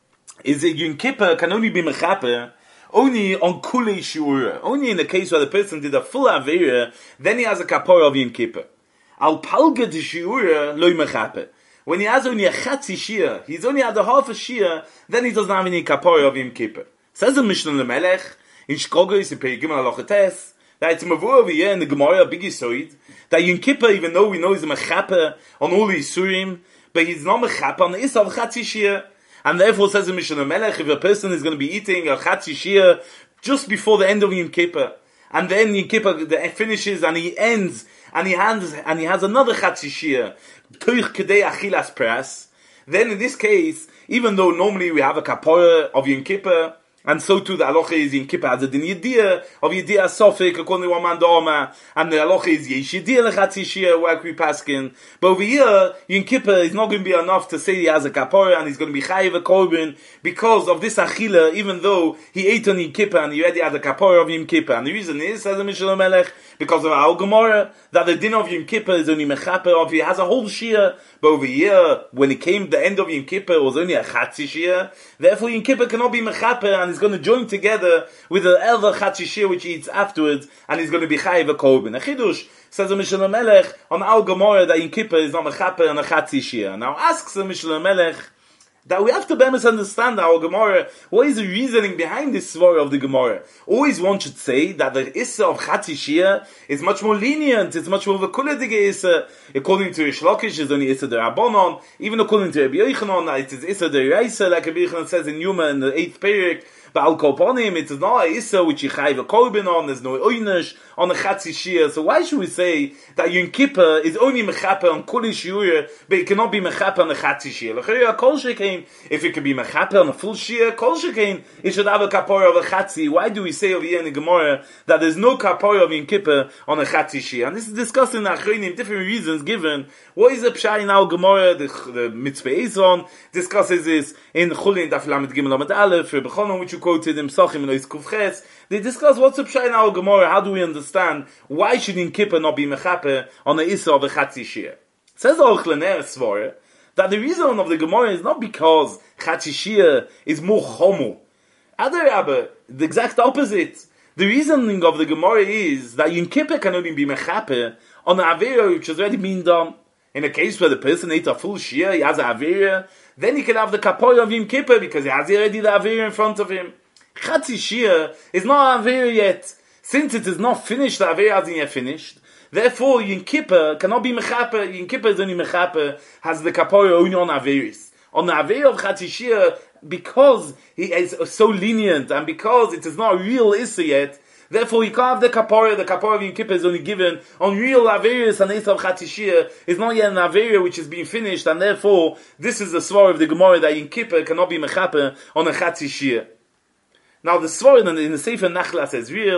is that Yom Kippur can only be mechaper only on kulei shiura, only in the case where the person did a full avera, then he has a kapara of Yom Kippur. Al palga de shiura loy mechaper. When he has only a chatzi shia, he's only had a half a shia, then he doesn't have any kapara of Yom Kippur. Says the Mishnah Lemelech in Shkogo is a Perek Gimel Alochetes, that it's a mavur over here in the Gemara, a big yisoid, that Yom Kippur, even though we know he's a mechaper on all the Yisurim, but he's not mechaper on the Issa of Chatzi Shia. And therefore says the Mishnah Melech, if a person is going to be eating a Chatzi Shia just before the end of Yom Kippur, and then Yom Kippur finishes and he ends, and he has another Chatzi Shia, Toich Kedei Achilas Pras, then in this case, even though normally we have a kapara of Yom Kippur, and so too the halacha is Yom Kippur has a din yediyah of yediyah sofik according to one man da'oma, and the halacha is yesh yediyah lechatzi shia where we paskin. But over here, Yom Kippur is not going to be enough to say he has a kapara and he's going to be chayiv a korban because of this achila, even though he ate on Yom Kippur and he already had a kapara of Yom Kippur. And the reason is, says the Mishnah Melech, because of our Gemara, that the din of Yom Kippur is only mechaper of he has a whole shia. But over here, when it came the end of Yom Kippur, it was only a chatzi shia. Therefore, Yom Kippur cannot be mechaper, and he's going to join together with the other chatzi shia which he eats afterwards, and he's going to be chayiv a korban. A chidush, says the Mishnah Melech on our Gemara, that Yom Kippur is not mechaper and a chatzi shia. Now asks the Mishnah Melech that we have to better understand our Gemara. What is the reasoning behind this svara of the Gemara? Always one should say that the Issa of Chatzi Shia is much more lenient, it's much more of a kuledige Issa. According to Rish Lakish, it's only Issa de Rabbanon. Even according to Rabbi Yochanan, it is Issa de Reisa, like Rabbi Yochanan says in Yuma in the 8th Perek. But Al Koponim, it is not a Issa which you chayv a korban on, there's no oynish on a Chatzi Shia. So why should we say that Yom Kippur is only mechaper on Kuli Shiur, but it cannot be mechaper on a Chatzi Shia? Kol Shekein, if it can be mechaper on a full Shia, Kol Shekein, it should have a kapara of a Chatzi. Why do we say over here in the Gemara that there's no kapara of Yom Kippur on a Chatzi Shia? And this is discussed in the Achronim, different reasons given. What is the Pshat in our Gemara? The Mitzvah Ezon discusses this in Chulin Daf Lamed Gimel Lamed Aleph, Rebbe Chonon, which you quoted in Psochim and Ois Kuvches. They discuss what's the Pshat in our Gemara, how do we understand why should Yom Kippur not be mechaper on the Issa of the Chatzi Shia? Says the Ochlener Svara that the reason of the Gemara is not because Chatzi Shia is more chomu. Adarabba, the exact opposite. The reasoning of the Gemara is that Yom Kippur can only be mechaper on the Avera which has already been done. In a case where the person ate a full Shia, he has a Avera, then he can have the kapara of Yom Kippur because he has already the Avera in front of him. Chatzi Shia is not Avera yet. Since it is not finished, the Avera hasn't yet finished. Therefore, Yom Kippur cannot be mechaper. Yom Kippur is only mechaper, has the kapara only on Averis. On the Avera of Chatzi Shia, because he is so lenient and because it is not a real Issa yet, therefore you can't have the kapara of Yom Kippur is only given on real Averis, and the Issa of Chatzi Shia is not yet an Avera which is being finished, and therefore this is the svar of the Gemara that Yom Kippur cannot be mechaper on a Chatzi Shia. Now the svar in the Sefer Nachla says real,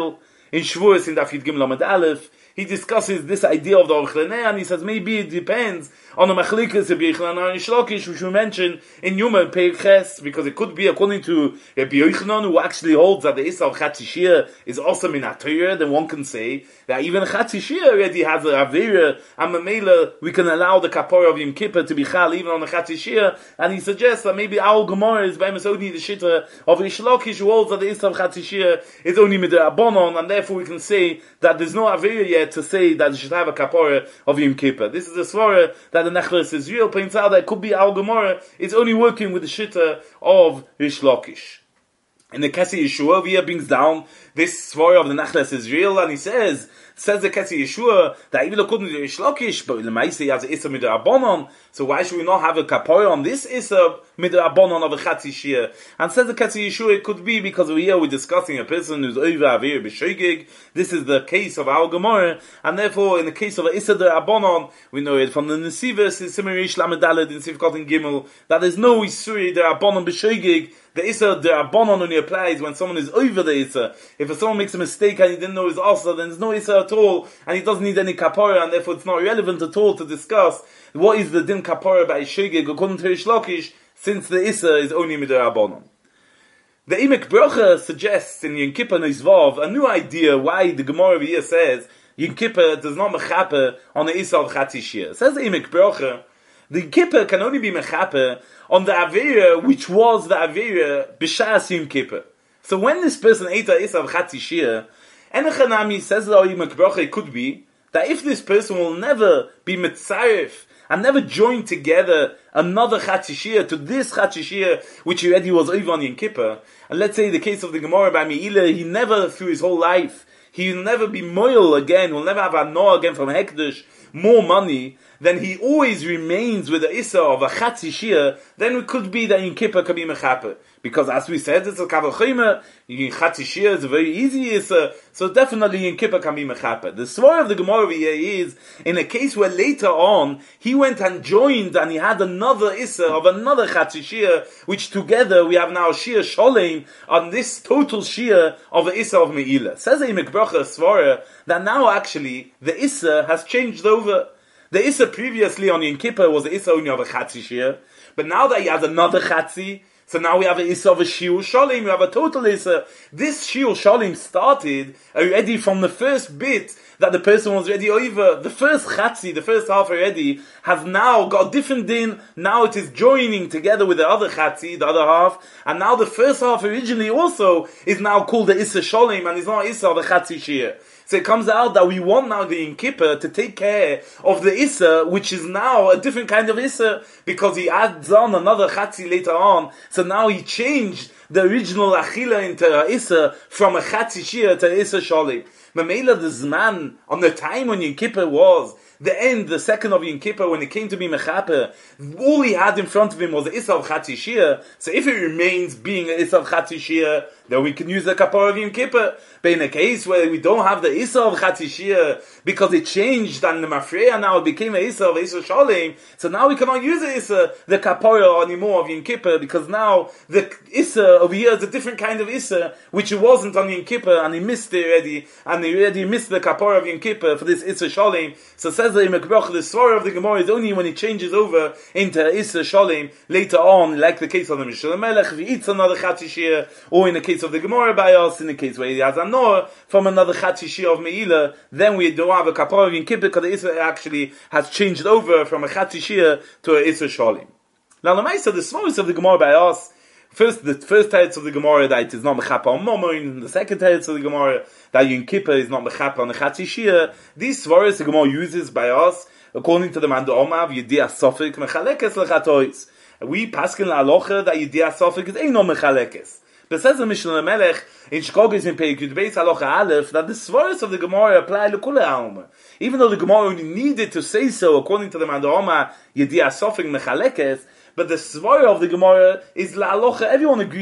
in Shavuos in Daf Yud Gimel Amud Aleph, he discusses this idea of the Aruch LaNer, and he says maybe it depends on the Machlikas of Yochanan and Reish Lakish, which we mentioned in Yuma and Perek Ches, because it could be according to Rabbi Yochanan, who actually holds that the Issa of Chatzi Shir is also min HaTorah, then one can say that even Chatzi Shir already has a Avera, and Mamela, we can allow the Kapora of Yom Kippur to be Chal even on the Chatzi Shir, and he suggests that maybe our Gemara is by only the Shitta of Reish Lakish, who holds that the Issa of Chatzi Shir is only Midei Rabbanon, and therefore we can say that there's no Avera yet to say that you should have a Kapora of Yom Kippur. This is a svara that the Nechlas Israel points out that it could be Al Gemara. It's only working with the Shitta of Reish Lakish. And the Kessi Yeshua over here brings down this svara of the Nechlas Israel, and he says the Kessi Yeshua that even according to Reish Lakish, but Lemaisa he has an Issa Midei Rabbanon, so why should we not have a Kapora on this Issa Midei Rabbanon of a Chatzi Shir? And says the Kessi Yeshua, it could be because over here we're discussing a person who's over Avir B'Shogeg. This is the case of our Gemara, and therefore in the case of a Issa de Rabbanon, we know it from the Nesivos in Simon Reish Lamed Daled in Sivkot and Gimel that there's no Isuri de Rabbanon B'Shogeg. The Issa de Rabbanon only applies when someone is over the Issa. If someone makes a mistake and he didn't know his Asa, then there's no Issa at all, and he doesn't need any Kapora, and therefore it's not relevant at all to discuss what is the Din Kapora by Shogeg according to Reish Lakish, since the Issa is only Midei Rabbanon. The Emek Brocha suggests in Yom Kippur Nizvav a new idea why the Gemara over here says Yom Kippur does not mechaper on the Issa of Chatzi Shir. Says the Emek Brocha, the Kippur can only be mechaper on the Avera which was the Avera B'Shas Yom Kippur. So when this person ate the Issa of Chatzi Shir, Enochanami says the Emek Brocha, it could be that if this person will never be mitzaref and never join together another Chatzi Shir to this Chatzi Shir which already was over on Yom Kippur, and let's say the case of the Gemara by Meila, he never through his whole life, he will never be moil again, will never have a no again from Hekdesh, more money, then he always remains with the Issa of a Chatzi Shir, then it could be that Yom Kippur can be Mechaper. Because as we said, it's a Kavachima, Chatzi Shir is a very easy Issa, so definitely Yom Kippur can be Mechaper. The story of the Gemara over here is, in a case where later on, he went and joined and he had another Issa of another Chatzi Shir, which together we have now Shir Sholem on this total Shir of the Issa of Meila. Says a Mekbracha Svara that now actually the Issa has changed over. The Issa previously on Yom Kippur was the Issa only of a Chatzi Shir, but now that he has another Chatzi, so now we have an Issa of a Shiur Shalim, we have a total Issa. This Shiur Shalim started already from the first bit that the person was already over. The first Chatzi, the first half already, has now got a different din. Now it is joining together with the other Chatzi, the other half, and now the first half originally also is now called the Issa Shalim, and is not Issa of the Chatzi Shir. So it comes out that we want now the Yom Kippur to take care of the Issa, which is now a different kind of Issa, because he adds on another Chatzi later on. So now he changed the original Achila into a Issa from a Chatzi Shir to Issa Shalim. Mamela the Zman, on the time when Yom Kippur was, the end, the second of Yom Kippur, when it came to be Mechaper, all he had in front of him was the Issa of Chatzi Shir. So if it remains being an Issa of Chatzi Shir, then we can use the Kapor of Yom Kippur. But in a case where we don't have the Issa of Chatzi Shir, because it changed and the Mafreya now became a Issa of Issa Shalim, so now we cannot use the Issa, the Kapor anymore of Yom Kippur, because now the Issa over here is a different kind of Issa, which it wasn't on Yom Kippur, and he missed it already, and he already missed the Kapor of Yom Kippur for this Issa Shalim. So says the Mekbach, the Svara of the Gemara is only when it changes over into Issa Shalim later on, like the case of the Mishal Melech, if he eats another Chatzi Shir, or in the case of the Gemara by us, in the case where he has a Noah from another Chatzi Shir of Meila, then we don't have a Kapor of Yom Kippur, because the Issa actually has changed over from a Chatzi Shir to a Issa Shalim. Now, the Maisa, the smallest of the Gemara by us, the first teretz of the Gemara that it is not mechapa on Momoin, the second teretz of the Gemara that Yom Kippur is not mechapa on the Chatzi Shir. These svaras the Gemara uses by us according to the Manda Omav Yediah Sofik mechalekes lechatois. We paskin la'alocha that Yediah Sofik is eino mechalekes. But says the Mishnah Melech in Shkogas in Perek Yud Beis Halacha Aleph that the svaras of the Gemara apply lekule alma. Even though the Gemara only needed to say so according to the Manda Omav Yediah Sofik mechalekes, but the svara of the Gemara is la'alocha. Everyone agrees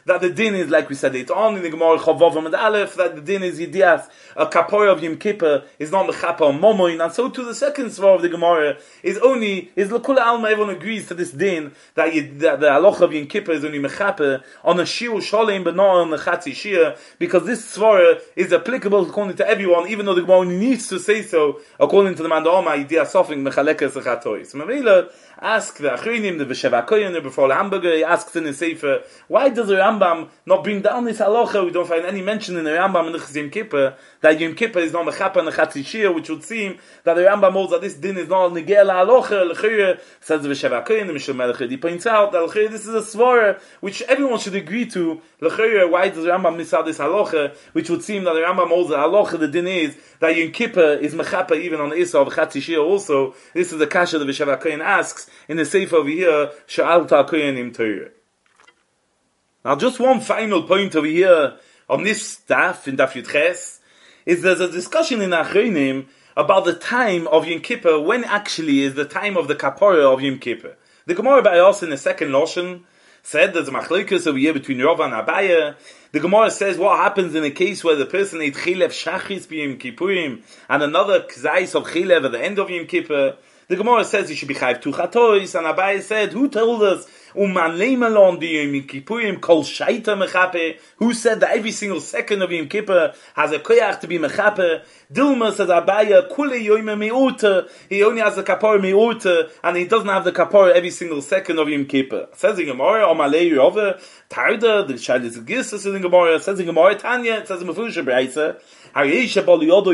that the din is, like we said it on in the Gemara Chavav and Aleph, that the din is Yidias, a kapor of Yom Kippur is not Mechapa on Momoin, and so to the second svar of the Gemara is L'Kula Alma, everyone agrees to this din, that the halacha of Yom Kippur is only Mechapa on a Shiur Sholem, but not on the Chatzi Shir, because this svar is applicable according to everyone, even though the Gemara only needs to say so, according to the man Da'oma, Yidias Sofing Mechalekes Echatois. So Mavila, ask the Achrinim, the B'Sheva Koyen, the B'Fol Hamburger, he asks in his Sefer, why does the Rambam not bring down this halacha? We don't find any mention in the Rambam in the Yom Kippur that Yom Kippur is not Mechapa and Chatzi Shir, which would seem that the Rambam holds that this din is not Nigel halacha. L'chira says the B'Sheva Koyen, the Mishal Melech, he points out that l'chira this is a svara which everyone should agree to. L'chira, why does the Rambam miss out this halacha? Which would seem that the Rambam holds the halacha. The din is that Yom Kippur is Mechapa even on the Issa of Chatzi Shir also. This is the kasha the B'Sheva Koyen asks in the Sefer over here, Sha'alta Koyenim Torah. Now, just one final point over here on this daf in Daf Yud Ches is there's a discussion in Achronim about the time of Yom Kippur, when actually is the time of the kapora of Yom Kippur. The Gemara by us in the second Loshen said there's a machlokes over here between Rav and Abaye. The Gemara says what happens in a case where the person ate chilev shachis b'Yom Kippurim and another kzais of chilev at the end of Yom Kippur. The Gemara says he should be chayiv two chatois, and Abaye said, who told us uman leimalon di Yom Kippurim kol shaita mechape? Who said that every single second of Yom Kippur has a koyach to be mechape? Dilma says Abaye kule yoyme meuta. He only has the kapor meuta, and he doesn't have the kapor every single second of Yom Kippur. Says the Gemara Omalei Rove Tarda the Shaila Zigis in the Gemara. Says the Gemara Tanya. It says in Mefusha Breisa. Even at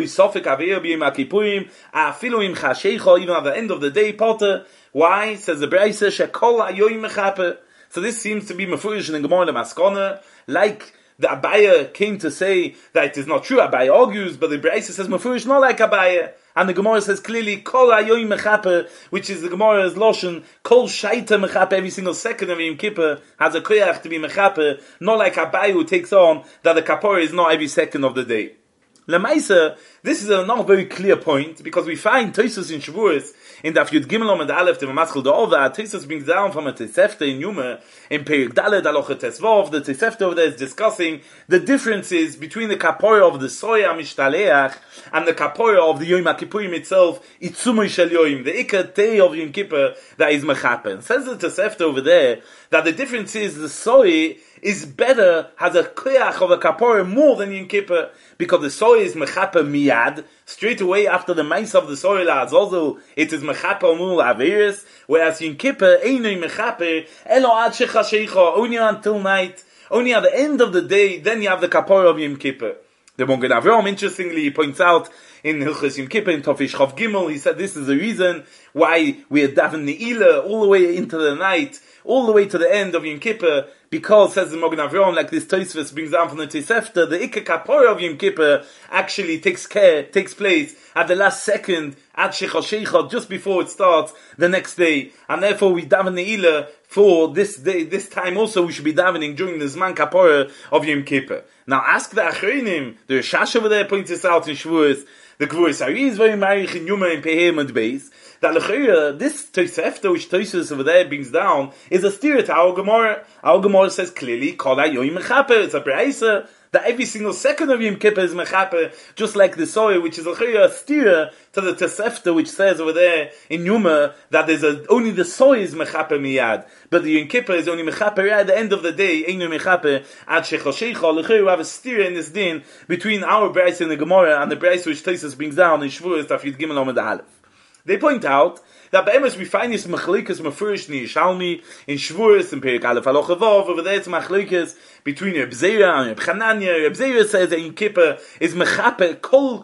the end of the day, Potter. Why? Says the Breisa, Shekol Ayoyim Mechape. So this seems to be Mefurish in the Gemara Maskona, like the Abaye came to say that it is not true. Abaye argues, but the Breisa says Mefurish not like Abaye. And the Gemara says clearly, Kol Ayoyim Mechape, which is the Gemara's Loshen, Kol Shaita Mechape, every single second of Yom Kippur has a koyach to be Mechape, not like Abaye who takes on that the Kapor is not every second of the day. Lemaisa, this is a not very clear point, because we find Tosus in Shavuos, in Daf Yud Gimel and Aleph, the Maschel De'ova, Tosus brings down from a Tosefta in Yuma, in Perik Dalet Aloche Tesvov, the Tosefta over there is discussing the differences between the Kapora of the Soya Mishtaleach, and the Kapora of the Yom HaKippurim itself, Itzumoi Shel Yoim, the Ikar Tei of Yom Kippur, that is Mechapen. Says the Tosefta over there, that the difference is the Soy is better, has a koyach of a kapora more than Yom Kippur, because the soy is mechaper miyad, straight away after the mice of the soy la'azozel, it is mechaper mul averis, whereas Yom Kippur einoi mechaper, elo ad shechashecha, only until night, only at the end of the day, then you have the kapora of Yom Kippur. The Magen Avraham, interestingly, he points out in Hilchos Yom Kippur, in Tofish Chav Gimel, he said this is the reason why we are daven Ne'ilah all the way into the night, all the way to the end of Yom Kippur, because, says the Magen Avraham, like this Tosfos brings down from the Tosefta, the Ikar Kapora of Yom Kippur actually takes place at the last second, at Shechashecha, just before it starts the next day, and therefore we daven Ne'ilah for this day, this time also we should be davening during the Zman Kapora of Yom Kippur. Now ask the Achronim, the Rishash over there points this out in Shavuos, the Gvuras Ari is very marich in Yuma and Pehem and Beis, that this Tosefta which Tosfos over there brings down is a steer to our Gemara. Our Gemara says clearly, Kol HaYoyim Mechaper, it's a Breisa, that every single second of Yom Kippur is Mechaper, just like the soy, which is a steer to the Tosefta which says over there in Yuma that there's only the soy is Mechaper miyad, but the Yom Kippur is only Mechaper at the end of the day, Einu Mechaper ad Shechashecha. We have a steer in this din between our Breisa in the Gemara and the Breisa which Tosfos brings down in Shavuos Daf Yud Gimel Amud Aleph. They point out that Be'emes we find this Machlikas Mefurish in Yishalmi, in Shavuos, in Perik Aleph Aloch Vav, over there it's Machlikas between Reb Zera and Reb Chananya. Reb Zera says that Yom Kippur is Mechaper Kol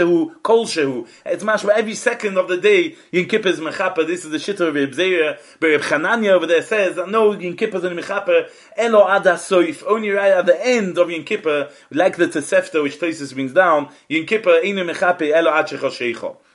Shehu. It's mashma every second of the day Yom Kippur is Mechaper. This is the shitta of Reb Zera. But Reb Chananya over there says that no, Yom Kippur is only Mechaper Elo Ad HaSoif, only right at the end of Yom Kippur, like the Tosefta which Tosfos brings down, Yom Kippur Einu Mechaper Elo Ad Shechashecha.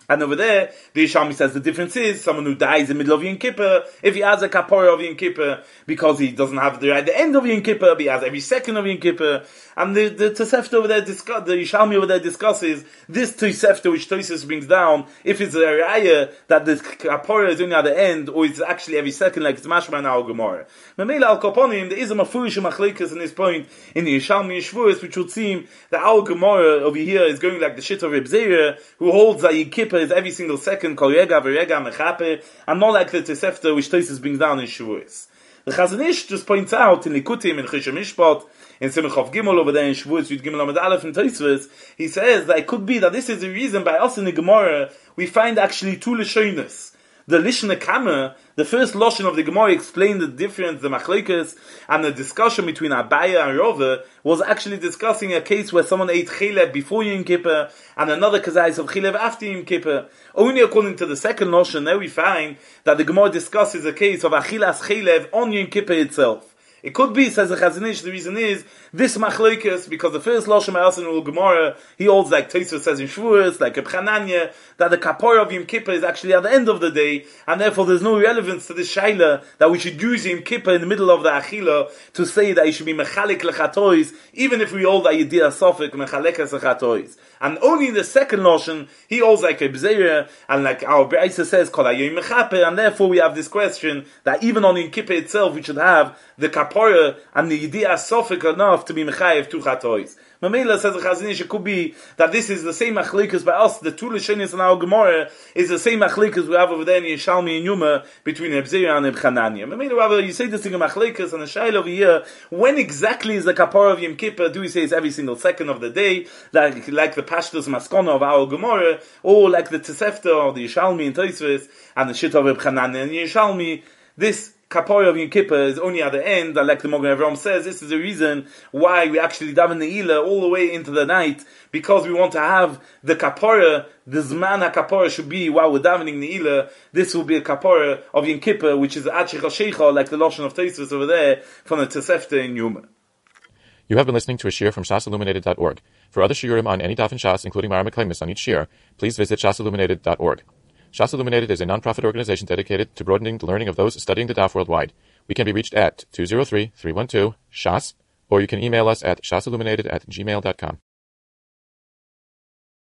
And over there, the Yerushalmi says the difference is someone who dies in the middle of Yom Kippur, if he has a kapara of Yom Kippur, because he doesn't have the end of Yom Kippur, but he has every second of Yom Kippur. And the Tosefta over there, the Yerushalmi over there discusses this Tosefta which Tosefta brings down, if it's a raya that the kapara is only at the end, or it's actually every second, like it's mashma in our Gemara. Mamela al Koponim, there is a mafurish machlekes in this point in the Yerushalmi Yeshvuos, which would seem that our Gemara over here is going like the shit of Reb Zera, who holds that Yom Kippur is every single second, kol rega v'rega mechaper, and not like the Tosefta which Tosefta brings down in Shavuos. The Chazon Ish just points out in Likutim, in Choshen Mishpat, in Simchov Gimel over there in Shavuos, Yud Gimel Amud Aleph and Tosfos, he says that it could be that this is the reason by us in the Gemara we find actually two Lashonos. The Lishna Kama, the first Lashon of the Gemara, explained the difference, the machlekes, and the discussion between Abaya and Rava was actually discussing a case where someone ate Chelev before Yom Kippur, and another kazayis of Chelev after Yom Kippur. Only according to the second Lashon, there we find that the Gemara discusses a case of Achilas Chelev on Yom Kippur itself. It could be, says the Chazon Ish, the reason is this machlokes, because the first Lashon Ma'asan Ul Gemara, he holds like Tosfos says in Shavuos, like Reb Chananya, that the kapara of Yom Kippur is actually at the end of the day, and therefore there's no relevance to this shaila that we should use Yom Kippur in the middle of the Achila to say that he should be mechalik lechatois, even if we hold that Yediyah Sofik mechalekas lechatois. And only in the second Lashon, he holds like Reb Zera, and like our Be'isa says, Kol hayom mechaper, and therefore we have this question that even on Yom Kippur itself, we should have the kapara and the Yediyah Sofik enough to be mechayev two chatois. Mamela says the Chazon Ish, it could be that this is the same machlekes by us, the two Lashonos in our Gemara is the same machlekes we have over there in Yerushalmi and Yuma between Reb Zera and Reb Chananya. Mamela, rather, you say this thing of machlekes and the shaila over here, when exactly is the kapara of Yom Kippur? Do we say it's every single second of the day, like the Pashtus Maskona of our Gemara, or like the Tosefta or the Yerushalmi and Tosfos and the Shit of Reb Chananya and Yerushalmi? This kapara of Yom Kippur is only at the end, and like the Magen Avraham says, this is the reason why we actually daven Ne'ilah all the way into the night, because we want to have the kapara, the Zman HaKapara should be while we're davening Ne'ilah, this will be a kapara of Yom Kippur, which is Ad Shecha Shecha, like the Lashon of Tosfos over there, from the Tosefta in Yuma. You have been listening to a shiur from shasilluminated.org. For other shiurim on any daf in Shas, including Mara Meklemis on each shiur, please visit shasilluminated.org. Shas Illuminated is a non-profit organization dedicated to broadening the learning of those studying the daf worldwide. We can be reached at 203-312-SHAS, or you can email us at shasilluminated@gmail.com.